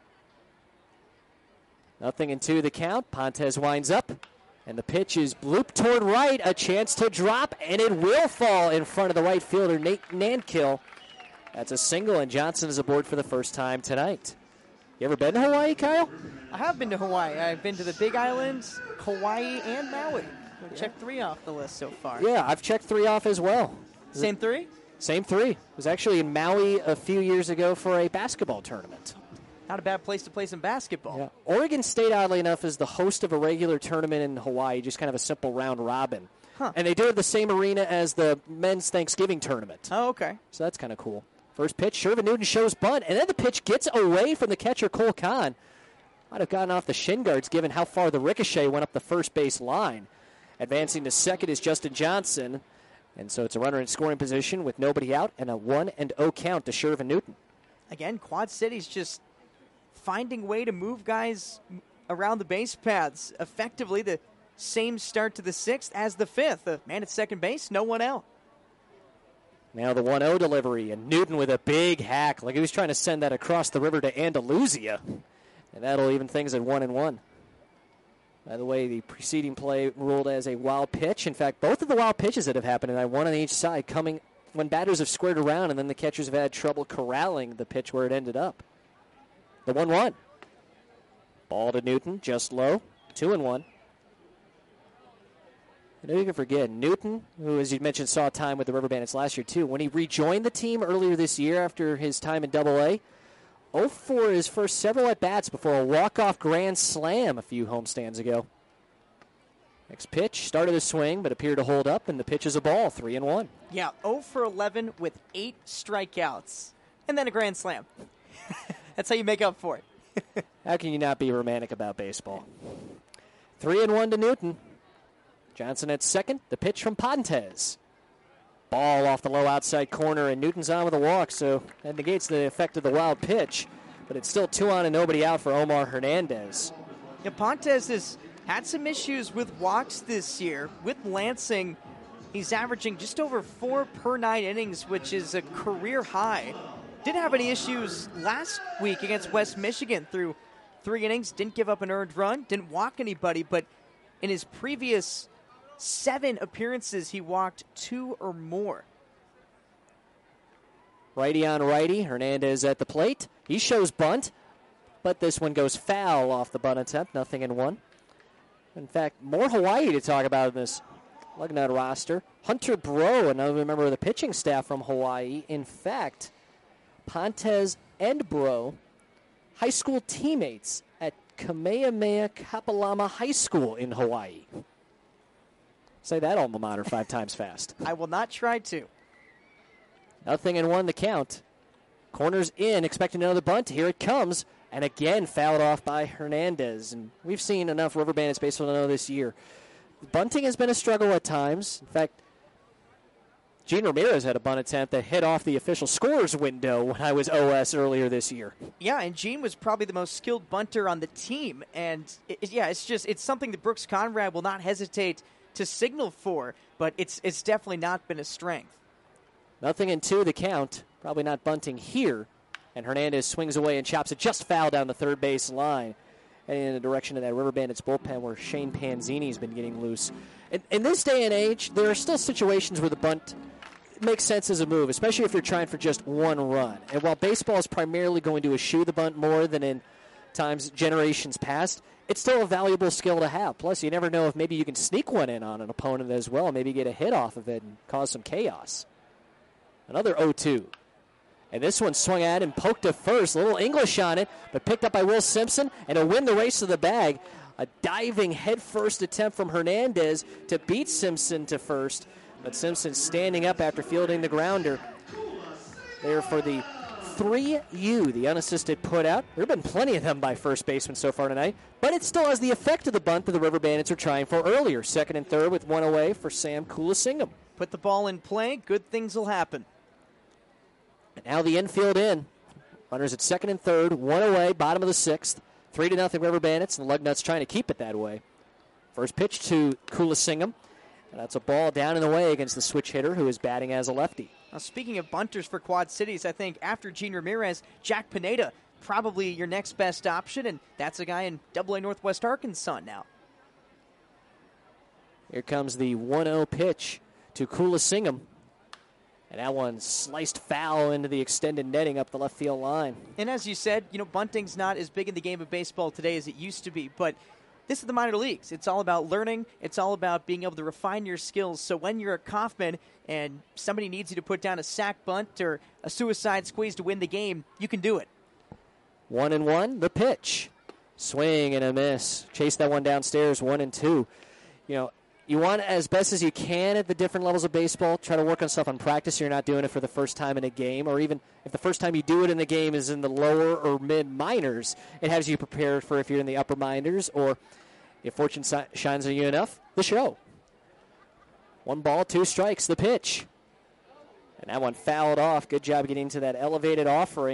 0-2 the count. Pontes winds up. And the pitch is blooped toward right, a chance to drop, and it will fall in front of the right fielder, Nate Nankill. That's a single, and Johnson is aboard for the first time tonight. You ever been to Hawaii, Kyle? I have been to Hawaii. I've been to the Big Islands, Kauai, and Maui. Check 3 off the list so far. Yeah, I've checked 3 off as well. Same 3? Same 3. I was actually in Maui a few years ago for a basketball tournament. Not a bad place to play some basketball. Yeah. Oregon State, oddly enough, is the host of a regular tournament in Hawaii, just kind of a simple round robin. Huh. And they do have the same arena as the men's Thanksgiving tournament. Oh, okay. So that's kind of cool. First pitch, Shervin Newton shows bunt, and then the pitch gets away from the catcher, Cole Kahn. Might have gotten off the shin guards given how far the ricochet went up the first base line. Advancing to second is Justin Johnson. And so it's a runner in scoring position with nobody out and a 1-0 count to Shervin Newton. Again, Quad City's just finding a way to move guys around the base paths effectively. The same start to the 6th as the 5th. The man at second base, no one out. Now the 1-0 delivery, and Newton with a big hack, like he was trying to send that across the river to Andalusia. And that'll even things at 1-1. By the way, the preceding play ruled as a wild pitch. In fact, both of the wild pitches that have happened tonight, one on each side, coming when batters have squared around, and then the catchers have had trouble corralling the pitch where it ended up. The 1-1. Ball to Newton, just low, 2-1. I know you can forget, Newton, who, as you mentioned, saw time with the River Bandits last year, too. When he rejoined the team earlier this year after his time in Double-A, 0 for his first several at-bats before a walk-off grand slam a few homestands ago. Next pitch, started a swing, but appeared to hold up, and the pitch is a ball, 3-1. Yeah, 0 for 11 with 8 strikeouts, and then a grand slam. That's how you make up for it. How can you not be romantic about baseball? 3-1 to Newton. Johnson at second. The pitch from Pontes. Ball off the low outside corner, and Newton's on with a walk, so that negates the effect of the wild pitch. But it's still 2 on and nobody out for Omar Hernandez. Yeah, Pontes has had some issues with walks this year. With Lansing, he's averaging just over 4 per 9 innings, which is a career high. Didn't have any issues last week against West Michigan through 3 innings. Didn't give up an earned run, didn't walk anybody, but in his previous 7 appearances, he walked 2 or more. Righty on righty. Hernandez at the plate. He shows bunt, but this one goes foul off the bunt attempt. 0-1. In fact, more Hawaii to talk about in this Lugnut roster. Hunter Bro, another member of the pitching staff from Hawaii. In fact, Pontes and Bro, high school teammates at Kamehameha Kapalama High School in Hawaii. Say that alma mater 5 times fast. I will not try to. 0-1 the count. Corners in, expecting another bunt. Here it comes. And again, fouled off by Hernandez. And we've seen enough River Bandits baseball to know this year. Bunting has been a struggle at times. In fact, Gene Ramirez had a bunt attempt that hit off the official scorer's window when I was OS earlier this year. Yeah, and Gene was probably the most skilled bunter on the team. And, it's something that Brooks Conrad will not hesitate to signal for, but it's definitely not been a strength. 0-2 the count. Probably not bunting here. And Hernandez swings away and chops it just foul down the third base line. Heading in the direction of that River Bandits bullpen where Shane Panzini's been getting loose. In this day and age, there are still situations where the bunt makes sense as a move, especially if you're trying for just 1 run. And while baseball is primarily going to eschew the bunt more than in generations past, it's still a valuable skill to have. Plus, you never know if maybe you can sneak one in on an opponent as well, maybe get a hit off of it and cause some chaos. Another 0-2. And this one swung at and poked to first. A little English on it, but picked up by Will Simpson, and a win the race to the bag. A diving head-first attempt from Hernandez to beat Simpson to first. But Simpson standing up after fielding the grounder. There for the 3U, the unassisted put out. There have been plenty of them by first baseman so far tonight, but it still has the effect of the bunt that the River Bandits are trying for earlier. Second and third with 1 away for Sam Kulasingam. Put the ball in play, good things will happen. And now the infield in. Runners at second and third, 1 away, bottom of the 6th. 3-0 River Bandits, and the Lugnuts trying to keep it that way. First pitch to Kulasingam. And that's a ball down and away against the switch hitter who is batting as a lefty. Now, speaking of bunters for Quad Cities, I think after Gene Ramirez, Jack Pineda, probably your next best option, and that's a guy in AA Northwest Arkansas now. Here comes the 1-0 pitch to Kulasingam. And that one sliced foul into the extended netting up the left field line. And as you said, bunting's not as big in the game of baseball today as it used to be, but this is the minor leagues. It's all about learning. It's all about being able to refine your skills. So when you're a Kauffman and somebody needs you to put down a sac bunt or a suicide squeeze to win the game, you can do it. 1-1, the pitch. Swing and a miss. Chase that one downstairs, 1-2. You want as best as you can at the different levels of baseball, try to work on stuff on practice so you're not doing it for the first time in a game, or even if the first time you do it in the game is in the lower or mid-minors, it has you prepared for if you're in the upper minors, or if fortune shines on you enough, the show. 1 ball, 2 strikes, the pitch. And that one fouled off. Good job getting to that elevated offering.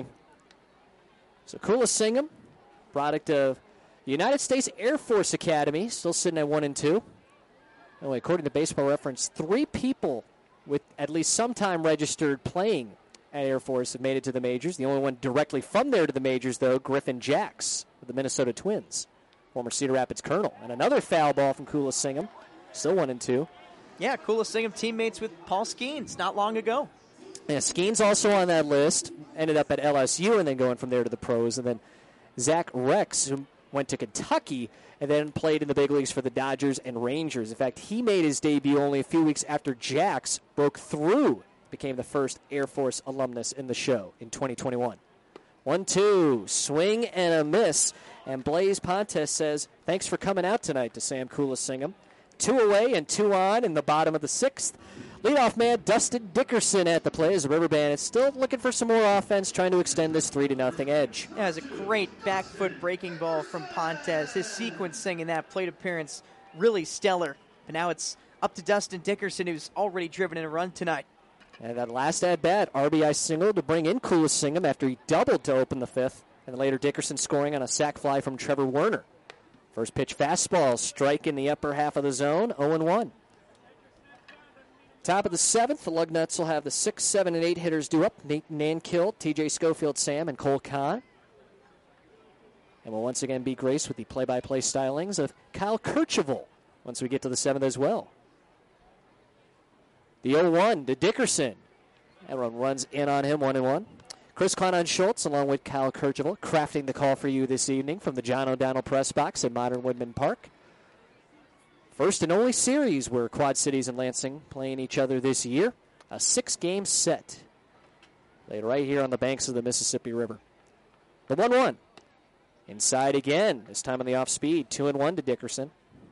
So Kula Singham, product of the United States Air Force Academy, still sitting at 1-2. Anyway, according to Baseball Reference, 3 people with at least some time registered playing at Air Force have made it to the majors. The only one directly from there to the majors, though, Griffin Jacks of the Minnesota Twins, former Cedar Rapids Colonel. And another foul ball from Kula Singham, still 1-2. Yeah, Kula Singham teammates with Paul Skeens not long ago. Yeah, Skeens also on that list, ended up at LSU and then going from there to the pros. And then Zach Rex, who went to Kentucky and then played in the big leagues for the Dodgers and Rangers. In fact, he made his debut only a few weeks after Jacks broke through, became the first Air Force alumnus in the show in 2021. 1-2, swing and a miss. And Blaise Pontes says, thanks for coming out tonight to Sam Kula Singham. 2 away and 2 on in the bottom of the 6th. Leadoff man Dustin Dickerson at the plate as the River Bandits still looking for some more offense, trying to extend this 3-0 edge. Yeah, it was a great back foot breaking ball from Pontes. His sequencing in that plate appearance really stellar. But now it's up to Dustin Dickerson, who's already driven in a run tonight. And that last at-bat, RBI single to bring in Kula Singham after he doubled to open the 5th. And later Dickerson scoring on a sac fly from Trevor Werner. First pitch fastball, strike in the upper half of the zone, 0-1. Top of the 7th, the Lugnuts will have the 6, 7, and 8 hitters due up. Nate Nankill, TJ Schofield, Sam, and Cole Kahn. And we'll once again be graced with the play-by-play stylings of Kyle Kercheval once we get to the 7th as well. The 0-1 to Dickerson. That one runs in on him, 1-1. Chris Klein-Schultz, along with Kyle Kercheval, crafting the call for you this evening from the John O'Donnell press box at Modern Woodman Park. First and only series where Quad Cities and Lansing playing each other this year. A 6-game set. Played right here on the banks of the Mississippi River. The 1-1. Inside again, this time on the off-speed. 2-1 to Dickerson.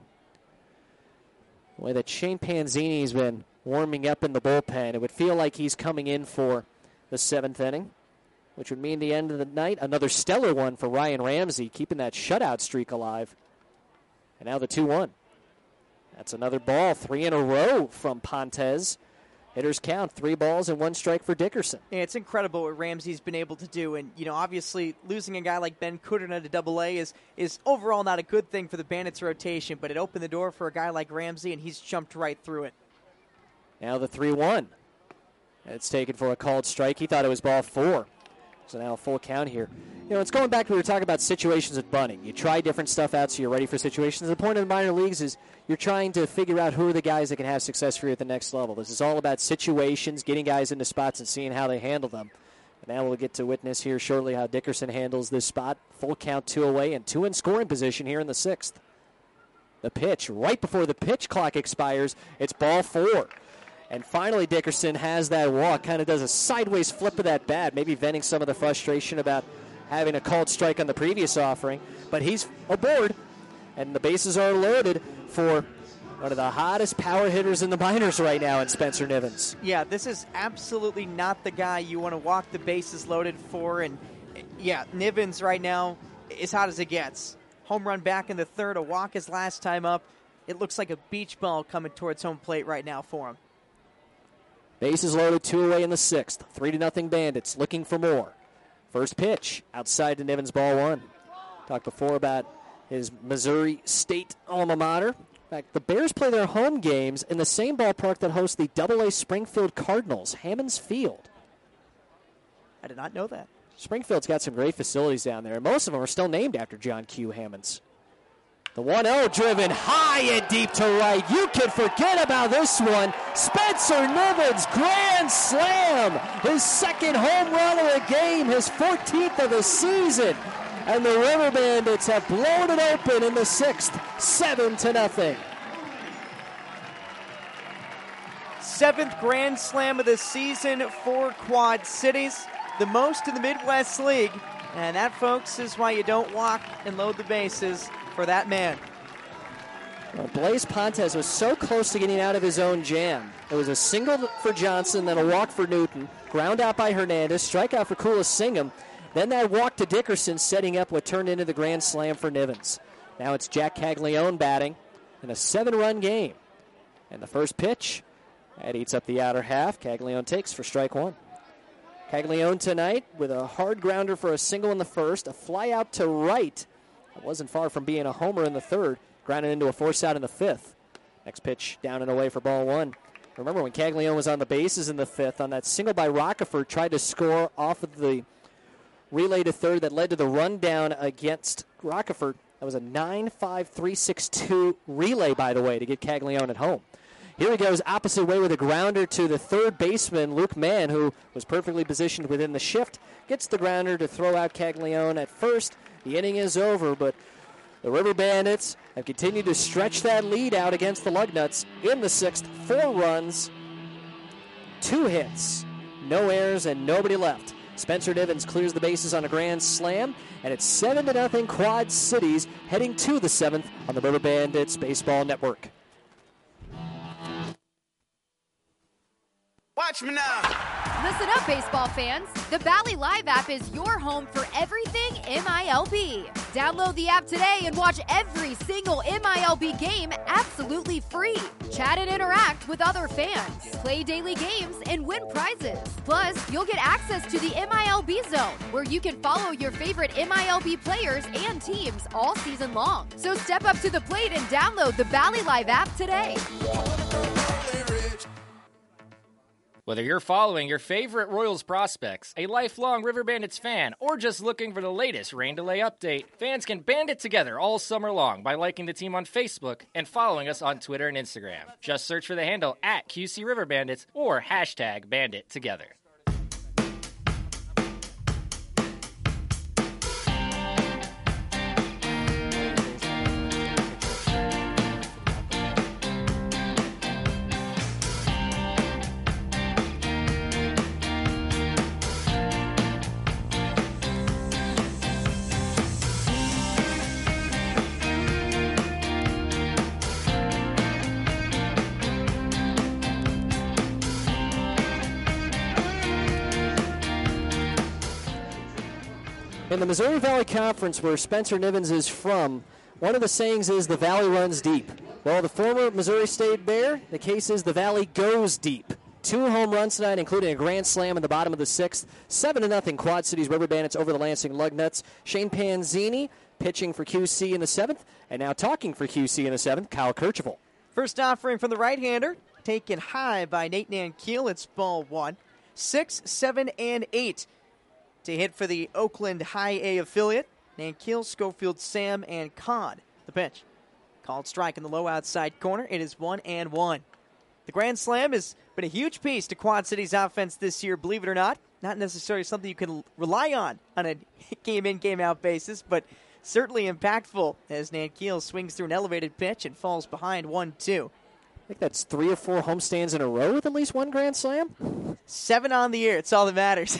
The way that Shane Panzini's been warming up in the bullpen, it would feel like he's coming in for the 7th inning, which would mean the end of the night. Another stellar one for Ryan Ramsey, keeping that shutout streak alive. And now the 2-1. That's another ball, 3 in a row from Pontes. Hitters count 3 balls and 1 strike for Dickerson. Yeah, it's incredible what Ramsey's been able to do. And, obviously losing a guy like Ben Kudrna to Double-A is overall not a good thing for the Bandits' rotation, but it opened the door for a guy like Ramsey, and he's jumped right through it. Now the 3-1. It's taken for a called strike. He thought it was ball 4. So now a full count here. It's going back to we were talking about situations with bunting. You try different stuff out so you're ready for situations. The point of the minor leagues is you're trying to figure out who are the guys that can have success for you at the next level. This is all about situations, getting guys into spots and seeing how they handle them. And now we'll get to witness here shortly how Dickerson handles this spot. Full count, 2 away, and 2 in scoring position here in the 6th. The pitch, right before the pitch clock expires, it's ball 4. And finally, Dickerson has that walk, kind of does a sideways flip of that bat, maybe venting some of the frustration about having a called strike on the previous offering. But he's aboard, and the bases are loaded for one of the hottest power hitters in the minors right now in Spencer Nivens. Yeah, this is absolutely not the guy you want to walk the bases loaded for. And, yeah, Nivens right now is hot as it gets. Home run back in the 3rd, a walk his last time up. It looks like a beach ball coming towards home plate right now for him. Bases loaded, 2 away in the 6th. 3-0 Bandits looking for more. First pitch outside to Nivens, ball 1. Talked before about his Missouri State alma mater. In fact, the Bears play their home games in the same ballpark that hosts the Double-A Springfield Cardinals, Hammons Field. I did not know that. Springfield's got some great facilities down there, and most of them are still named after John Q. Hammons. The 1-0 driven high and deep to right. You can forget about this one. Spencer Nivens, grand slam. His second home run of the game, his 14th of the season. And the River Bandits have blown it open in the 6th, 7-0. 7th grand slam of the season for Quad Cities, the most in the Midwest League. And that, folks, is why you don't walk and load the bases for that man. Well, Blaise Pontes was so close to getting out of his own jam. It was a single for Johnson, then a walk for Newton, ground out by Hernandez, strikeout for Kulasingam, then that walk to Dickerson, setting up what turned into the grand slam for Nivens. Now it's Jack Caglione batting in a 7-run game. And the first pitch, that eats up the outer half. Caglione takes for strike one. Caglione tonight with a hard grounder for a single in the first, a fly out to right. It wasn't far from being a homer in the third, grounded into a force out in the fifth. Next pitch down and away for ball one. Remember when Caglione was on the bases in the fifth on that single by Rockefort, tried to score off of the relay to third that led to the run down against Rockefort. That was a 9-5-3-6-2 relay, by the way, to get Caglione at home. Here he goes opposite way with a grounder to the third baseman, Luke Mann, who was perfectly positioned within the shift. Gets the grounder to throw out Caglione at first. The inning is over, but the River Bandits have continued to stretch that lead out against the Lugnuts in the 6th. 4 runs, 2 hits, no errors, and nobody left. Spencer Nivens clears the bases on a grand slam, and it's 7-0 Quad Cities heading to the 7th on the River Bandits Baseball Network. Watch me now. Listen up, baseball fans. The Valley Live app is your home for everything MILB. Download the app today and watch every single MILB game absolutely free. Chat and interact with other fans. Play daily games and win prizes. Plus, you'll get access to the MILB Zone, where you can follow your favorite MILB players and teams all season long. So step up to the plate and download the Valley Live app today. Whether you're following your favorite Royals prospects, a lifelong River Bandits fan, or just looking for the latest rain delay update, fans can band it together all summer long by liking the team on Facebook and following us on Twitter and Instagram. Just search for the handle @QC River Bandits or #BanditTogether. In the Missouri Valley Conference, where Spencer Nivens is from, one of the sayings is the valley runs deep. Well, the former Missouri State Bear, the case is the valley goes deep. 2 home runs tonight, including a grand slam in the bottom of the 6th. 7-0 Quad Cities River Bandits over the Lansing Lugnuts. Shane Panzini pitching for QC in the 7th, and now talking for QC in the 7th, Kyle Kercheval. First offering from the right-hander, taken high by Nate Nankiel. It's ball 1. 6, 7, and 8 to hit for the Oakland High A affiliate. Nankiel, Schofield, Sam, and Codd. The pitch. Called strike in the low outside corner. It is 1-1. The grand slam has been a huge piece to Quad Cities offense this year, believe it or not. Not necessarily something you can rely on a game-in, game-out basis, but certainly impactful as Nankiel swings through an elevated pitch and falls behind 1-2. I think that's 3 or 4 homestands in a row with at least 1 grand slam. 7 on the year. It's all that matters.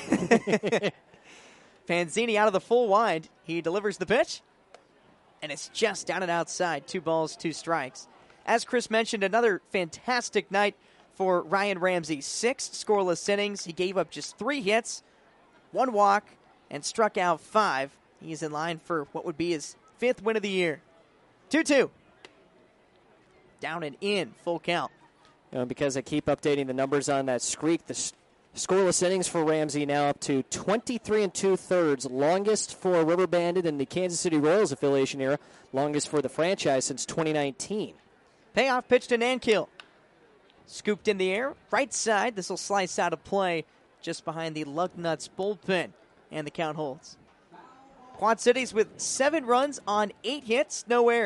Panzini out of the full wind. He delivers the pitch, and it's just down and outside. 2 balls, 2 strikes. As Chris mentioned, another fantastic night for Ryan Ramsey. 6 scoreless innings. He gave up just 3 hits, 1 walk, and struck out 5. He's in line for what would be his 5th win of the year. 2-2. Down and in, full count. Because I keep updating the numbers on that streak, the scoreless innings for Ramsey now up to 23 2/3, longest for River Bandit in the Kansas City Royals affiliation era, longest for the franchise since 2019. Payoff pitch to Nankiel. Scooped in the air, right side. This will slice out of play just behind the Lugnuts bullpen, and the count holds. Quad Cities with 7 runs on 8 hits, no errors.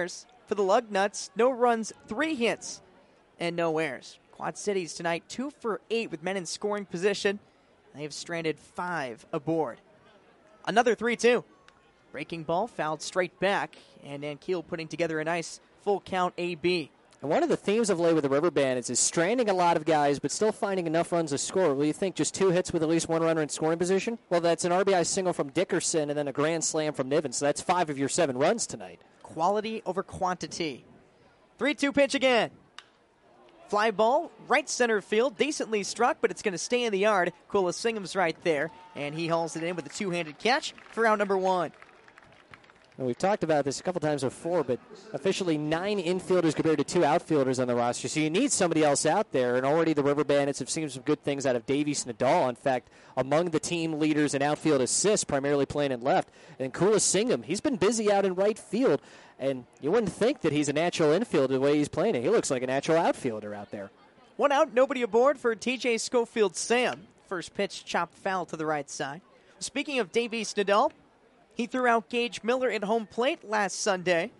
for the Lugnuts. No runs, 3 hits, and no errors. Quad Cities tonight 2 for 8 with men in scoring position. They have stranded 5 aboard. Another 3-2. Breaking ball fouled straight back, and Nankiel putting together a nice full count AB. And one of the themes of late with the River Bandits is stranding a lot of guys, but still finding enough runs to score. What do you think? Just 2 hits with at least 1 runner in scoring position? Well, that's an RBI single from Dickerson and then a grand slam from Niven. So that's 5 of your 7 runs tonight. Quality over quantity. 3-2 pitch again. Fly ball, right center field, decently struck, but it's going to stay in the yard. Kulasingham's right there, and he hauls it in with a 2-handed catch for out number 1. And we've talked about this a couple times before, but officially 9 infielders compared to 2 outfielders on the roster. So you need somebody else out there, and already the River Bandits have seen some good things out of Davies Nadal. In fact, among the team leaders in outfield assists, primarily playing in left. And Kulasingam, he's been busy out in right field, and you wouldn't think that he's a natural infielder the way he's playing it. He looks like a natural outfielder out there. 1 out, nobody aboard for TJ Schofield Sam. First pitch chopped foul to the right side. Speaking of Davies Nadal, he threw out Gage Miller at home plate last Sunday.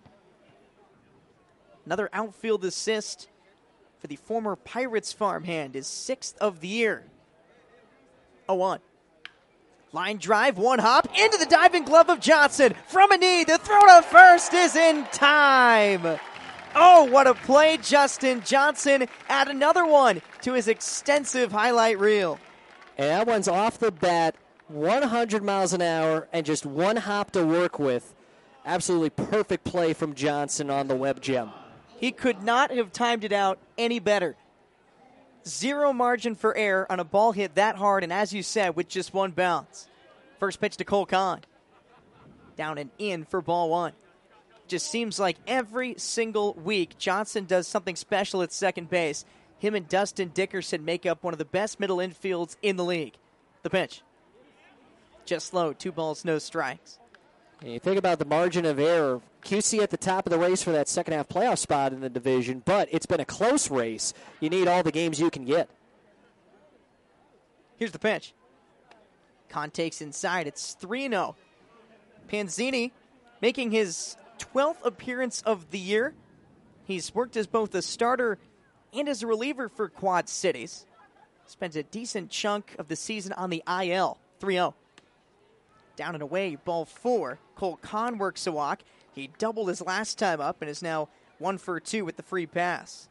Another outfield assist for the former Pirates farmhand, his 6th of the year. 0-1. Line drive, 1 hop, into the diving glove of Johnson. From a knee, the throw to first is in time. Oh, what a play. Justin Johnson add another one to his extensive highlight reel. And that one's off the bat. 100 miles an hour and just 1 hop to work with. Absolutely perfect play from Johnson on the web gem. He could not have timed it out any better. 0 margin for error on a ball hit that hard, and as you said, with just 1 bounce. First pitch to Cole Kahn. Down and in for ball 1. Just seems like every single week Johnson does something special at second base. Him and Dustin Dickerson make up one of the best middle infields in the league. The pitch. Just low, 2 balls, no strikes. And you think about the margin of error. QC at the top of the race for that second half playoff spot in the division, but it's been a close race. You need all the games you can get. Here's the pitch. Kahn takes inside. It's 3-0. Panzini making his 12th appearance of the year. He's worked as both a starter and as a reliever for Quad Cities. Spends a decent chunk of the season on the IL. 3-0. Down and away, ball 4. Cole Kahn works a walk. He doubled his last time up and is now 1 for 2 with the free pass.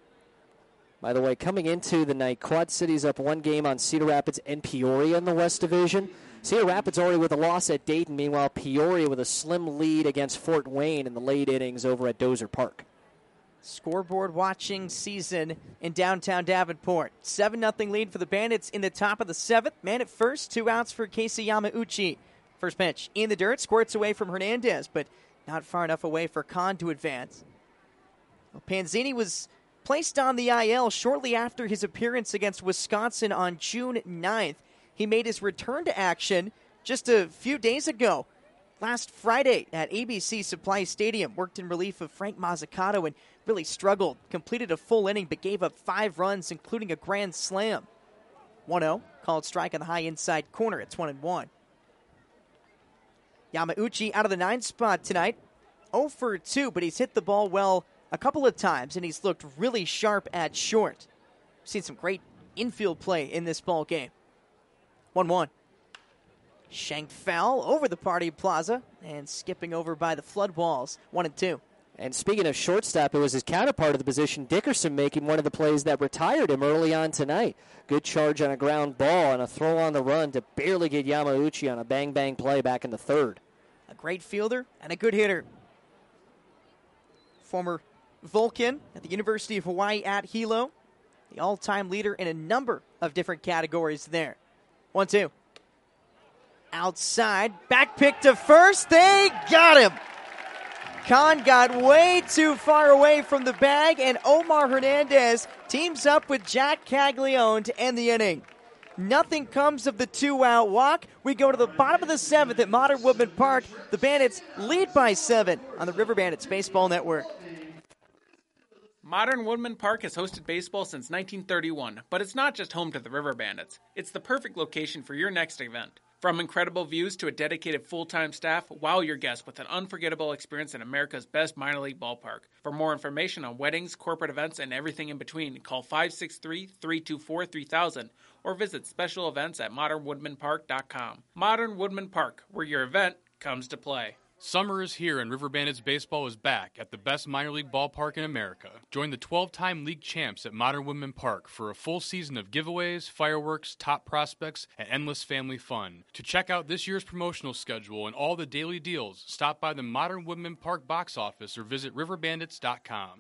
By the way, coming into the night, Quad Cities up 1 game on Cedar Rapids and Peoria in the West Division. Cedar Rapids already with a loss at Dayton. Meanwhile, Peoria with a slim lead against Fort Wayne in the late innings over at Dozer Park. Scoreboard watching season in downtown Davenport. 7-0 lead for the Bandits in the top of the 7th. Man at first, 2 outs for Casey Yamauchi. First pitch in the dirt, squirts away from Hernandez, but not far enough away for Kahn to advance. Well, Panzini was placed on the IL shortly after his appearance against Wisconsin on June 9th. He made his return to action just a few days ago. Last Friday at ABC Supply Stadium, worked in relief of Frank Mazzucato and really struggled. Completed a full inning but gave up 5 runs, including a grand slam. 1-0, called strike on the high inside corner. It's 1-1. Yamauchi out of the 9 spot tonight. 0 for 2, but he's hit the ball well a couple of times, and he's looked really sharp at short. Seen some great infield play in this ball game. 1-1. Shanked foul over the Party Plaza and skipping over by the flood walls. 1-2. And speaking of shortstop, it was his counterpart of the position, Dickerson, making one of the plays that retired him early on tonight. Good charge on a ground ball and a throw on the run to barely get Yamauchi on a bang-bang play back in the 3rd. A great fielder and a good hitter. Former Vulcan at the University of Hawaii at Hilo. The all-time leader in a number of different categories there. 1-2. Outside, back pick to first. They got him. Kahn got way too far away from the bag, and Omar Hernandez teams up with Jack Caglione to end the inning. Nothing comes of the 2-out walk. We go to the bottom of the 7th at Modern Woodman Park. The Bandits lead by 7 on the River Bandits Baseball Network. Modern Woodman Park has hosted baseball since 1931, but it's not just home to the River Bandits. It's the perfect location for your next event. From incredible views to a dedicated full-time staff, wow your guests with an unforgettable experience in America's best minor league ballpark. For more information on weddings, corporate events, and everything in between, call 563-324-3000 or visit special events at modernwoodmanpark.com. Modern Woodman Park, where your event comes to play. Summer is here and River Bandits baseball is back at the best minor league ballpark in America. Join the 12-time league champs at Modern Woodman Park for a full season of giveaways, fireworks, top prospects, and endless family fun. To check out this year's promotional schedule and all the daily deals, stop by the Modern Woodman Park box office or visit riverbandits.com.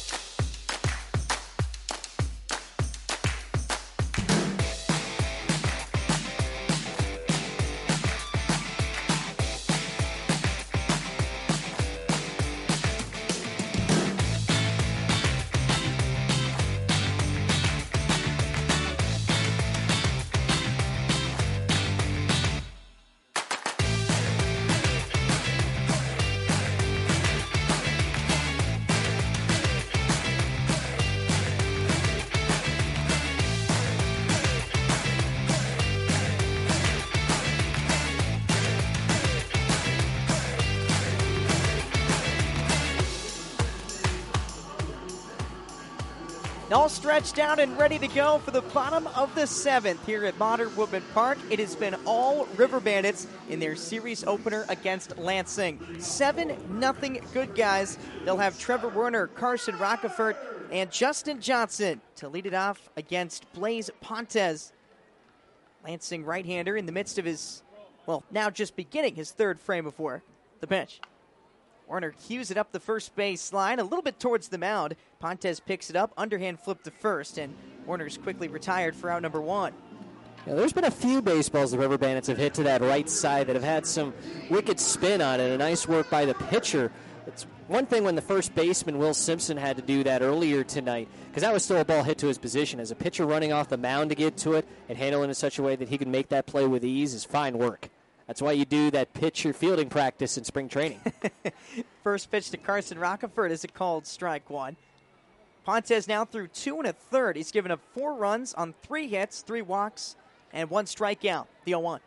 All stretched out and ready to go for the bottom of the 7th here at Modern Woodman Park. It has been all River Bandits in their series opener against Lansing. 7-0 good guys. They'll have Trevor Werner, Carson Rockefort, and Justin Johnson to lead it off against Blaise Pontes. Lansing right-hander in the midst of his, well, now just beginning his third frame of work. The pitch. Werner cues it up the first base line, a little bit towards the mound. Pontes picks it up, underhand flip to first, and Werner's quickly retired for out number 1. Yeah, there's been a few baseballs the River Bandits have hit to that right side that have had some wicked spin on it. A nice work by the pitcher. It's one thing when the first baseman, Will Simpson, had to do that earlier tonight, because that was still a ball hit to his position. As a pitcher running off the mound to get to it and handle it in such a way that he can make that play with ease is fine work. That's why you do that pitcher fielding practice in spring training. First pitch to Carson Rockefort is a called strike 1. Pontes now through 2 1/3. He's given up 4 runs on 3 hits, 3 walks, and 1 strikeout. The 0-1.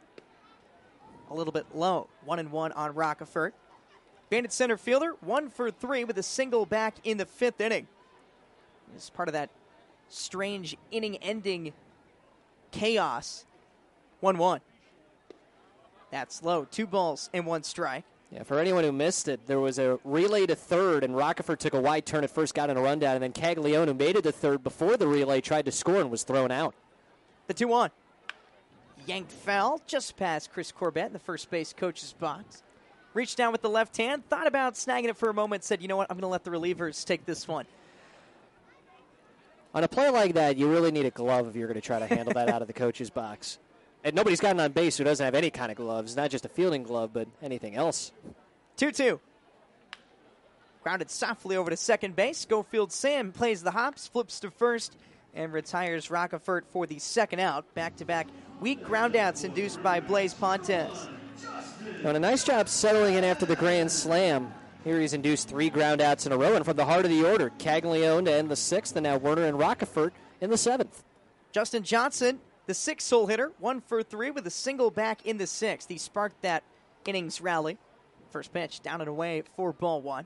A little bit low. 1-1 on Rockefort. Bandit center fielder, 1 for 3 with a single back in the 5th inning. This is part of that strange inning-ending chaos. 1-1. That's low. 2 balls and 1 strike. Yeah, for anyone who missed it, there was a relay to third, and Rockefort took a wide turn at first, got in a rundown, and then Caglione, who made it to third before the relay, tried to score and was thrown out. The 2-1. Yanked foul just past Chris Corbett in the first base coach's box. Reached down with the left hand, thought about snagging it for a moment, said, you know what, I'm going to let the relievers take this one. On a play like that, you really need a glove if you're going to try to handle that out of the coach's box. And nobody's gotten on base who doesn't have any kind of gloves, not just a fielding glove, but anything else. 2-2. Grounded softly over to second base. Schofield Sam plays the hops, flips to first, and retires Rockefort for the second out. Back-to-back weak groundouts induced by Blaise Pontes. And a nice job settling in after the grand slam. Here he's induced 3 groundouts in a row, and from the heart of the order, Caglione to end the 6th, and now Werner and Rockefort in the 7th. Justin Johnson, the 6th hole hitter, 1 for 3 with a single back in the 6th. He sparked that innings rally. First pitch, down and away for ball 1.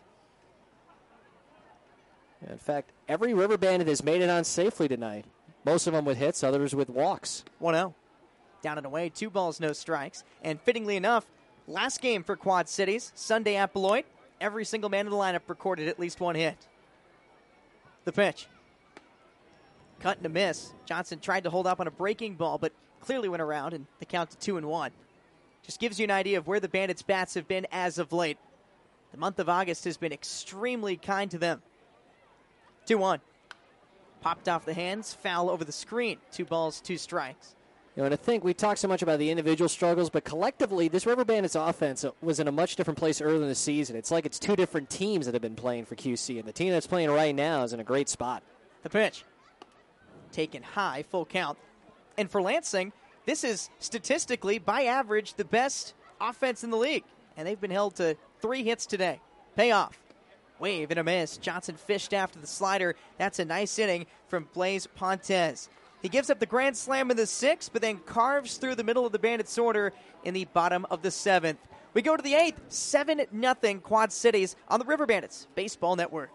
In fact, every River Bandit has made it on safely tonight. Most of them with hits, others with walks. 1-0. Down and away, 2 balls, no strikes. And fittingly enough, last game for Quad Cities, Sunday at Beloit, every single man in the lineup recorded at least 1 hit. The pitch. Cut and a miss. Johnson tried to hold up on a breaking ball, but clearly went around, and the count to 2-1. Just gives you an idea of where the Bandits' bats have been as of late. The month of August has been extremely kind to them. 2-1. Popped off the hands, foul over the screen. 2 balls, 2 strikes. You know, and I think we talk so much about the individual struggles, but collectively, this River Bandits offense was in a much different place early in the season. It's like it's 2 different teams that have been playing for QC, and the team that's playing right now is in a great spot. The pitch. Taken high, full count. And for Lansing, this is statistically, by average, the best offense in the league. And they've been held to 3 hits today. Payoff. Wave and a miss. Johnson fished after the slider. That's a nice inning from Blaise Pontes. He gives up the grand slam in the 6th, but then carves through the middle of the Bandits' order in the bottom of the 7th. We go to the 8th, 7-0 Quad Cities on the River Bandits Baseball Network.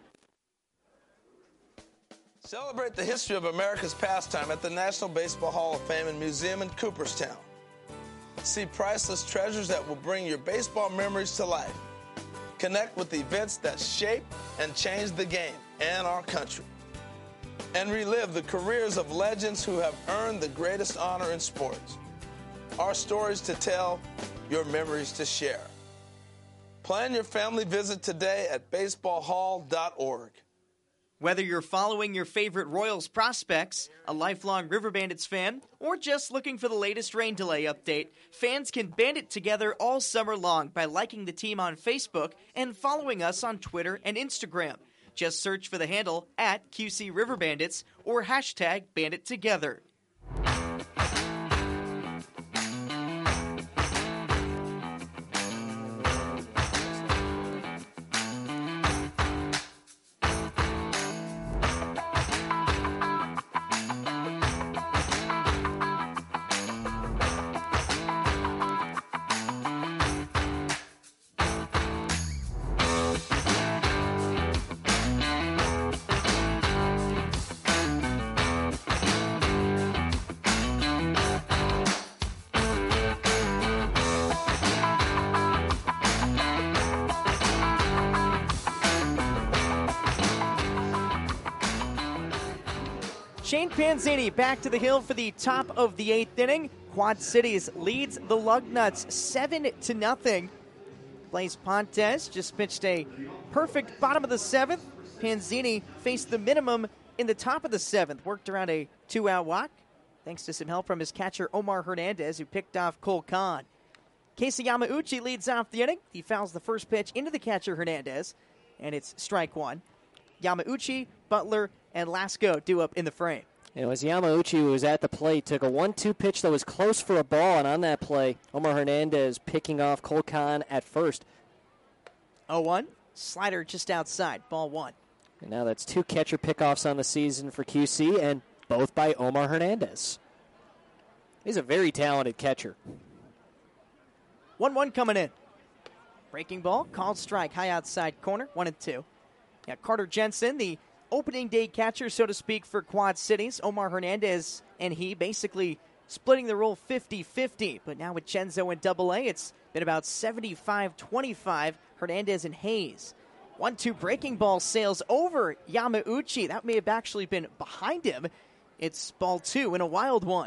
Celebrate the history of America's pastime at the National Baseball Hall of Fame and Museum in Cooperstown. See priceless treasures that will bring your baseball memories to life. Connect with the events that shape and change the game and our country. And relive the careers of legends who have earned the greatest honor in sports. Our stories to tell, your memories to share. Plan your family visit today at baseballhall.org. Whether you're following your favorite Royals prospects, a lifelong River Bandits fan, or just looking for the latest rain delay update, fans can band it together all summer long by liking the team on Facebook and following us on Twitter and Instagram. Just search for the handle at QC River Bandits or hashtag BanditTogether. Shane Panzini back to the hill for the top of the 8th inning. Quad Cities leads the Lugnuts 7-0. Blaise Pontes just pitched a perfect bottom of the 7th. Panzini faced the minimum in the top of the 7th. Worked around a 2-out walk, thanks to some help from his catcher Omar Hernandez, who picked off Cole Kahn. Casey Yamauchi leads off the inning. He fouls the first pitch into the catcher Hernandez, and it's strike one. Yamauchi, Butler, and Lasco due up in the frame. It was Yamauchi who was at the plate, took a 1-2 pitch that was close for a ball, and on that play, Omar Hernandez picking off Cole Kahn at first. 0-1, slider just outside, ball 1. And now that's 2 catcher pickoffs on the season for QC, and both by Omar Hernandez. He's a very talented catcher. 1-1 coming in. Breaking ball, called strike, high outside corner, 1-2. Yeah, Carter Jensen, the opening day catcher, so to speak, for Quad Cities. Omar Hernandez and he basically splitting the role 50-50. But now with Chenzo in Double-A, it's been about 75-25, Hernandez and Hayes. 1-2 breaking ball sails over Yamauchi. That may have actually been behind him. It's ball 2 and a wild one.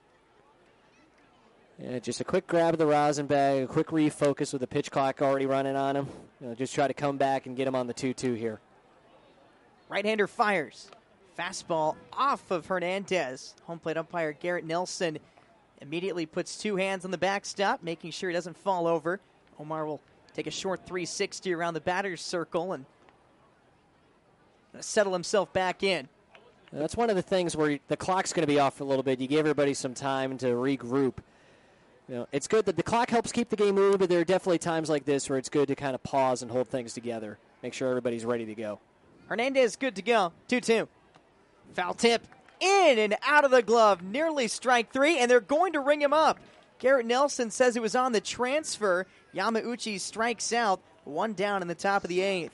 Yeah, just a quick grab of the rosin bag, a quick refocus with the pitch clock already running on him. Just try to come back and get him on the 2-2 here. Right-hander fires. Fastball off of Hernandez. Home plate umpire Garrett Nelson immediately puts 2 hands on the backstop, making sure he doesn't fall over. Omar will take a short 360 around the batter's circle and settle himself back in. That's one of the things where the clock's going to be off for a little bit. You give everybody some time to regroup. It's good that the clock helps keep the game moving, but there are definitely times like this where it's good to kind of pause and hold things together. Make sure everybody's ready to go. Hernandez good to go. 2-2. Foul tip in and out of the glove. Nearly strike 3, and they're going to ring him up. Garrett Nelson says it was on the transfer. Yamauchi strikes out. 1 down in the top of the 8th.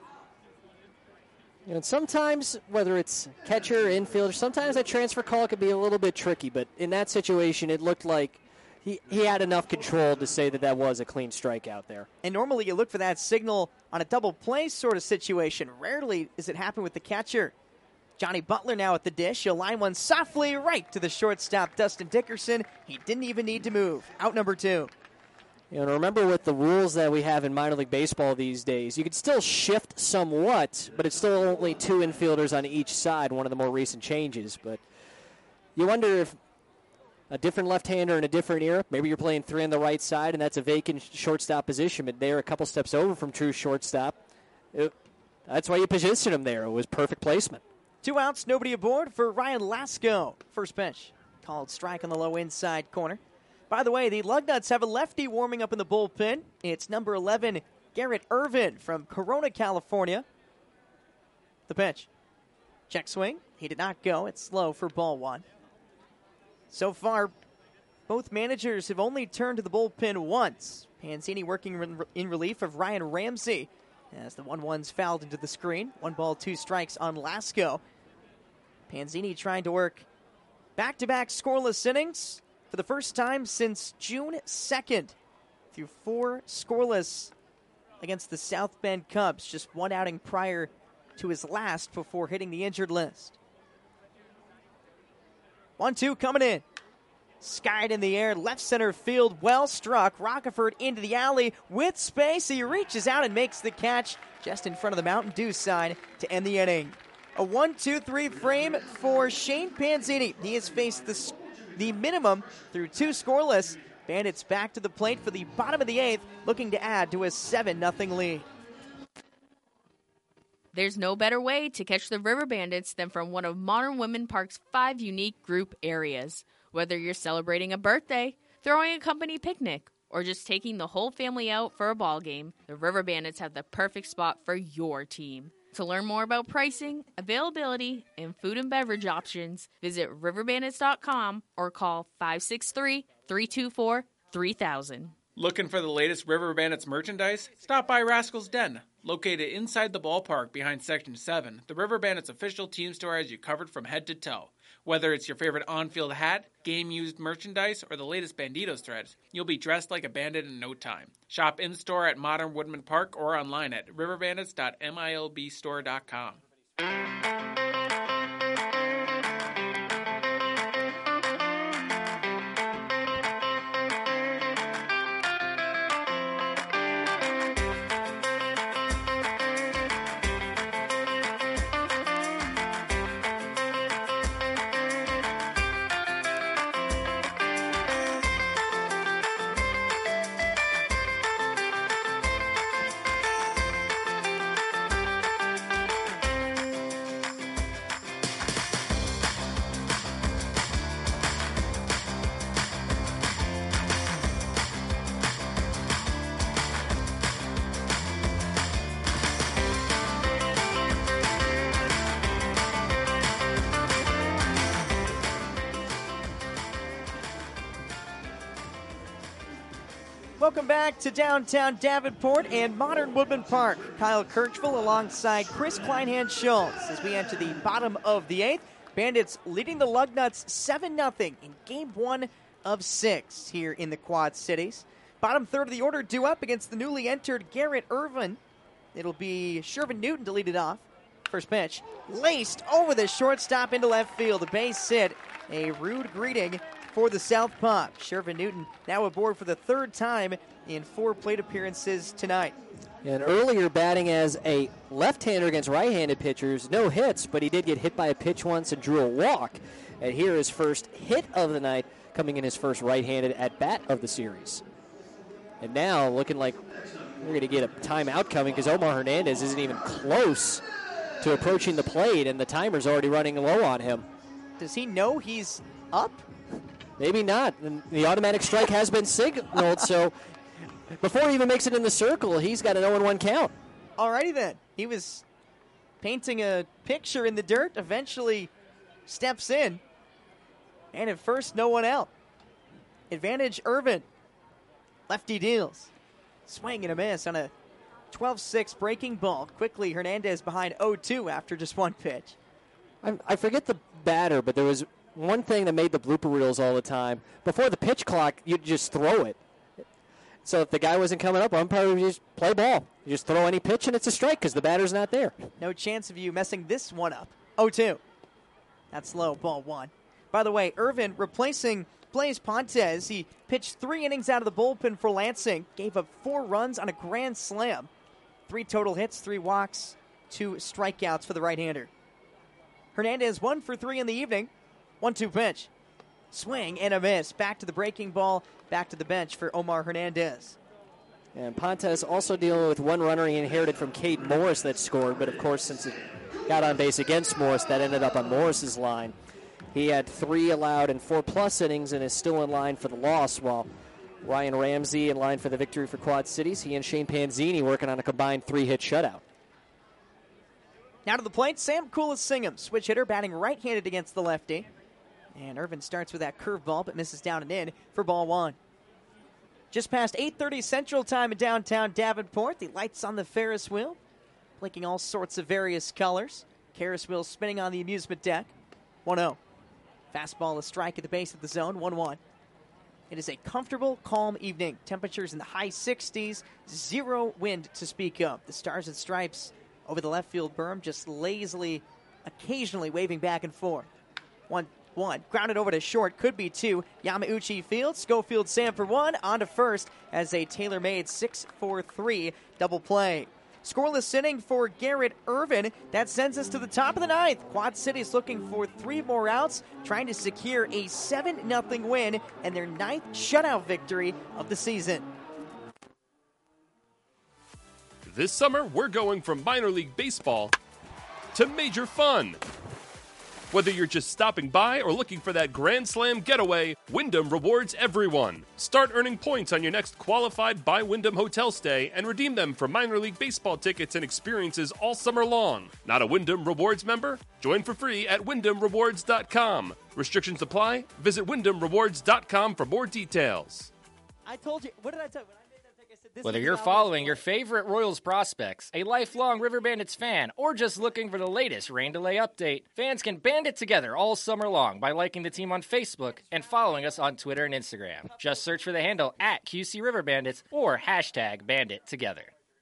And sometimes, whether it's catcher or infielder, sometimes that transfer call could be a little bit tricky, but in that situation, it looked like he had enough control to say that was a clean strikeout there. And normally you look for that signal on a double play sort of situation. Rarely does it happen with the catcher. Johnny Butler now at the dish. He'll line one softly right to the shortstop, Dustin Dickerson. He didn't even need to move. Out number 2. Remember with the rules that we have in minor league baseball these days, you can still shift somewhat, but it's still only 2 infielders on each side, one of the more recent changes. But you wonder if a different left-hander in a different era, maybe you're playing 3 on the right side, and that's a vacant shortstop position, but they're a couple steps over from true shortstop. That's why you positioned him there. It was perfect placement. 2 outs, nobody aboard for Ryan Lasco. First pitch, called strike on the low inside corner. By the way, the Lugnuts have a lefty warming up in the bullpen. It's number 11, Garrett Irvin from Corona, California. The pitch. Check swing. He did not go. It's slow for ball one. So far, both managers have only turned to the bullpen once. Panzini working in relief of Ryan Ramsey as the 1-1's fouled into the screen. 1 ball, 2 strikes on Lasco. Panzini trying to work back-to-back scoreless innings for the first time since June 2nd. Through 4 scoreless against the South Bend Cubs, just 1 outing prior to his last before hitting the injured list. 1-2 coming in. Skied in the air, left center field, well struck. Rockeford into the alley with space. He reaches out and makes the catch just in front of the Mountain Dew sign to end the inning. A 1-2-3 frame for Shane Panzini. He has faced the minimum through 2 scoreless. Bandits back to the plate for the bottom of the 8th, looking to add to a 7-0 lead. There's no better way to catch the River Bandits than from one of Modern Woodmen Park's 5 unique group areas. Whether you're celebrating a birthday, throwing a company picnic, or just taking the whole family out for a ball game, the River Bandits have the perfect spot for your team. To learn more about pricing, availability, and food and beverage options, visit riverbandits.com or call 563-324-3000. Looking for the latest River Bandits merchandise? Stop by Rascal's Den. Located inside the ballpark behind Section 7, the River Bandits official team store has you covered from head to toe. Whether it's your favorite on-field hat, game-used merchandise, or the latest Banditos threads, you'll be dressed like a bandit in no time. Shop in-store at Modern Woodmen Park or online at riverbandits.milbstore.com. Welcome back to downtown Davenport and Modern Woodmen Park. Kyle Kirchville alongside Chris Kleinhand-Schultz as we enter the bottom of the 8th. Bandits leading the Lugnuts 7-0 in Game 1 of 6 here in the Quad Cities. Bottom third of the order due up against the newly entered Garrett Irvin. It'll be Shervin Newton to lead it off. First pitch, laced over the shortstop into left field. The base hit, a rude greeting for the Southpaw. Shervin Newton now aboard for the 3rd time in 4 plate appearances tonight. And earlier batting as a left-hander against right-handed pitchers, no hits, but he did get hit by a pitch once and drew a walk. And here his first hit of the night, coming in his first right-handed at-bat of the series. And now looking like we're going to get a timeout coming because Omar Hernandez isn't even close to approaching the plate, and the timer's already running low on him. Does he know he's up? Maybe not. And the automatic strike has been signaled, so before he even makes it in the circle, he's got an 0-1 count. Alrighty then. He was painting a picture in the dirt, eventually steps in, and at first, no one out. Advantage Irvin. Lefty deals. Swing and a miss on a 12-6 breaking ball. Quickly, Hernandez behind 0-2 after just 1 pitch. I forget the batter, but there was one thing that made the blooper reels all the time. Before the pitch clock, you'd just throw it. So if the guy wasn't coming up, umpire would just play ball. You just throw any pitch, and it's a strike because the batter's not there. No chance of you messing this one up. 0-2. That's low, ball 1. By the way, Irvin replacing Blaise Pontes. He pitched 3 innings out of the bullpen for Lansing. Gave up 4 runs on a grand slam. 3 total hits, 3 walks, 2 strikeouts for the right-hander. Hernandez 1 for 3 in the evening. 1-2 pitch. Swing and a miss. Back to the breaking ball. Back to the bench for Omar Hernandez. And Pontes also dealing with 1 runner he inherited from Cade Morris that scored. But, of course, since it got on base against Morris, that ended up on Morris's line. He had 3 allowed in 4+ innings and is still in line for the loss, while Ryan Ramsey in line for the victory for Quad Cities. He and Shane Panzini working on a combined 3-hit shutout. Now to the plate, Sam Coolis-Singham, switch hitter, batting right-handed against the lefty. And Irvin starts with that curveball, but misses down and in for ball one. Just past 8:30 Central Time in downtown Davenport. The lights on the Ferris wheel, blinking all sorts of various colors. Ferris wheel spinning on the amusement deck. 1-0. Fastball, a strike at the base of the zone. 1-1. It is a comfortable, calm evening. Temperatures in the high 60s. Zero wind to speak of. The Stars and Stripes over the left field berm, just lazily, occasionally waving back and forth. 1-1. Grounded over to short, could be 2. Yamauchi fields. Schofield Sam for 1. On to first as a tailor-made 6-4-3 double play. Scoreless inning for Garrett Irvin. That sends us to the top of the ninth. Quad City's looking for 3 more outs, trying to secure a 7-0 win and their 9th shutout victory of the season. This summer, we're going from minor league baseball to major fun. Whether you're just stopping by or looking for that Grand Slam getaway, Wyndham rewards everyone. Start earning points on your next qualified by Wyndham hotel stay and redeem them for minor league baseball tickets and experiences all summer long. Not a Wyndham Rewards member? Join for free at WyndhamRewards.com. Restrictions apply. Visit WyndhamRewards.com for more details. I told you. What did I tell you? Whether you're following your favorite Royals prospects, a lifelong River Bandits fan, or just looking for the latest rain delay update, fans can band it together all summer long by liking the team on Facebook and following us on Twitter and Instagram. Just search for the handle at QC River Bandits or hashtag #BanditTogether.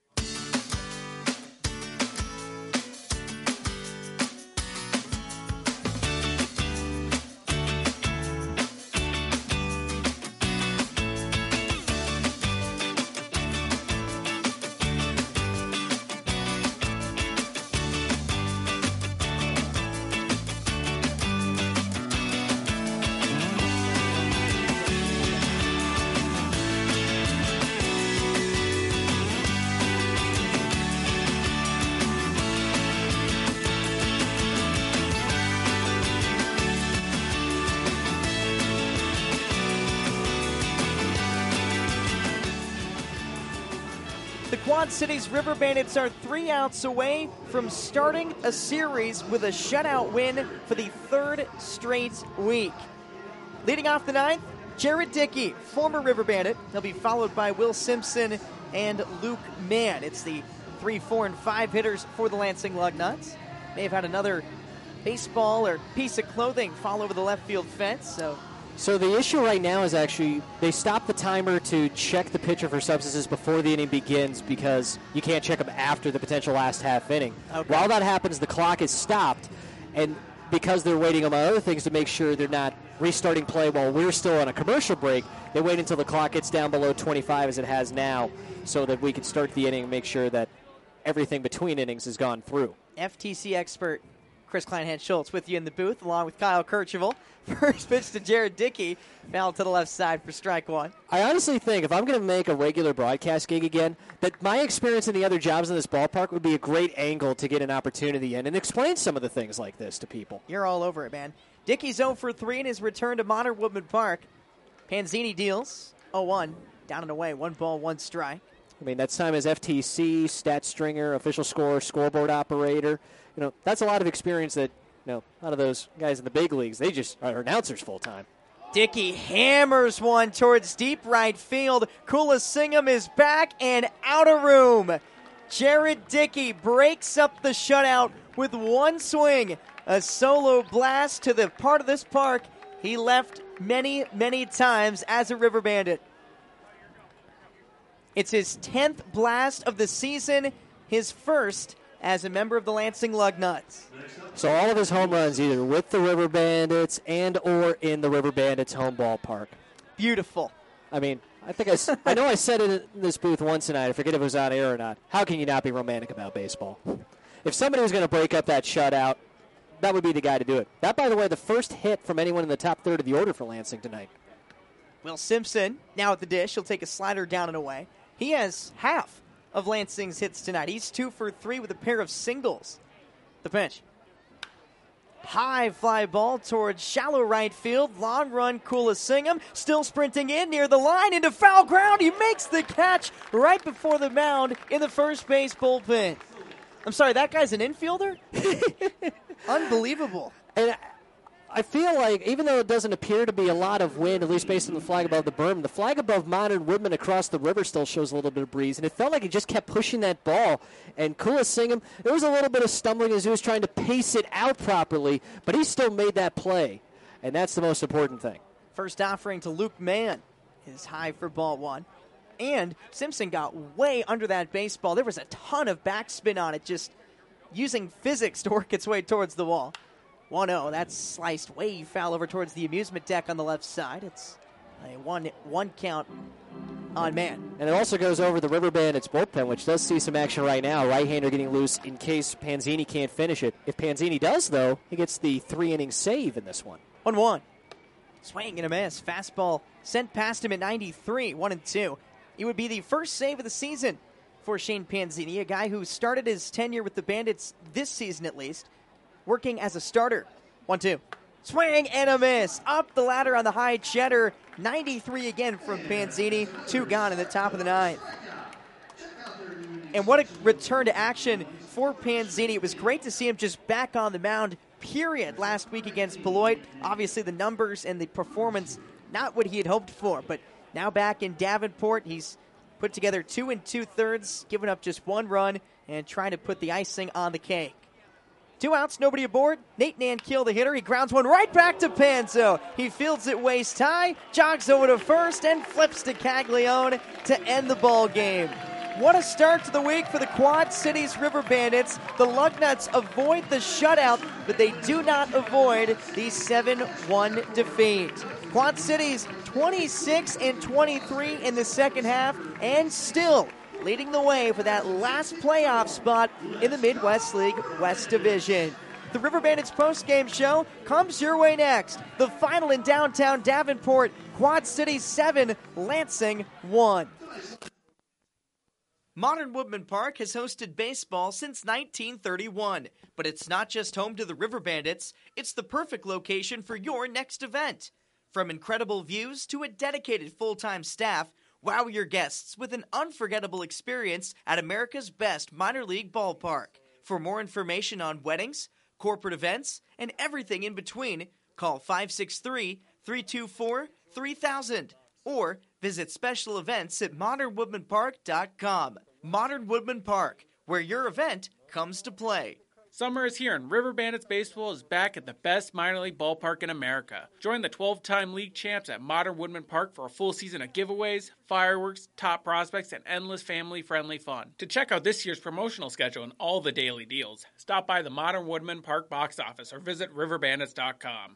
Quad Cities River Bandits are 3 outs away from starting a series with a shutout win for the 3rd straight week. Leading off the 9th, Jared Dickey, former River Bandit. He'll be followed by Will Simpson and Luke Mann. It's the 3, 4, and 5 hitters for the Lansing Lugnuts. May have had another baseball or piece of clothing fall over the left field fence, So the issue right now is actually they stop the timer to check the pitcher for substances before the inning begins because you can't check them after the potential last half inning. Okay. While that happens, the clock is stopped, and because they're waiting on other things to make sure they're not restarting play while we're still on a commercial break, they wait until the clock gets down below 25 as it has now so that we can start the inning and make sure that everything between innings has gone through. FTC expert Chris Kleinhans-Schultz with you in the booth, along with Kyle Kercheval. First pitch to Jared Dickey, foul to the left side for strike 1. I honestly think if I'm going to make a regular broadcast gig again, that my experience in the other jobs in this ballpark would be a great angle to get an opportunity in and explain some of the things like this to people. You're all over it, man. Dickey's 0 for 3 in his return to Modern Woodman Park. Panzini deals 0-1, down and away, 1 ball, 1 strike. I mean, that's time as FTC, stat stringer, official scorer, scoreboard operator. You know, that's a lot of experience that, you know, a lot of those guys in the big leagues, they just are announcers full time. Dickey hammers one towards deep right field. Coolis-Singham is back and out of room. Jared Dickey breaks up the shutout with 1 swing. A solo blast to the part of this park he left many, many times as a River Bandit. It's his 10th blast of the season, his first as a member of the Lansing Lugnuts. So all of his home runs either with the River Bandits and or in the River Bandits home ballpark. Beautiful. I mean, I know I said it in this booth once tonight. I forget if it was on air or not. How can you not be romantic about baseball? If somebody was going to break up that shutout, that would be the guy to do it. That, by the way, the first hit from anyone in the top third of the order for Lansing tonight. Will Simpson now at the dish. He'll take a slider down and away. He has half of Lansing's hits tonight. He's 2 for 3 with a pair of singles. The pitch. High fly ball towards shallow right field. Long run, Coolis-Singham. Still sprinting in near the line into foul ground. He makes the catch right before the mound in the first base bullpen. I'm sorry, that guy's an infielder? Unbelievable. And I feel like, even though it doesn't appear to be a lot of wind, at least based on the flag above the berm, the flag above Modern Woodman across the river still shows a little bit of breeze. And it felt like he just kept pushing that ball. And Kulasingam, there was a little bit of stumbling as he was trying to pace it out properly, but he still made that play. And that's the most important thing. First offering to Luke Mann is high for ball one. And Simpson got way under that baseball. There was a ton of backspin on it, just using physics to work its way towards the wall. 1-0. That's sliced way foul over towards the amusement deck on the left side. It's a one count on Mann. And it also goes over the River Bandits bullpen, which does see some action right now. Right-hander getting loose in case Panzini can't finish it. If Panzini does, though, he gets the 3-inning save in this one. 1-1. Swing and a miss. Fastball sent past him at 93. 1-2. It would be the first save of the season for Shane Panzini, a guy who started his tenure with the Bandits this season at least, working as a starter. 1-2. Swing and a miss. Up the ladder on the high cheddar. 93 again from Panzini. 2 gone in the top of the ninth. And what a return to action for Panzini. It was great to see him just back on the mound, period, last week against Beloit. Obviously the numbers and the performance, not what he had hoped for, but now back in Davenport, he's put together 2 2/3, giving up just 1 run and trying to put the icing on the cake. 2 outs, nobody aboard. Nate Nankiel, the hitter, he grounds one right back to Panzo. He fields it waist high, jogs over to first, and flips to Caglione to end the ball game. What a start to the week for the Quad Cities River Bandits. The Lugnuts avoid the shutout, but they do not avoid the 7-1 defeat. Quad Cities 26-23 in the second half, and still leading the way for that last playoff spot in the Midwest League West Division. The River Bandits postgame show comes your way next. The final in downtown Davenport, Quad Cities 7, Lansing 1. Modern Woodman Park has hosted baseball since 1931, but it's not just home to the River Bandits, it's the perfect location for your next event. From incredible views to a dedicated full-time staff, wow your guests with an unforgettable experience at America's best minor league ballpark. For more information on weddings, corporate events, and everything in between, call 563-324-3000 or visit special events at modernwoodmanpark.com. Modern Woodman Park, where your event comes to play. Summer is here, and River Bandits Baseball is back at the best minor league ballpark in America. Join the 12-time league champs at Modern Woodman Park for a full season of giveaways, fireworks, top prospects, and endless family-friendly fun. To check out this year's promotional schedule and all the daily deals, stop by the Modern Woodman Park box office or visit riverbandits.com.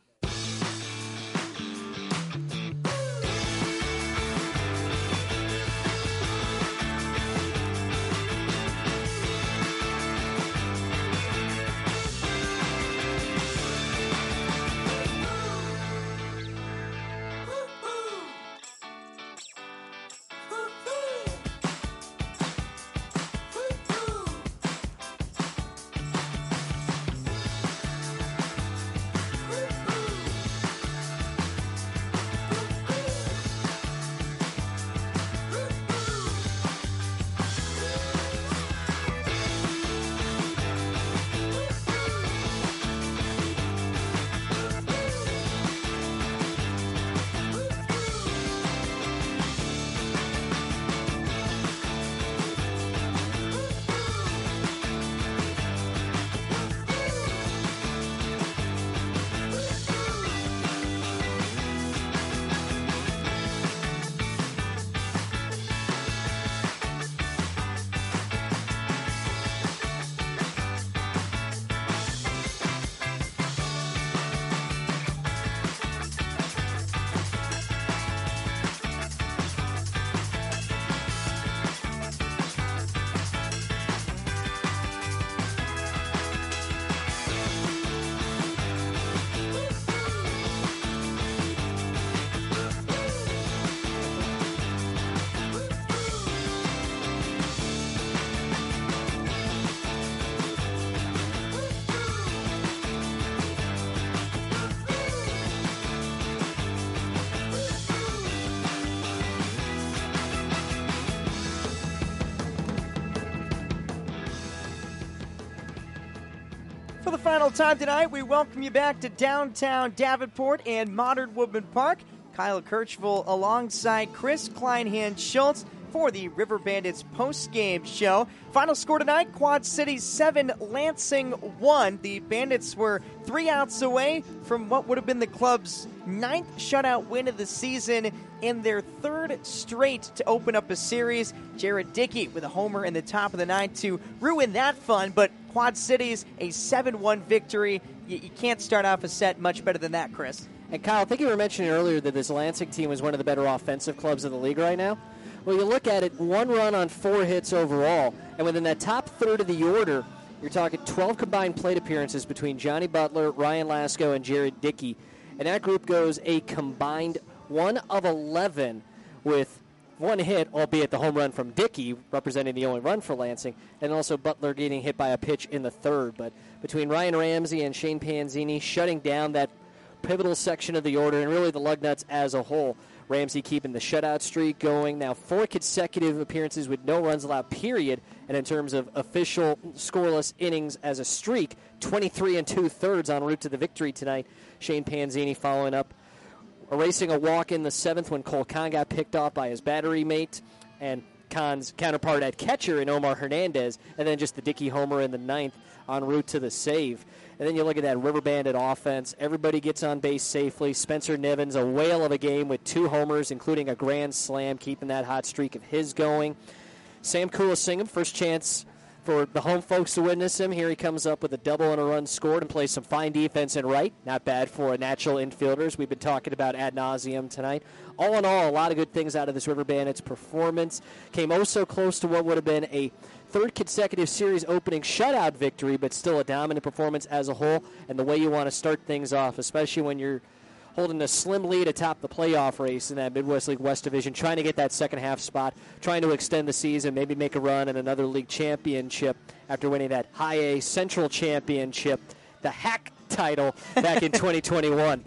For the final time tonight, we welcome you back to downtown Davenport and Modern Woodman Park. Kyle Kirchville alongside Chris Kleinhand-Schultz for the River Bandits post-game show. Final score tonight, Quad Cities 7, Lansing 1. The Bandits were 3 outs away from what would have been the club's 9th shutout win of the season and their 3rd straight to open up a series. Jared Dickey with a homer in the top of the 9th to ruin that fun, but Quad Cities, a 7-1 victory. You can't start off a set much better than that, Chris. And Kyle, I think you were mentioning earlier that this Lansing team is one of the better offensive clubs in the league right now. Well, you look at it, 1 run on 4 hits overall, and within that top third of the order, you're talking 12 combined plate appearances between Johnny Butler, Ryan Lasko, and Jared Dickey. And that group goes a combined 1 of 11 with 1 hit, albeit the home run from Dickey, representing the only run for Lansing, and also Butler getting hit by a pitch in the 3rd. But between Ryan Ramsey and Shane Panzini shutting down that pivotal section of the order, and really the Lugnuts as a whole, Ramsey keeping the shutout streak going. Now 4 consecutive appearances with no runs allowed, period. And in terms of official scoreless innings as a streak, 23 2/3 en route to the victory tonight. Shane Panzini following up, erasing a walk in the 7th when Cole Kahn got picked off by his battery mate, and Kahn's counterpart at catcher in Omar Hernandez, and then just the Dickey homer in the 9th en route to the save. And then you look at that River Bandit offense. Everybody gets on base safely. Spencer Nivens, a whale of a game with 2 homers, including a grand slam, keeping that hot streak of his going. Sam Kulasingam, first chance for the home folks to witness him. Here he comes up with a double and a run scored and plays some fine defense in right. Not bad for a natural infielder, as we've been talking about ad nauseum tonight. All in all, a lot of good things out of this River Bandits performance. Came oh so close to what would have been a 3rd consecutive series opening shutout victory, but still a dominant performance as a whole, and the way you want to start things off, especially when you're holding a slim lead atop the playoff race in that Midwest League West Division, trying to get that second half spot, trying to extend the season, maybe make a run at another league championship after winning that High A Central Championship, the HAC title back in 2021.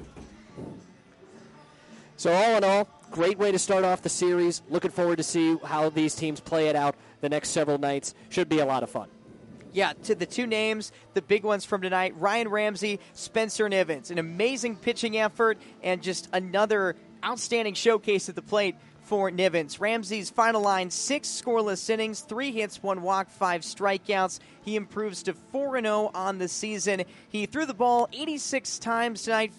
So all in all, great way to start off the series. Looking forward to see how these teams play it out the next several nights. Should be a lot of fun. Yeah, to the 2 names, the big ones from tonight, Ryan Ramsey, Spencer Nivens. An amazing pitching effort and just another outstanding showcase at the plate for Nivens. Ramsey's final line, 6 scoreless innings, 3 hits, 1 walk, 5 strikeouts. He improves to 4-0 on the season. He threw the ball 86 times tonight,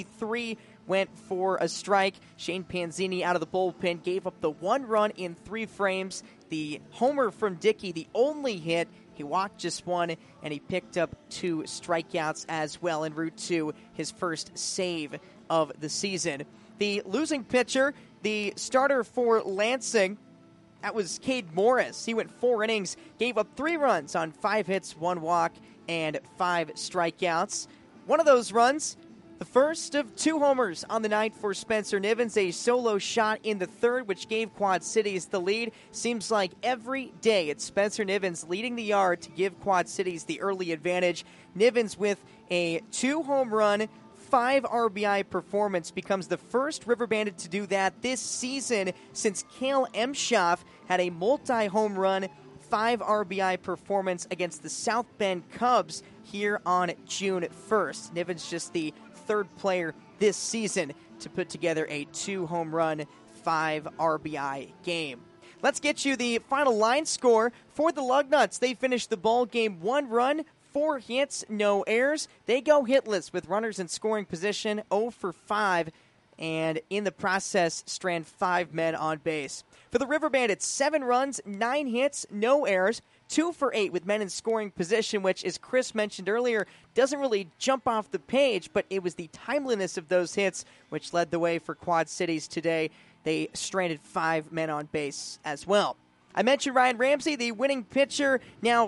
53 went for a strike. Shane Panzini out of the bullpen gave up the 1 run in 3 frames. The homer from Dickey, the only hit. He walked just 1, and he picked up 2 strikeouts as well en route to his first save of the season. The losing pitcher, the starter for Lansing, that was Cade Morris. He went 4 innings, gave up 3 runs on 5 hits, 1 walk, and 5 strikeouts. One of those runs, the first of 2 homers on the night for Spencer Nivens, a solo shot in the 3rd, which gave Quad Cities the lead. Seems like every day it's Spencer Nivens leading the yard to give Quad Cities the early advantage. Nivens with a 2-home run, 5 RBI performance becomes the first River Bandit to do that this season since Cale Emschoff had a multi-home run, 5 RBI performance against the South Bend Cubs here on June 1st. Nivens just the 3rd player this season to put together a 2-home run, 5 RBI game. Let's get you the final line score for the Lugnuts. They finished the ball game 1 run, 4 hits, no errors. They go hitless with runners in scoring position, 0 for 5, and in the process strand 5 men on base. For the River Bandits, 7 runs, 9 hits, no errors, 2 for 8 with men in scoring position, which, as Chris mentioned earlier, doesn't really jump off the page, but it was the timeliness of those hits which led the way for Quad Cities today. They stranded 5 men on base as well. I mentioned Ryan Ramsey, the winning pitcher, now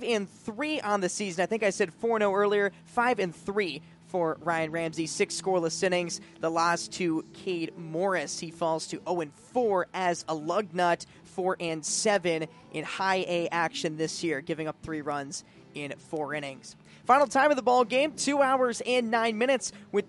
5-3 on the season. I think I said 4-0 earlier, 5-3 for Ryan Ramsey, 6 scoreless innings. The loss to Cade Morris. He falls to 0-4 as a Lugnut, 4-7 in High A action this year, giving up 3 runs in 4 innings. Final time of the ball game, 2 hours and 9 minutes with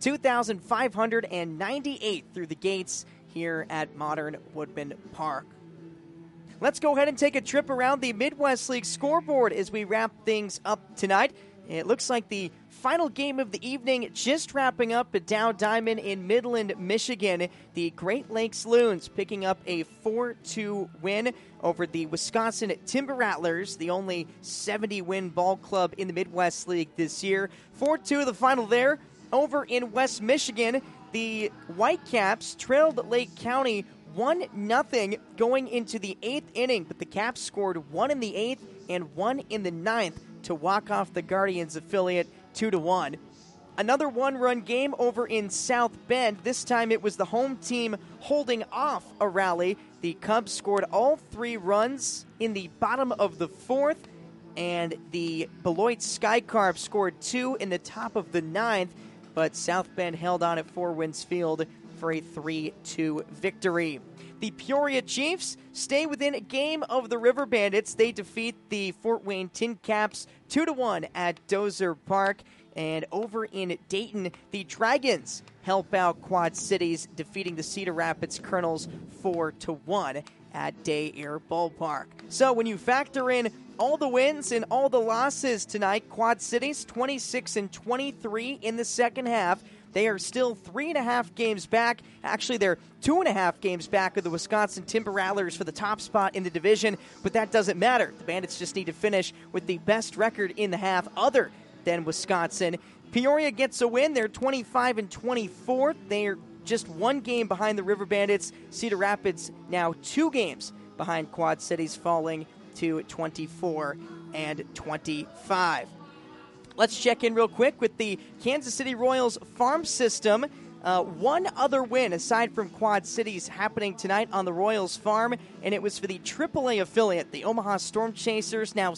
2,598 through the gates here at Modern Woodman Park. Let's go ahead and take a trip around the Midwest League scoreboard as we wrap things up tonight. It looks like the final game of the evening just wrapping up at Dow Diamond in Midland, Michigan. The Great Lakes Loons picking up a 4-2 win over the Wisconsin Timber Rattlers, the only 70-win ball club in the Midwest League this year. 4-2 the final there. Over in West Michigan, the Whitecaps trailed Lake County 1-0 going into the 8th inning, but the Caps scored 1 in the 8th and 1 in the 9th to walk off the Guardians affiliate 2-1. Another one-run game over in South Bend. This time it was the home team holding off a rally. The Cubs scored all 3 runs in the bottom of the 4th, and the Beloit Skycarp scored 2 in the top of the 9th, but South Bend held on at Four Winds Field for a 3-2 victory. The Peoria Chiefs stay within a game of the River Bandits. They defeat the Fort Wayne Tin Caps 2-1 at Dozer Park. And over in Dayton, the Dragons help out Quad Cities, defeating the Cedar Rapids Colonels 4-1 at Day Air Ballpark. So when you factor in all the wins and all the losses tonight, Quad Cities 26-23 in the second half. They are still 3.5 games back. Actually, they're 2.5 games back of the Wisconsin Timber Rattlers for the top spot in the division, but that doesn't matter. The Bandits just need to finish with the best record in the half other than Wisconsin. Peoria gets a win. They're 25-24. They're just 1 game behind the River Bandits. Cedar Rapids now 2 games behind Quad Cities, falling to 24-25. Let's check in real quick with the Kansas City Royals farm system. One other win aside from Quad Cities happening tonight on the Royals farm, and it was for the AAA affiliate, the Omaha Storm Chasers, now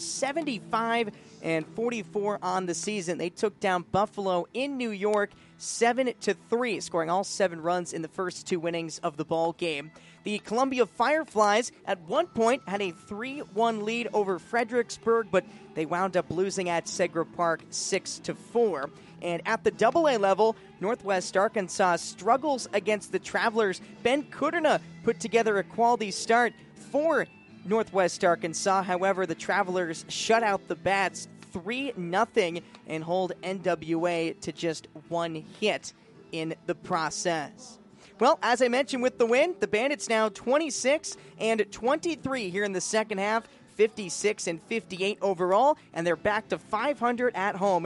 75-44 on the season. They took down Buffalo in New York 7-3, scoring all 7 runs in the first 2 innings of the ball game. The Columbia Fireflies at one point had a 3-1 lead over Fredericksburg, but they wound up losing at Segra Park 6-4. And at the AA level, Northwest Arkansas struggles against the Travelers. Ben Kuderna put together a quality start for Northwest Arkansas. However, the Travelers shut out the Bats 3-0 and hold NWA to just 1 hit in the process. Well, as I mentioned with the win, the Bandits now 26-23 here in the second half, 56-58 overall, and they're back to 500 at home,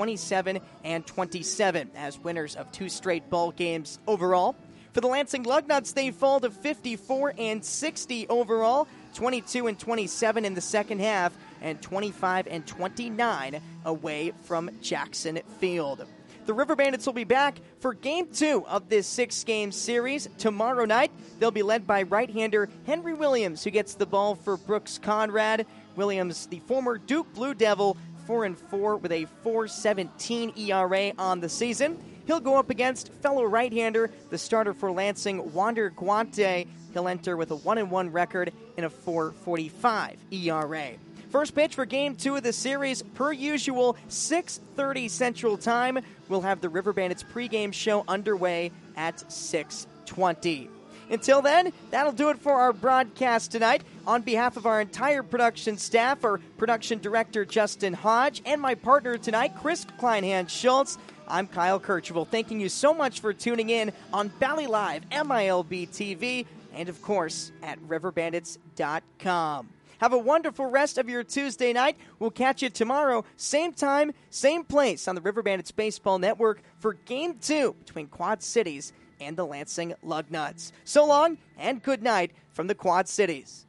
27-27 as winners of 2 straight ball games overall. For the Lansing Lugnuts, they fall to 54-60 overall, 22-27 in the second half, and 25-29 away from Jackson Field. The River Bandits will be back for Game 2 of this 6-game series tomorrow night. They'll be led by right-hander Henry Williams, who gets the ball for Brooks Conrad. Williams, the former Duke Blue Devil, 4-4 with a 4.17 ERA on the season. He'll go up against fellow right-hander, the starter for Lansing, Wander Guante. He'll enter with a 1-1 record and a 4.45 ERA. First pitch for Game 2 of the series, per usual, 6:30 Central Time. We'll have the River Bandits pregame show underway at 6:20. Until then, that'll do it for our broadcast tonight. On behalf of our entire production staff, our production director, Justin Hodge, and my partner tonight, Chris Kleinhans-Schultz, I'm Kyle Kirchhoff, thanking you so much for tuning in on Valley Live, MILB TV, and of course, at riverbandits.com. Have a wonderful rest of your Tuesday night. We'll catch you tomorrow, same time, same place on the River Bandits Baseball Network for Game 2 between Quad Cities and the Lansing Lugnuts. So long and good night from the Quad Cities.